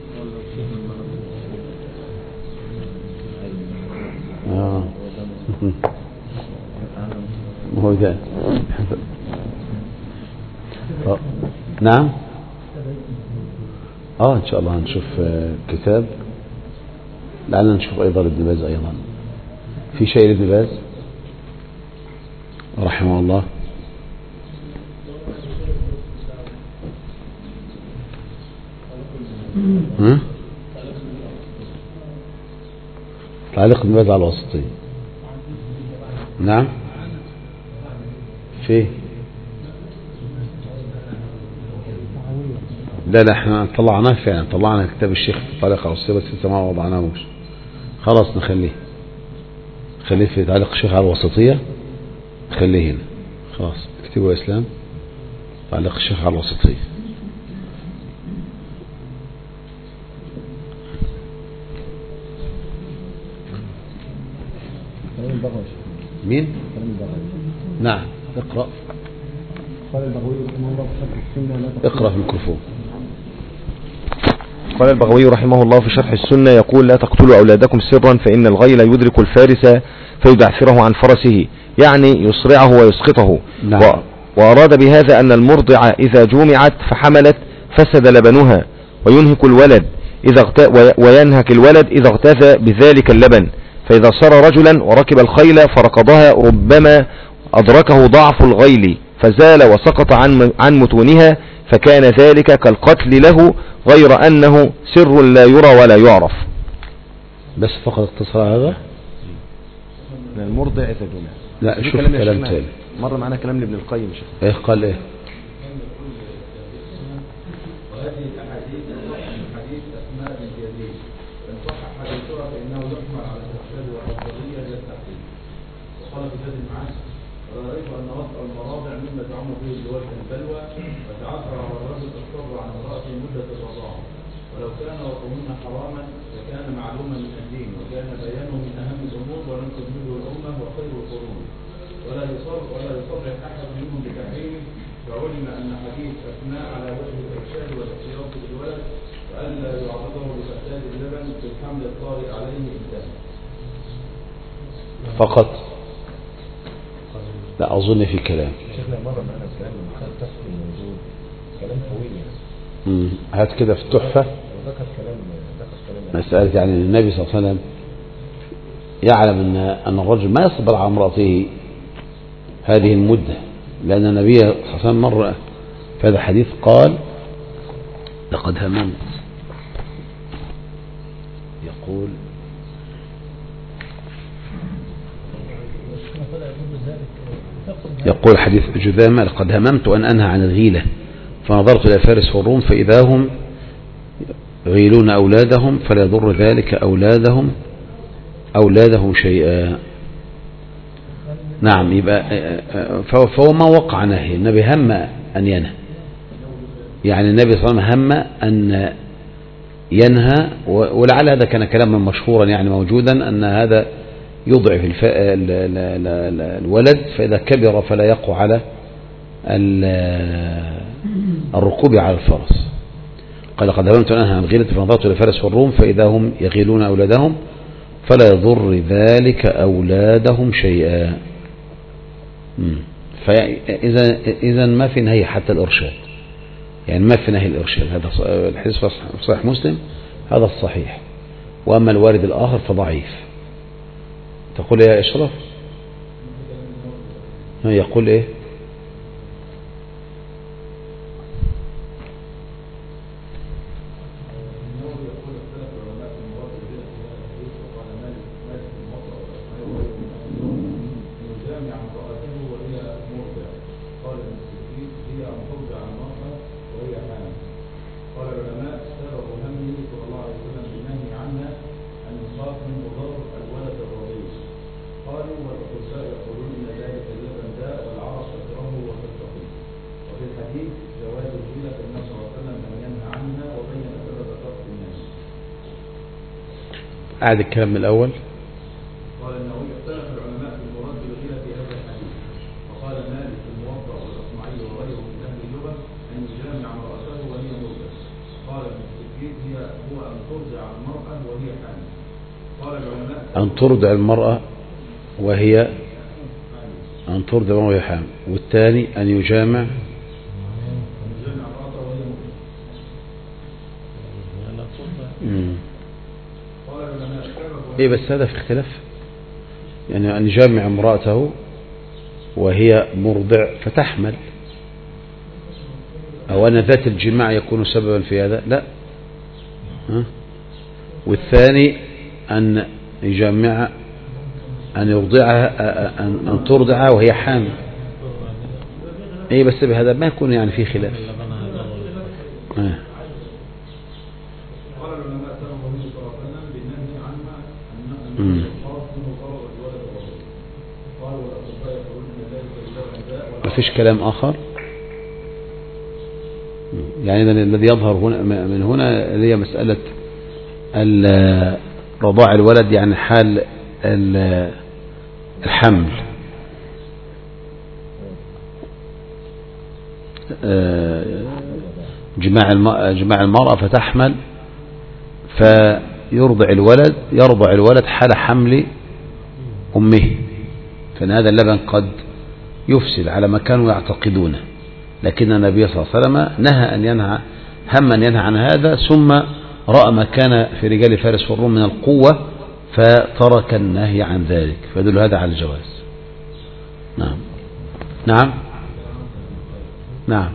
ما هو ده. نعم. ان شاء الله هنشوف كتاب، لعلنا نشوف ايضا ابن باز ايضا. في شيء لابن باز رحمه الله. تعليق ابن باز على الوسطية. نعم. في لا احنا طلعناه فعلا، طلعنا كتاب الشيخ في تعليق على الوسطية، بس لسه ما وضعناهوش. خلاص نخليه في تعليق الشيخ على الوسطية، خليه هنا. خلاص اكتبوا يا اسلام تعليق الشيخ على الوسطية. مين؟ نعم اقرأ. قال البغوي رحمه الله في شرح السنة اقرأ في الميكروفون. قال البغوي رحمه الله في شرح السنة يقول: لا تقتلوا أولادكم سرا فإن الغيل يدرك الفارس فيدعثره عن فرسه، يعني يصرعه ويسقطه. نعم. وأراد بهذا أن المرضع إذا جمعت فحملت فسد لبنها وينهك الولد إذا اغتذى بذلك اللبن، فإذا صار رجلا وركب الخيل فركضها ربما أدركه ضعف الغيل فزال وسقط عن متونها، فكان ذلك كالقتل له، غير أنه سر لا يرى ولا يعرف. بس فقط اختصار هذا. المرضع إذا جمع. لا شوف كلام تاني. مر معنا كلام لابن القيم. ايه قال ايه؟ وهذه الأحاديث حديث أسماء بنت يزيد، إن صح حديثها فإنه يحمل على الإرشاد والأفضلية للتحقيق. وقال في زاد المعاد: ورأيت أن وضع المراضع مما تعم به الزواج البلوى، فتعثر على الرجل الصبر عن امرأته مدة الرضاعة، ولو كان وقوهن حراما فكان معلوما من الدين، وكان بيانه من أهم الأمور ولم تجمله الأمة وخير القرون، ولا يصرح أحد منهم بتحريمه، فعلم أن حديث أسماء على وجه الإرشاد والاحتياط بالولد، وألا يعرضه لفساد اللبن بالحمل الطارئ عليه إنسان. فقط. لا أظن في كلام. شيخنا مرة معنا كلام من خلال تفصيل الموجود، كلام طويل يعني. هات كده في التحفة. ذكر كلام مسألة يعني النبي صلى الله عليه وسلم يعلم أن الرجل ما يصبر على امرأته هذه المدة، لأن النبي صلى الله عليه وسلم مر في هذا الحديث قال: لقد هممت، يقول حديث جذامة: لقد هممت أن أنهى عن الغيلة فنظرت إلى فارس والروم فإذا هم غيلون أولادهم فلا يضر ذلك أولادهم شيئا. نعم. يبقى فهو ما وقع نهي، النبي هم أن ينهى، يعني النبي صلى الله عليه وسلم هم أن ينهى، ولعل هذا كان كلاما مشهورا يعني موجودا، أن هذا يضعف الولد فإذا كبر فلا يقع على الركوب على الفرس. قال: قد هممت أن أنهى عن الغيلة فنظرت إلى فارس والروم فإذا هم يغيلون أولادهم فلا يضر ذلك أولادهم شيئا. فإذا ما في نهي حتى الإرشاد، يعني ما في نهي الإرشاد. هذا الحديث في صحيح مسلم، هذا الصحيح. وأما الوارد الآخر فضعيف. تقول يا إشرف؟ يقول إيه؟ أعد الكلام من الأول. قال النووي: اختلف العلماء في المراد بالغيلة في هذا الحديث، وقال مالك في الموطأ والأصمعي وغيره من أهل اللغة أن يجامع امرأته وهي مرضع. قال ابن السكين هو أن ترضع المرأة وهي حامل. قال العلماء أن ترضع المرأة وهي حامل، والثاني أن يجامع امرأته وهي مؤمنة. قال العلماء إيه بس هذا في اختلاف، يعني أن يجامع امرأته وهي مرضع فتحمل، أو أن ذات الجماع يكون سببا في هذا، لا. والثاني أن يجامع، أن يرضعها، أن ترضعها وهي حامل. إيه بس بهذا ما يكون يعني في خلاف. قال العلماء سبب النبي صلى الله عليه وسلم بالنهي عنها أن الخاص منه ضرر الولد والرجل. قال والأطباء يقولون أن ذلك بسبب ما فيش كلام آخر، يعني الذي يظهر هنا من هنا هي مسألة رضاع الولد، يعني حال الحمل. جماع المرأة فتحمل فيرضع الولد حال حمل أمه، فإن هذا اللبن قد يفسد على ما كانوا يعتقدونه، لكن النبي صلى الله عليه وسلم نهى أن ينهى عن هذا، ثم رأى ما كان في رجال فارس والروم من القوة فترك النهي عن ذلك، فيدل هذا على الجواز. نعم نعم نعم.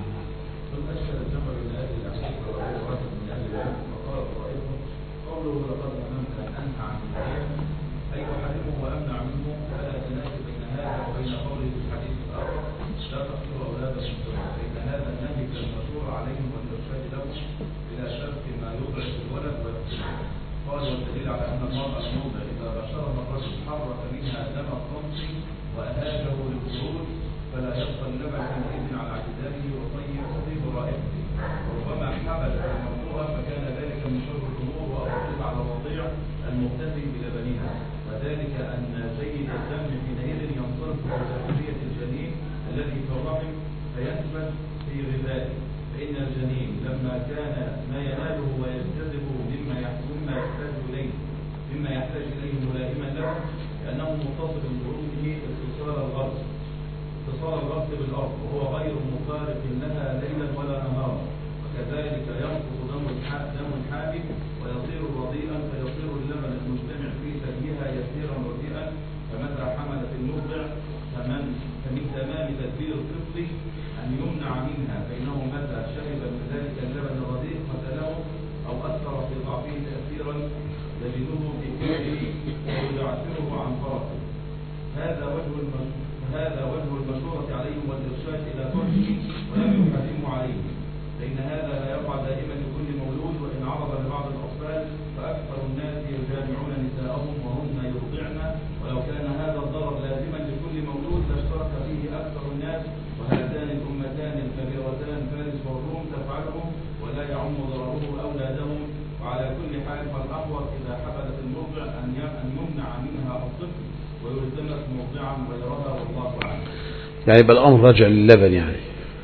يعني يبقى الأمر راجع للبن يعني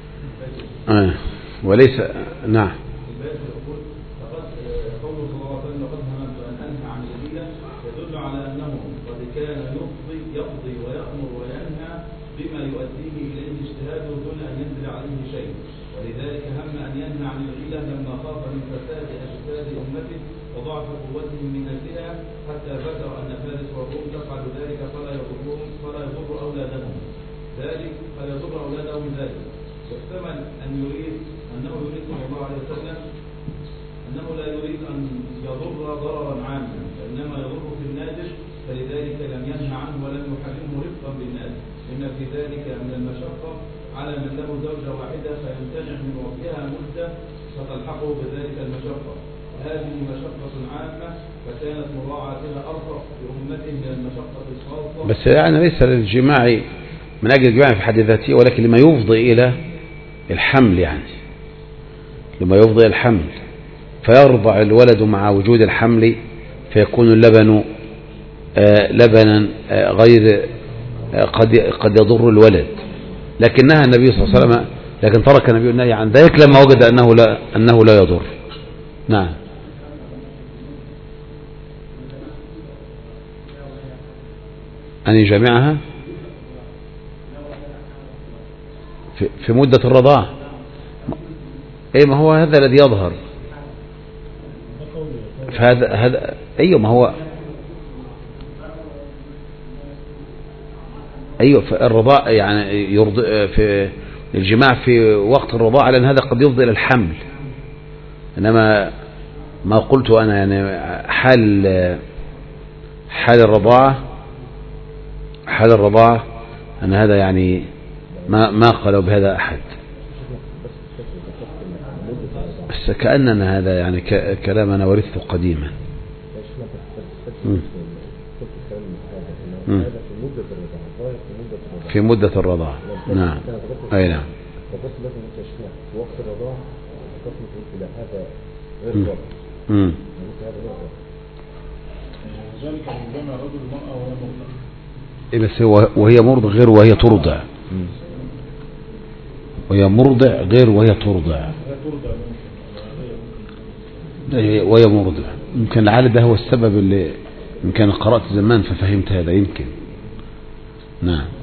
وليس. نعم. قوله صلى الله عليه وسلم قد هممت أن أنهى عن الغيلة يدل على أنه قد كان يقضي ويأمر وينهى بما يؤديه إليه اجتهاده دون أن ينزل عليه شيء، ولذلك هم أن ينهى عن الغيلة لما خاف من فساد أجساد أمته وضعف قوتهم من أجلها، حتى ذكر أن فارس والروم تفعل ذلك فلا يضر أولادهم ذلك. واحتمل أن يريد أنه يريد صلى الله عليه وسلم أنه لا يريد أن يضر ضررا عاما، فإنما يضر في النادر، فلذلك لم ينهى عنه ولم يحرمه رفقا بالنادر، لما في ذلك من المشقة على من له زوجة واحدة فيمتنع من وطئها مدة فتلحقه بذلك المشقة، هذه مشقة عامة فكانت مراعاتها أرفق بأمته من المشقة الخاصة. بس يعني ليس للجماع من أجل الجماع في حد ذاته، ولكن لما يفضي إلى الحمل، يعني لما يفضي الحمل فيرضع الولد مع وجود الحمل فيكون اللبن لبنا غير قد يضر الولد، لكن نهى النبي صلى الله عليه وسلم، لكن ترك النبي النهي عن ذلك لما وجد أنه لا يضر. نعم. أن يجامعها في مدة الرضاعة. ايه ما هو هذا الذي يظهر هذا ايوه ما هو ايوه في الرضاعة يعني يرضى في الجماع في وقت الرضاعة، لأن هذا قد يفضي إلى الحمل. إنما ما قلت أنا يعني حال الرضاعة أن هذا يعني ما قالوا بهذا أحد، بس كأننا هذا يعني كلام أنا ورثته قديما. في مدة الرضاعة. نعم. أي نعم. في وقت الرضاعة قسمة هذا غير ضرر. ذلك من جمع رجل المرأة وهي مرضع. إيه بس وهي مرضع غير وهي ترضع. وهي مرضع غير وهي ترضع. وهي مرضع يمكن لعل ده هو السبب اللي يمكن قرأت زمان ففهمت هذا يمكن. نعم.